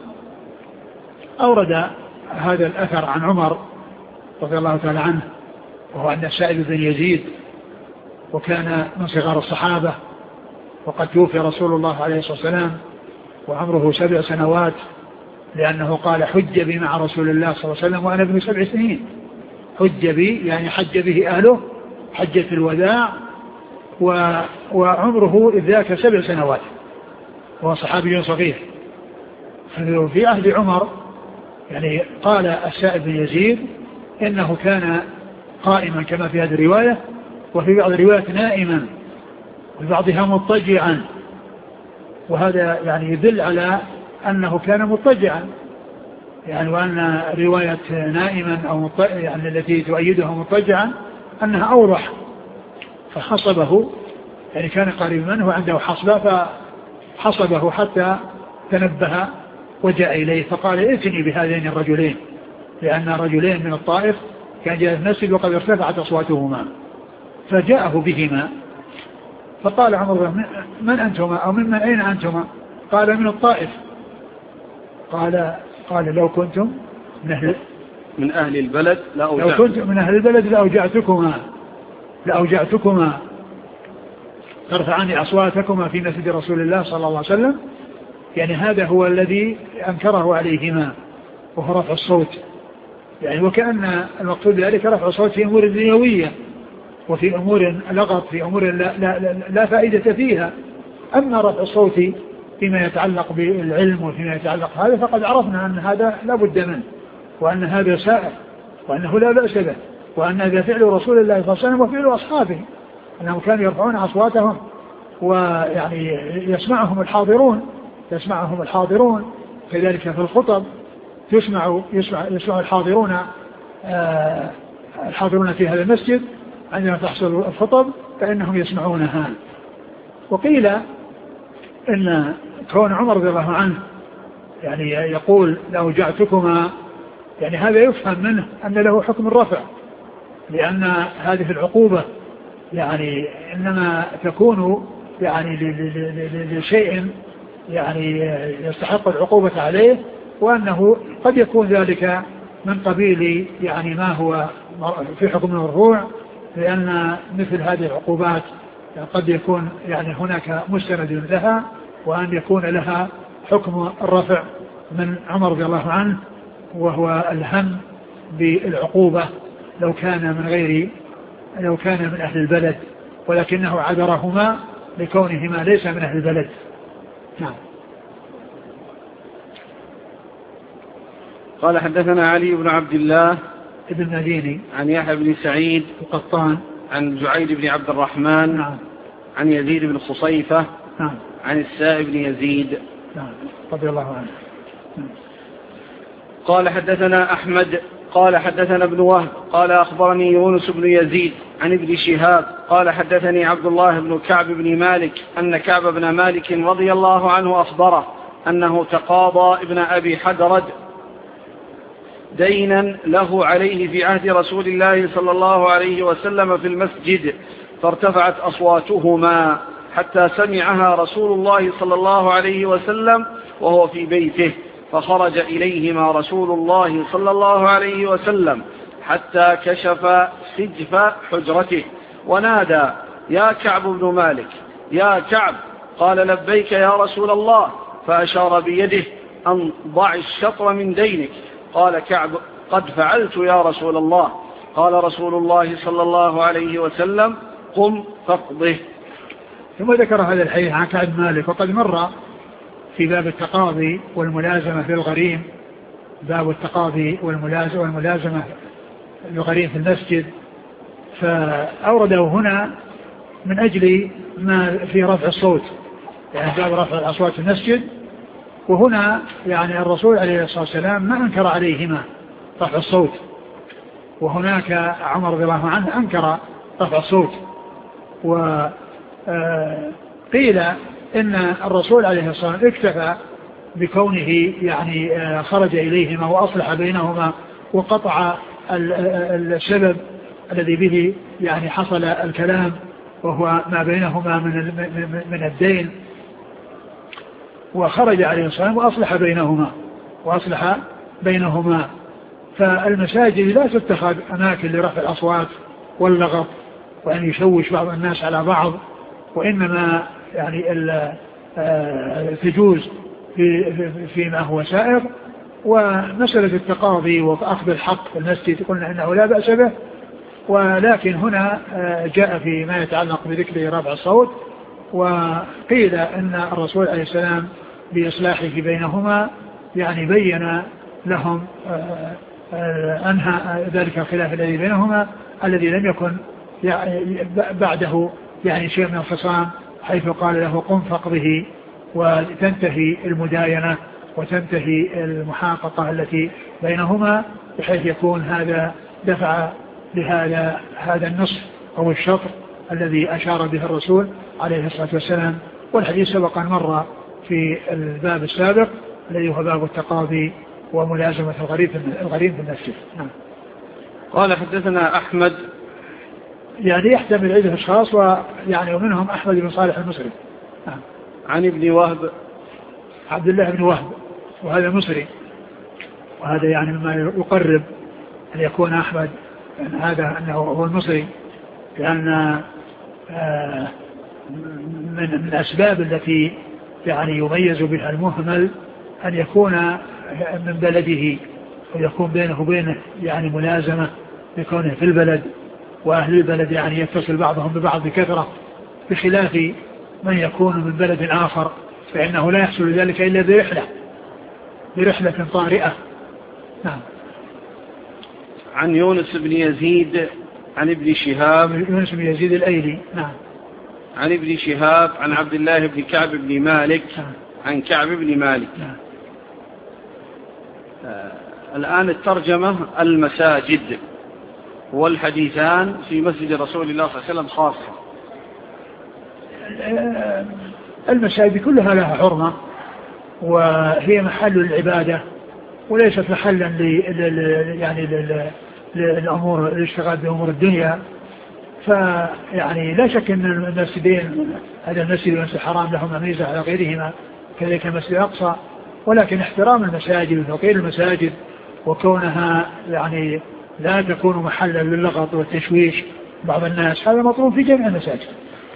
أورد هذا الأثر عن عمر رضي الله تعالى عنه، وهو أن السائب بن يزيد، وكان من صغار الصحابة، وقد توفي رسول الله عليه الصلاة والسلام وعمره 7 سنوات، لأنه قال: حج بي مع رسول الله صلى الله عليه وسلم وأنا ابن 7 سنين. حج بي يعني حج به أهله حجة الوداع، وعمره إذ ذاك 7 سنوات، وهو صحابي صغير. في عهد عمر يعني قال السائب بن يزيد إنه كان قائما كما في هذه الرواية، وفي بعض الروايات نائما، وفي بعضها مضطجعا، وهذا يعني يدل على أنه كان مضطجعا، يعني وأن رواية نائما أو يعني التي تؤيدها مضطجعا أنها أوضح. فحصبه يعني كان قريبا منه عنده حصبة، فحصبه حتى تنبه وجاء إليه، فقال: ائتني بهذين الرجلين، لأن رجلين من الطائف كان جاء المسجد وقد ارتفعت أصواتهما، فجاءه بهما. فقال عمر: من أنتما؟ أو من أين أنتما؟ قال: من الطائف. قال: لو كنتم من أهل البلد لو كنتم من أهل البلد لأوجعتكما ترفعان أصواتكما في مسجد رسول الله صلى الله عليه وسلم. يعني هذا هو الذي أنكره عليهما، وهو رفع الصوت، يعني وكأن المقصود ذلك رفع الصوت في أمور دنيوية، وفي أمور لغط، في أمور لا فائدة فيها. أما رفع الصوت فيما يتعلق بالعلم وفيما يتعلق هذا، فقد عرفنا أن هذا لا بد منه، وأن هذا سائر، وأنه لا بأس به، وأن هذا فعل رسول الله صلى الله عليه وسلم وفعل أصحابه، أنهم كانوا يرفعون أصواتهم، ويعني يسمعهم الحاضرون كذلك في الخطب يسمع الحاضرون في هذا المسجد عندما تحصل الخطب فإنهم يسمعونها. وقيل إن كون عمر رضي الله عنه يعني يقول لو جعتكما، يعني هذا يفهم منه أن له حكم الرفع، لأن هذه العقوبة يعني إنما تكون يعني لشيء يعني يستحق العقوبة عليه، وأنه قد يكون ذلك من قبيل يعني ما هو في حكم المرفوع، لأن مثل هذه العقوبات قد يكون يعني هناك مستند لها، وأن يكون لها حكم الرفع من عمر رضي الله عنه، وهو الهم بالعقوبة لو كان من أهل البلد، ولكنه عذرهما لكونهما ليس من أهل البلد. نعم. قال حدثنا علي بن عبد الله ابن مديني عن يحيى بن سعيد القطان عن جعيد بن عبد الرحمن. نعم. عن يزيد بن خصيفة. نعم. عن السائب بن يزيد. نعم رضي الله عنه. نعم. قال حدثنا أحمد قال حدثنا ابن وهب قال أخبرني يونس بن يزيد عن ابن شهاب قال حدثني عبد الله بن كعب بن مالك أن كعب بن مالك رضي الله عنه أخبره أنه تقاضى ابن أبي حدرد دينا له عليه في عهد رسول الله صلى الله عليه وسلم في المسجد، فارتفعت أصواتهما حتى سمعها رسول الله صلى الله عليه وسلم وهو في بيته، فخرج إليهما رسول الله صلى الله عليه وسلم حتى كشف سجف حجرته ونادى: يا كعب بن مالك، يا كعب. قال: لبيك يا رسول الله، فأشار بيده أن ضع الشطر من دينك. قال كعب: قد فعلت يا رسول الله. قال رسول الله صلى الله عليه وسلم: قم فاقضه. ثم ذكر هذا الحديث عن كعب مالك، وقد مر في باب التقاضي والملازمة في الغريم، باب التقاضي والملازمة للغريم في المسجد، فأورده هنا من أجل ما في رفع الصوت، يعني باب رفع الأصوات في المسجد. وهنا يعني الرسول عليه الصلاة والسلام ما أنكر عليهما رفع الصوت، وهناك عمر رضي الله عنه أنكر رفع الصوت. وقيل إن الرسول عليه الصلاة والسلام اكتفى بكونه يعني خرج إليهما وأصلح بينهما وقطع السبب الذي به يعني حصل الكلام، وهو ما بينهما من الدين، وخرج عليه الصلاة والسلام وأصلح بينهما. فالمساجد لا تتخذ أماكن لرفع الأصوات واللغط وأن يشوش بعض الناس على بعض، وإنما يعني تجوز فيما هو سائر. ومسألة التقاضي وأخذ الحق في المسجد قلنا إنه لا بأس به، ولكن هنا جاء في ما يتعلق بذكر رفع الصوت، وقيل إن الرسول عليه السلام بإصلاحه بينهما يعني بين لهم أنهى ذلك الخلاف الذي بينهما الذي لم يكن بعده يعني شيء من الخصام، حيث قال له: قم فاقضه، وتنتهي المداينة وتنتهي المحاققة التي بينهما، بحيث يكون هذا دفع هذا النصف أو الشطر الذي أشار به الرسول عليه الصلاة والسلام. والحديث سبق أن مر في الباب السابق الذي هو باب التقاضي وملازمة الغريم في المسجد. نعم. قال حدثنا أحمد، يعني يحتمل عدة أشخاص، ويعني ومنهم أحمد بن صالح المصري. نعم. عن ابن وهب، عبد الله بن وهب، وهذا مصري، وهذا يعني مما يقرب أن يكون أحمد يعني هذا أنه هو المصري، لأن من الأسباب التي يعني يميز بها المهمل أن يكون من بلده، ويكون بينه وبينه يعني ملازمة لكونه في البلد، وأهل البلد يعني يتصل بعضهم ببعض بكثرة، بخلاف من يكون من بلد آخر فإنه لا يحصل ذلك إلا برحلة طارئة. نعم. عن يونس بن يزيد عن ابن شهاب، يونس بن يزيد الأيلي. نعم. عن ابن شهاب عن عبد الله بن كعب بن مالك. نعم. عن كعب بن مالك. نعم. الآن الترجمة المساجد والحديثان في مسجد رسول الله صلى الله عليه وسلم خاصة. المساجد كلها لها حرمة، وهي محل العبادة وليست محلا للأمور الاشتغال بأمور الدنيا. فيعني لا شك أن المسجدين، هذا المسجد والمسجد الحرام لهما ميزة على غيرهما كذلك المسجد الأقصى، ولكن احترام المساجد وتوقير المساجد وكونها يعني لا تكون محلا للغط والتشويش بعض الناس، هذا مطلوب في جميع المساجد.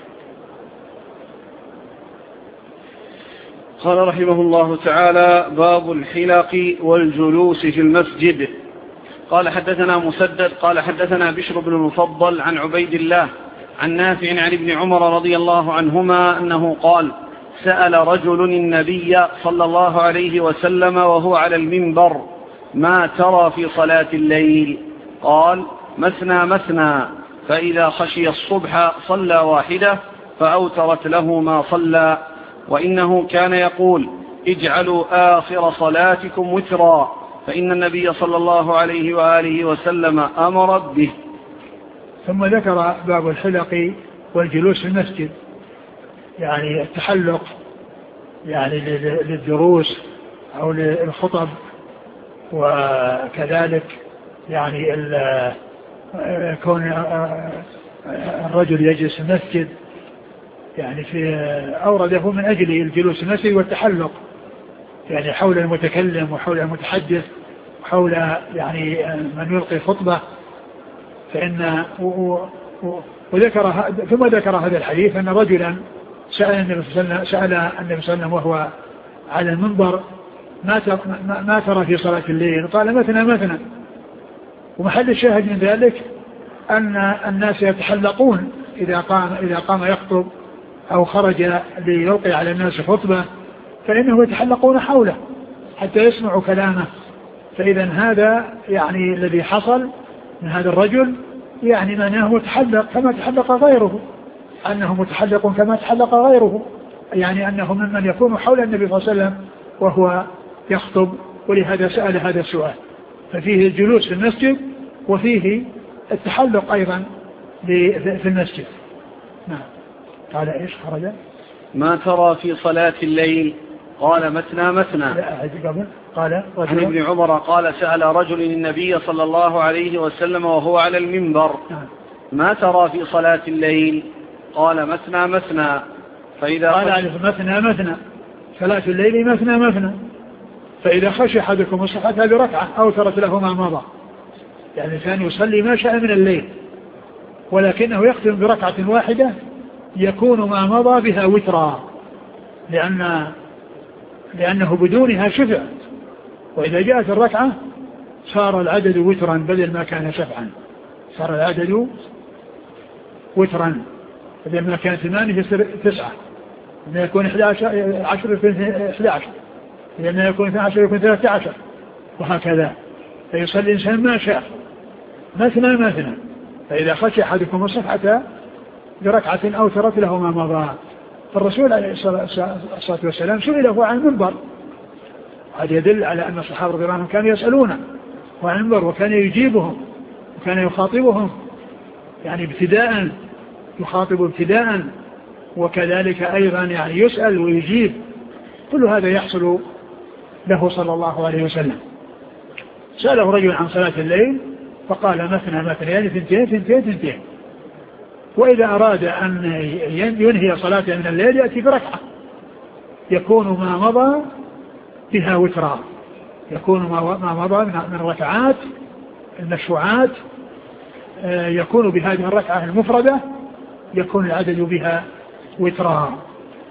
قال رحمه الله تعالى: باب الحلق والجلوس في المسجد. قال حدثنا مسدد قال حدثنا بشر بن المفضل عن عبيد الله عن نافع عن ابن عمر رضي الله عنهما أنه قال: سأل رجل النبي صلى الله عليه وسلم وهو على المنبر: ما ترى في صلاة الليل؟ قال: مثنى مثنى، فإذا خشي الصبح صلى واحدة فأوترت له ما صلى، وإنه كان يقول: اجعلوا آخر صلاتكم وترا، فإن النبي صلى الله عليه وآله وسلم أمر به. ثم ذكر باب الحلق والجلوس في المسجد، يعني التحلق يعني للدروس أو للخطب، وكذلك يعني كون الرجل يجلس في المسجد يعني في أورده من أجل الجلوس في المسجد والتحلق يعني حول المتكلم وحول المتحدث وحول يعني من يلقي خطبة. فإن ثم ذكر هذا الحديث أن رجلا سأل النبي صلى الله عليه وسلم وهو على المنبر: ما ترى في صلاة الليل؟ قال: مثنى مثنى. ومحل الشاهد من ذلك أن الناس يتحلقون إذا قام يخطب أو خرج ليلقي على الناس خطبة، فإنهم يتحلقون حوله حتى يسمعوا كلامه. فإذا هذا يعني الذي حصل من هذا الرجل يعني معناه متحلق كما تحلق غيره، أنه متحلق كما تحلق غيره، يعني أنه ممن يكون حول النبي صلى الله عليه وسلم وهو يخطب، ولهذا سأل هذا السؤال. ففيه الجلوس في المسجد وفيه التحلق أيضا في المسجد. نعم. قال إيش خرج؟ ما ترى في صلاة الليل؟ قال: مثنى مثنى. قال عن ابن عمر قال: سأل رجل النبي صلى الله عليه وسلم وهو على المنبر: ما ترى في صلاة الليل؟ قال: مثنى مثنى، فإذا قال مثنى مثنى، صلاة الليل مثنى مثنى، فإذا خشي أحدكم الصبح بركعة أوترت له ما مضى. يعني الإنسان يصلي ما شاء من الليل، ولكنه يختم بركعة واحدة يكون ما مضى بها وترا، لأنه بدونها شفع، وإذا جاءت الركعة صار العدد وترا بدل ما كان شفعا، صار العدد وترا بدل ما كان 8 يصير 9، لما يكون 10 يكون 11، لما يكون 12 يكون 13، وهكذا. فيصلي الإنسان ما شاء مثنى مثنى، فإذا خشي أحدكم الصبح بركعة أوترت له ما مضى. فالرسول عليه الصلاة والسلام سئله عن المنبر، هذا يدل على أن الصحابة رضي الله عنهم كانوا يسألونه عن المنبر، وكان يجيبهم وكان يخاطبهم يعني ابتداء، يخاطب ابتداء، وكذلك أيضا يعني يسأل ويجيب. كل هذا يحصل له صلى الله عليه وسلم. سأله رجل عن صلاة الليل فقال: مثنى مثنى، يعني 2 وإذا أراد أن ينهي صلاته من الليل يأتي بركعة يكون ما مضى بها وترا، يكون ما مضى من الركعات المشروعات يكون بهذه الركعة المفردة يكون العدد بها وترا.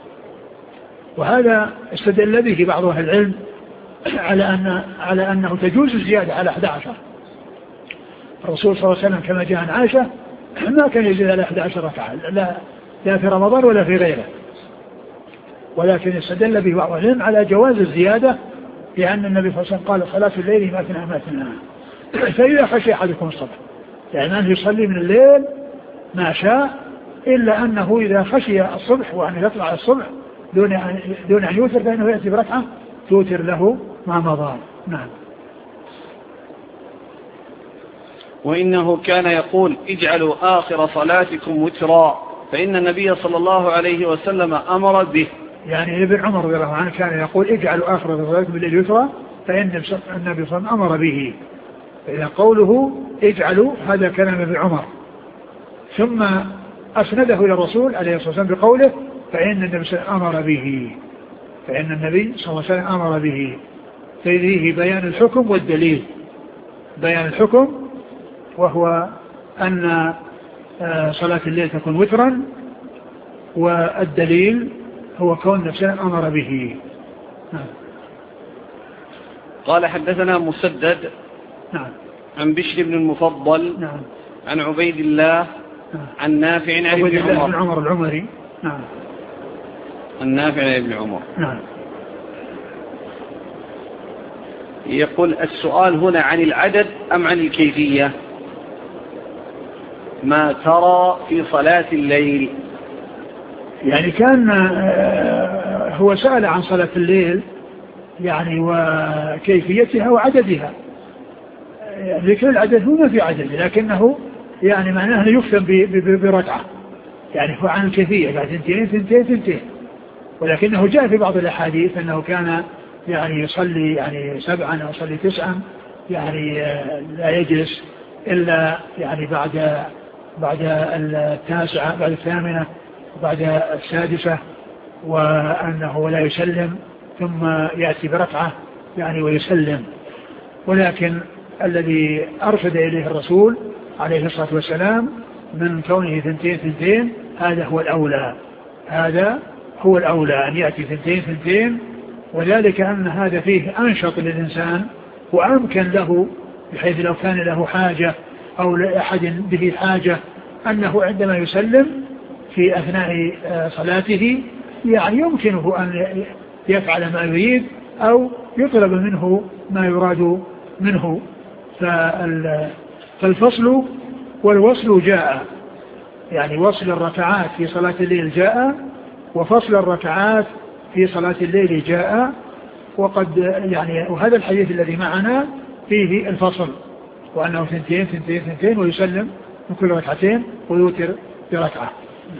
وهذا استدل به بعض أهل العلم على أنه تجوز الزيادة على 11. الرسول صلى الله عليه وسلم كما جاء عن عائشة ما كان يزيد على 11 ركعة لا في رمضان ولا في غيره، ولكن استدل به بعض العلم على جواز الزيادة، لأن النبي صلى الله عليه وسلم قال: صلاة الليل مثنى مثنى. فإذا خشي أحدكم الصبح، يعني أنه يصلي من الليل ما شاء، إلا أنه إذا خشي الصبح وأن يطلع الصبح دون أن يوتر فإنه يأتي بركعة توتر له ما مضى. نعم. وإنه كان يقول: اجعلوا آخر صلاتكم وترا، فإن النبي صلى الله عليه وسلم أمر به. يعني ابن عمر رضي الله عنه كان يقول اجعلوا آخر صلاتكم بالليل يسرا فإن النبي صلى الله عليه وسلم أمر به. إذا قوله اجعلوا هذا كلام ابن عمر، ثم أسنده إلى الرسول عليه الصلاة والسلام بقوله فإن النبي صلى الله عليه وسلم أمر به، فإن النبي صلى الله عليه وسلم أمر به، فيه بيان الحكم والدليل. بيان الحكم وهو أن صلاة الليل تكون وترا، والدليل هو كون نفسه أمر به. قال حدثنا مسدد نعم عن بشر بن المفضل نعم عن عبيد الله عن نافع عن ابن عمر العمري نعم النافع عن ابن عمر نعم. يقول السؤال هنا عن العدد أم عن الكيفية؟ ما ترى في صلاة الليل؟ يعني كان هو سأل عن صلاة الليل يعني وكيفيتها وعددها. ذكر العدد هو ما في عدد، لكنه يعني معناه يختم بركعة، يعني هو عن الكيفية بعد ثنتين، ولكنه جاء في بعض الأحاديث أنه كان يعني يصلي يعني 7 أو يصلي 9، يعني لا يجلس إلا يعني بعد 9 بعد 8 بعد 6، وأنه لا يسلم ثم يأتي بركعة يعني ويسلم. ولكن الذي أرشد إليه الرسول عليه الصلاة والسلام من كونه 2 هذا هو الأولى، هذا هو الأولى أن يأتي 2 وذلك أن هذا فيه أنشط للإنسان وأمكن له، بحيث لو كان له حاجة أو لأحد به حاجة أنه عندما يسلم في أثناء صلاته يعني يمكنه أن يفعل ما يريد أو يطلب منه ما يراد منه. فالفصل والوصل جاء، يعني وصل الركعات في صلاة الليل جاء، وفصل الركعات في صلاة الليل جاء. وقد يعني وهذا الحديث الذي معنا فيه الفصل، وأنه 2 ويسلم من كل 2 ويوتر بركعة.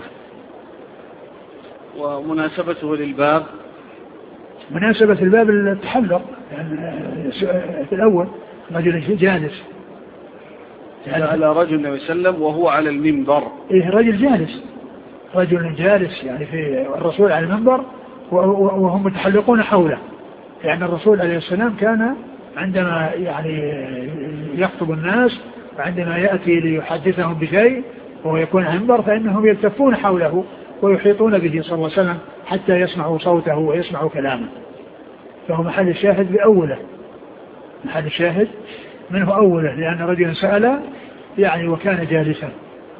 ومناسبته للباب، مناسبة الباب التحلق يعني في الأول رجل جالس على رجل يسلم وهو على المنبر. إيه رجل جالس يعني في الرسول على المنبر وهم متحلقون حوله، يعني الرسول عليه السلام كان عندما يعني يخطب الناس وعندما يأتي ليحدثهم بشيء وهو يكون على المنبر فإنهم يلتفون حوله ويحيطون به صلى الله عليه وسلم حتى يسمعوا صوته ويسمعوا كلامه. فهو محل الشاهد بأوله، محل الشاهد منه أوله، لأن رجلا سأل يعني وكان جالسا.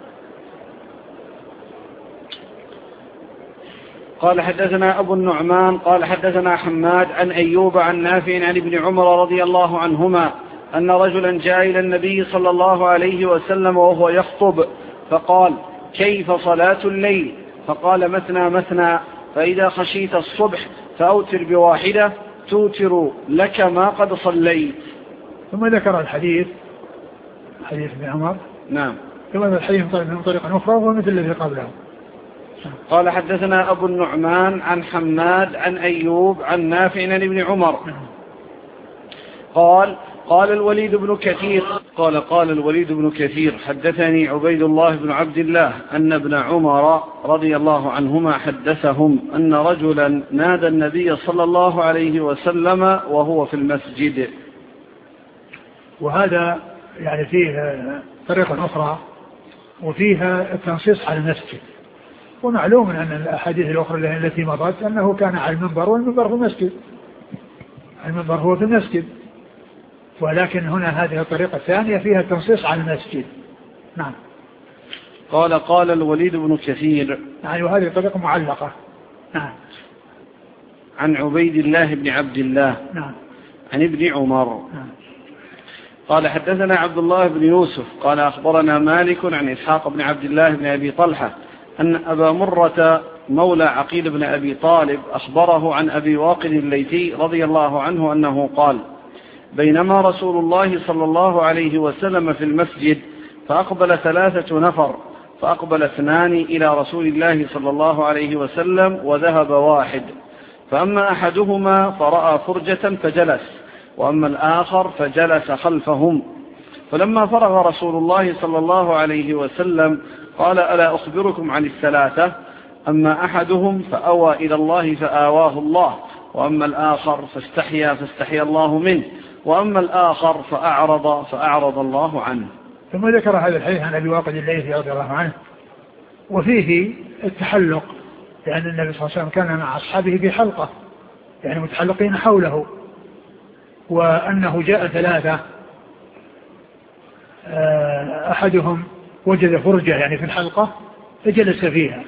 قال حدثنا أبو النعمان قال حدثنا حماد عن أيوب عن نافع عن ابن عمر رضي الله عنهما أن رجلا جاء إلى النبي صلى الله عليه وسلم وهو يخطب فقال كيف صلاة الليل؟ فقال مثنى فإذا خشيت الصبح فأوتر ب1 توتر لك ما قد صليت. ثم ذكر الحديث حديث ابن عمر نعم، ثم الحديث من طريقة أخرى وهو مثل الذي قبله. قال حدثنا أبو النعمان عن حماد عن أيوب عن نافع عن ابن عمر قال الوليد بن كثير حدثني عبيد الله بن عبد الله أن ابن عمر رضي الله عنهما حدثهم أن رجلا نادى النبي صلى الله عليه وسلم وهو في المسجد. وهذا يعني فيه طريقة أخرى وفيها التنصيص على المسجد. ومعلوم أن الأحاديث الأخرى التي مضت أنه كان على المنبر والمنبر في المسجد، المنبر هو في المسجد، ولكن هنا هذه الطريقة الثانية فيها التنصيص على المسجد. نعم. قال الوليد بن كثير يعني وهذه طريقة معلقة. نعم. عن عبيد الله بن عبد الله نعم. عن ابن عمر نعم. قال حدثنا عبد الله بن يوسف قال أخبرنا مالك عن إسحاق بن عبد الله بن أبي طلحة أن أبا مرة مولى عقيل بن أبي طالب أخبره عن أبي واقد الليثي رضي الله عنه أنه قال بينما رسول الله صلى الله عليه وسلم في المسجد فأقبل 3 نفر فأقبل اثنان إلى رسول الله صلى الله عليه وسلم وذهب واحد، فأما أحدهما فرأى فرجة فجلس، وأما الآخر فجلس خلفهم. فلما فرغ رسول الله صلى الله عليه وسلم قال: ألا أخبركم عن الثلاثة؟ أما أحدهم فأوى إلى الله فآواه الله، وأما الآخر فاستحيا الله منه، وأما الآخر فأعرض الله عنه. ثم ذكر هذا الحديث عن أبي واقد الليثي رضي الله عنه، وفيه التحلق، لأن النبي صلى الله عليه وسلم كان مع أصحابه في حلقة، يعني متحلقين حوله، وأنه جاء ثلاثة، أحدهم وجد فرجة يعني في الحلقة فجلس فيها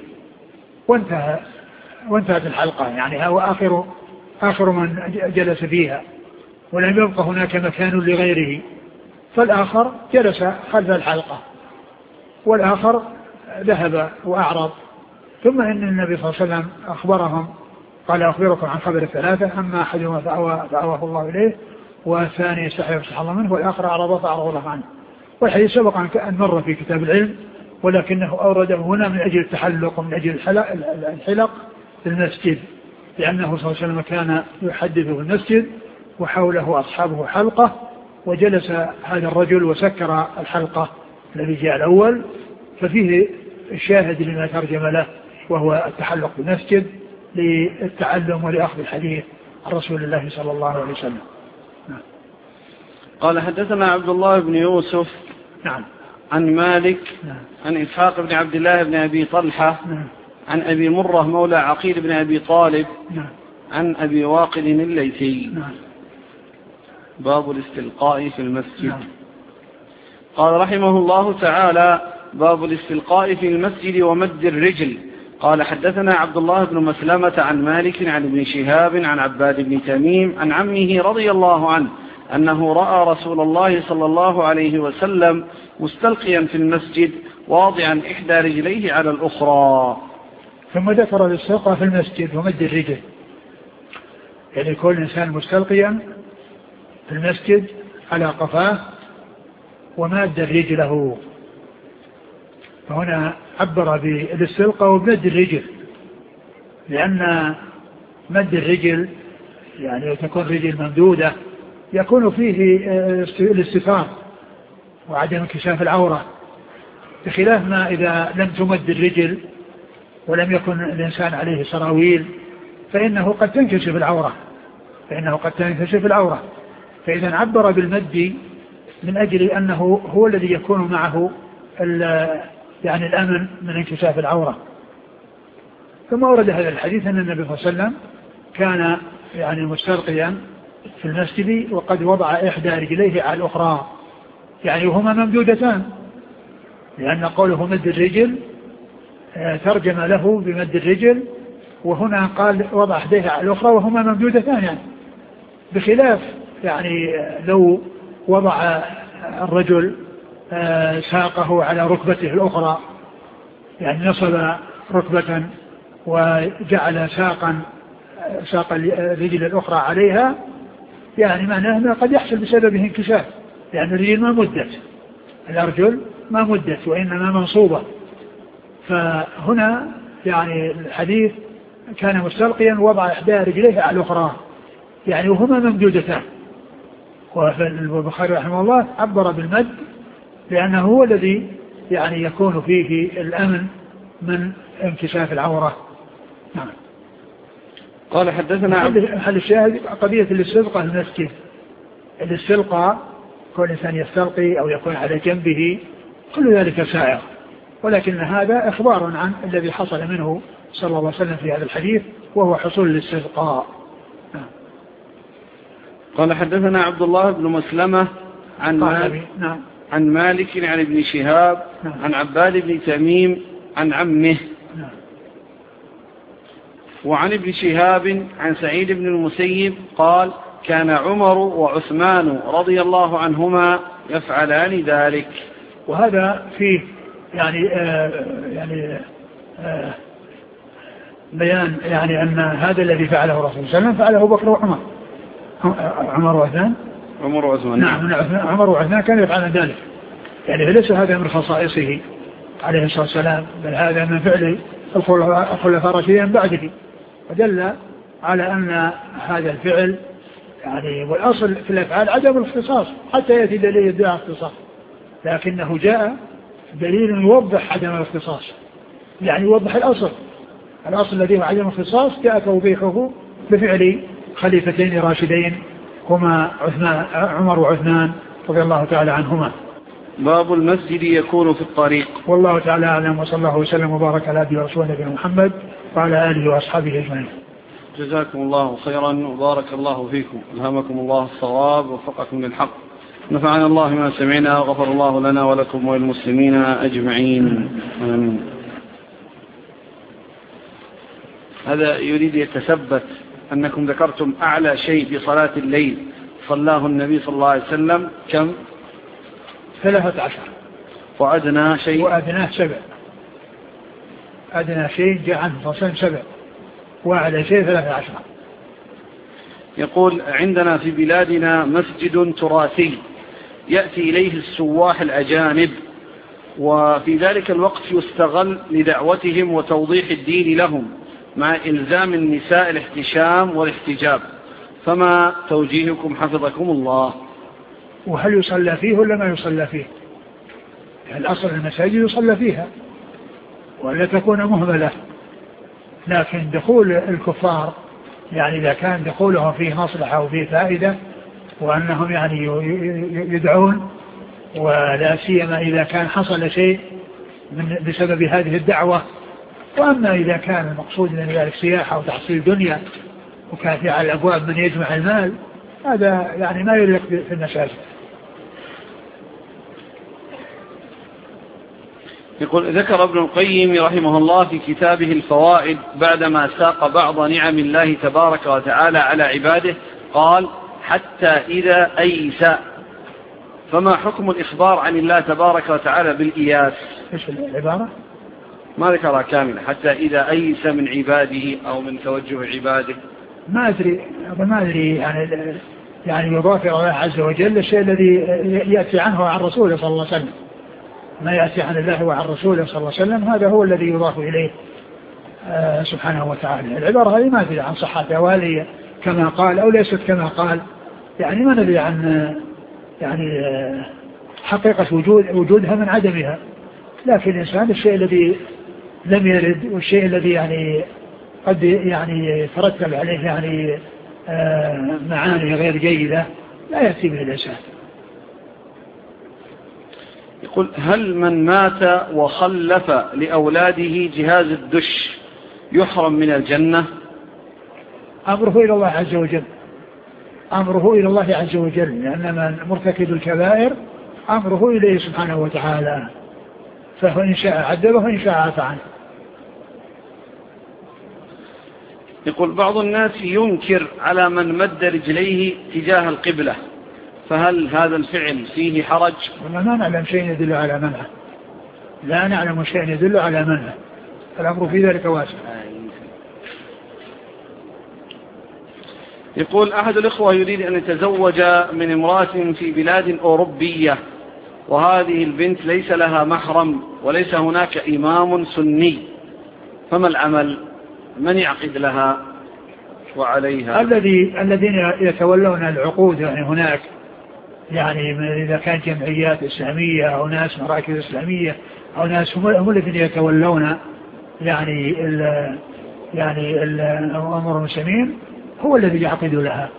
وانتهت الحلقة، يعني هو آخر من جلس فيها، ولم يبقى هناك مكان لغيره، فالآخر جلس خلف الحلقة والآخر ذهب وأعرض. ثم إن النبي صلى الله عليه وسلم أخبرهم قال: أخبركم عن خبر الثلاثة، أما أحدهما فأواه الله إليه، والثاني يستحي فاستحى الله منه، والآخر أعرض فأعرض الله عنه. والحديث سبق أن مر في كتاب العلم، ولكنه أورده هنا من أجل التحلق ومن أجل الحلق في المسجد، لأنه صلى الله عليه وسلم كان يحدث في المسجد وحوله أصحابه حلقة، وجلس هذا الرجل وسكر الحلقة الذي جاء الأول، ففيه الشاهد لما ترجم له، وهو التحلق بالمسجد للتعلم ولأخذ الحديث عن رسول الله صلى الله عليه وسلم. قال: حدثنا عبد الله بن يوسف عن مالك عن إسحاق بن عبد الله بن أبي طلحة عن أبي مرة مولى عقيل بن أبي طالب عن أبي واقد الليثي. باب الاستلقاء في المسجد. قال رحمه الله تعالى: باب الاستلقاء في المسجد ومد الرجل. قال: حدثنا عبد الله بن مسلمة عن مالك عن ابن شهاب عن عباد بن تميم عن عمه رضي الله عنه أنه رأى رسول الله صلى الله عليه وسلم مستلقيا في المسجد واضعا إحدى رجليه على الأخرى. ثم ذكر الاستلقاء في المسجد ومد الرجل، يعني كل إنسان مستلقيا في المسجد على قفاه ومد رجله. فهنا عبر بالاستلقاء ومد الرجل، لأن مد الرجل يعني تكون رجل ممدودة يكون فيه الاستتار وعدم انكشاف العورة، بخلاف ما إذا لم تمد الرجل ولم يكن الإنسان عليه سراويل فإنه قد تنكشف العورة. فإذا عبر بالمد من أجل أنه هو الذي يكون معه يعني الأمن من انكشاف العورة. ثم ورد هذا الحديث أن النبي صلى الله عليه وسلم كان يعني مستلقيا في المسجد وقد وضع إحدى رجليه على الأخرى، يعني وهما ممدودتان، لأن قوله مد الرجل ترجم له بمد الرجل، وهنا قال وضع إحديه على الأخرى وهما ممدودتان، يعني بخلاف يعني لو وضع الرجل ساقه على ركبته الأخرى، يعني نصب ركبة وجعل ساق الرجل الأخرى عليها، يعني معناه أنه قد يحصل بسببه انكشاف، لأن الرجل ما مدت، الأرجل ما مدت وإنما منصوبة. فهنا يعني الحديث كان مستلقيا وضع إحدى رجليه على الأخرى، يعني وهما ممدودتان. والبخاري رحمه الله عبر بالمد لأنه هو الذي يعني يكون فيه الأمن من انكشاف العورة. نعم. قال: حدثنا هل الشاهد قضية الاستلقاء المسجد، الاستلقاء كل إنسان يستلقي أو يكون على جنبه كل ذلك سائر، ولكن هذا إخبار عن الذي حصل منه صلى الله عليه وسلم في هذا الحديث، وهو حصول الاستلقاء. قال: حدثنا عبد الله بن مسلمة عن مالك عن ابن شهاب عن عباد بن تميم عن عمه، وعن ابن شهاب عن سعيد بن المسيب قال: كان عمر وعثمان رضي الله عنهما يفعلان ذلك. وهذا فيه بيان يعني أن هذا الذي فعله الرسول صلى الله عليه وسلم فعله بكر وعمر. عمر وعثمان. نعم. عمر وعثمان كانوا يفعلون ذلك، يعني ليس هذا من خصائصه، عليه الصلاة والسلام، بل هذا من فعل الخلفاء الراشدين بعده، ودل على أن هذا الفعل يعني والأصل في الأفعال عدم الاختصاص حتى يأتي دليل يدعي اختصاص، لكنه جاء دليل يوضح عدم الاختصاص، يعني يوضح الأصل الذي هو عدم الاختصاص، جاء توضيحه بفعل خليفتين راشدين هما عمر وعثمان رضي الله تعالى عنهما. باب المسجد يكون في الطريق. والله تعالى أعلم، وصلى الله وسلم وبارك على عبده ورسوله نبينا محمد وعلى آله وأصحابه أجمعين. جزاكم الله خيرا وبارك الله فيكم، ألهمكم الله الصواب ووفقكم للحق، نفعنا الله ما سمعنا وغفر الله لنا ولكم وللمسلمين أجمعين. آمين. هذا يريد يتثبت أنكم ذكرتم أعلى شيء في صلاة الليل صلاه النبي صلى الله عليه وسلم كم؟ 13. وأدنى شيء؟ وأدناه 7. أدنى شيء جاء عنه صلى 7 وأعلى شيء 13. يقول عندنا في بلادنا مسجد تراثي يأتي إليه السواح الأجانب، وفي ذلك الوقت يستغل لدعوتهم وتوضيح الدين لهم مع إلزام النساء الاحتشام والاحتجاب، فما توجيهكم حفظكم الله؟ وهل يصلى فيه ولا ما يصلى فيه؟ الأصل المساجد يصلى فيها ولا تكون مهملة، لكن دخول الكفار يعني إذا كان دخولهم فيه مصلحة وفيه فائدة وأنهم يعني يدعون، ولا سيما إذا كان حصل شيء بسبب هذه الدعوة. وأما إذا كان المقصود من ذلك سياحة وتحصيل دنيا وكان في على الأبواب من يجمع المال، هذا يعني ما يليق في المساجد. يقول ذكر ابن القيم رحمه الله في كتابه الفوائد بعدما ساق بعض نعم الله تبارك وتعالى على عباده قال حتى إذا أيس، فما حكم الإخبار عن الله تبارك وتعالى بالإياس؟ إيش العبارة؟ ما ذكرها كاملة، حتى إذا أيس من عباده أو من توجه عباده. ما أدري يعني يضاف إلى الله عز وجل الشيء الذي يأتي عنه وعن رسوله صلى الله عليه وسلم، ما يأتي عن الله وعن رسوله صلى الله عليه وسلم هذا هو الذي يضاف إليه سبحانه وتعالى. العبارة هذه ما ندري عن صحتها وهل هي كما قال أو ليست كما قال، يعني ما ندري عن يعني حقيقة وجودها من عدمها، لكن الإنسان الشيء الذي لم يرد والشيء الذي يعني قد يعني ترتب عليه يعني معاني غير جيدة لا يأتي به الإنسان. يقول هل من مات وخلف لأولاده جهاز الدش يحرم من الجنة؟ أمره إلى الله عز وجل، أمره إلى الله عز وجل، لأن من مرتكب الكبائر أمره إليه سبحانه وتعالى، فهو إن شاء عذبه وإن شاء عفى عنه. يقول بعض الناس ينكر على من مد رجليه تجاه القبلة، فهل هذا الفعل فيه حرج؟ ما نعلم شيء يدل على منعه، لا نعلم شيء يدل على منعه، الأمر في ذلك واسع. يقول أحد الإخوة يريد أن يتزوج من امرأة في بلاد أوروبية، وهذه البنت ليس لها محرم وليس هناك إمام سني، فما العمل؟ من يعقد لها وعليها؟ الذين يتولون العقود يعني هناك، يعني إذا كان جمعيات إسلامية أو ناس مراكز إسلامية أو ناس هم الذين يتولون يعني أمور المسلمين، هو الذي يعقد لها،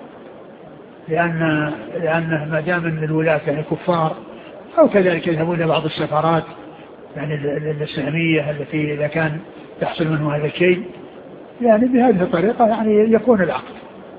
لأن ما دام من الولاة يعني كفار، أو كذلك يذهبون بعض السفارات يعني الإسلامية التي إذا كان يحصل منه هذا الشيء، يعني بهذه الطريقة يعني يكون العقد.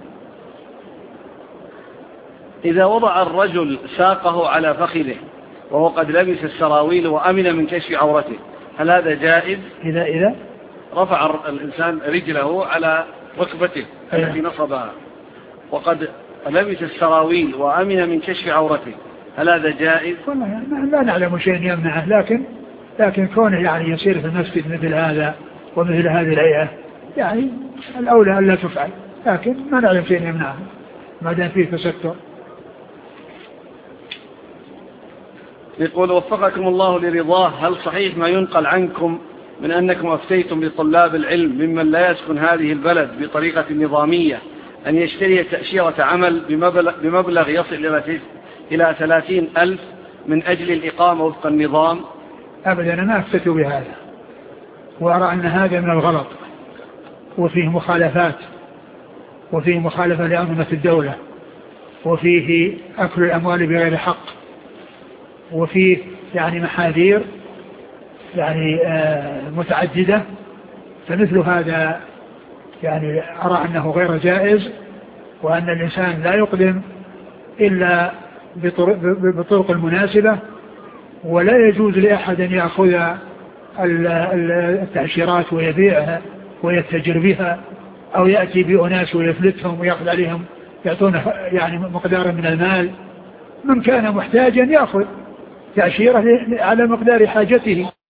إذا وضع الرجل ساقه على فخذه وهو قد لبس السراويل وأمن من كشف عورته، هل هذا جائز؟ إذا رفع الإنسان رجله على ركبته التي نصبها وقد لبس السراويل وأمن من كشف عورته، هل هذا جائز؟ والله لا نعلم شيء يمنعه، لكن كونه يعني يصير في المسجد مثل هذا ومثل هذه الهيئة يعني الأولى أن لا تفعل، لكن ما نعلم شيء يمنعه ما دام فيه تستر. يقول وفقكم الله لرضاه، هل صحيح ما ينقل عنكم من أنكم أفتيتم لطلاب العلم ممن لا يسكن هذه البلد بطريقة نظامية أن يشتري تأشيرة عمل بمبلغ يصل إلى 30,000 من أجل الإقامة وفق النظام؟ أبدا أنا أفتت بهذا، وأرى أن هذا من الغلط، وفيه مخالفات، وفيه مخالفة لأنظمة الدولة، وفيه أكل الأموال بغير حق، وفيه يعني محاذير يعني متعددة. فمثل هذا يعني أرى أنه غير جائز، وأن الإنسان لا يقدم إلا بالطرق المناسبة، ولا يجوز لأحد أن يأخذ التأشيرات ويبيعها ويتجر بها، أو يأتي بأناس ويفلتهم ويأخذ عليهم يعطونه يعني مقدار من المال. من كان محتاجا يأخذ تأشيرة على مقدار حاجته.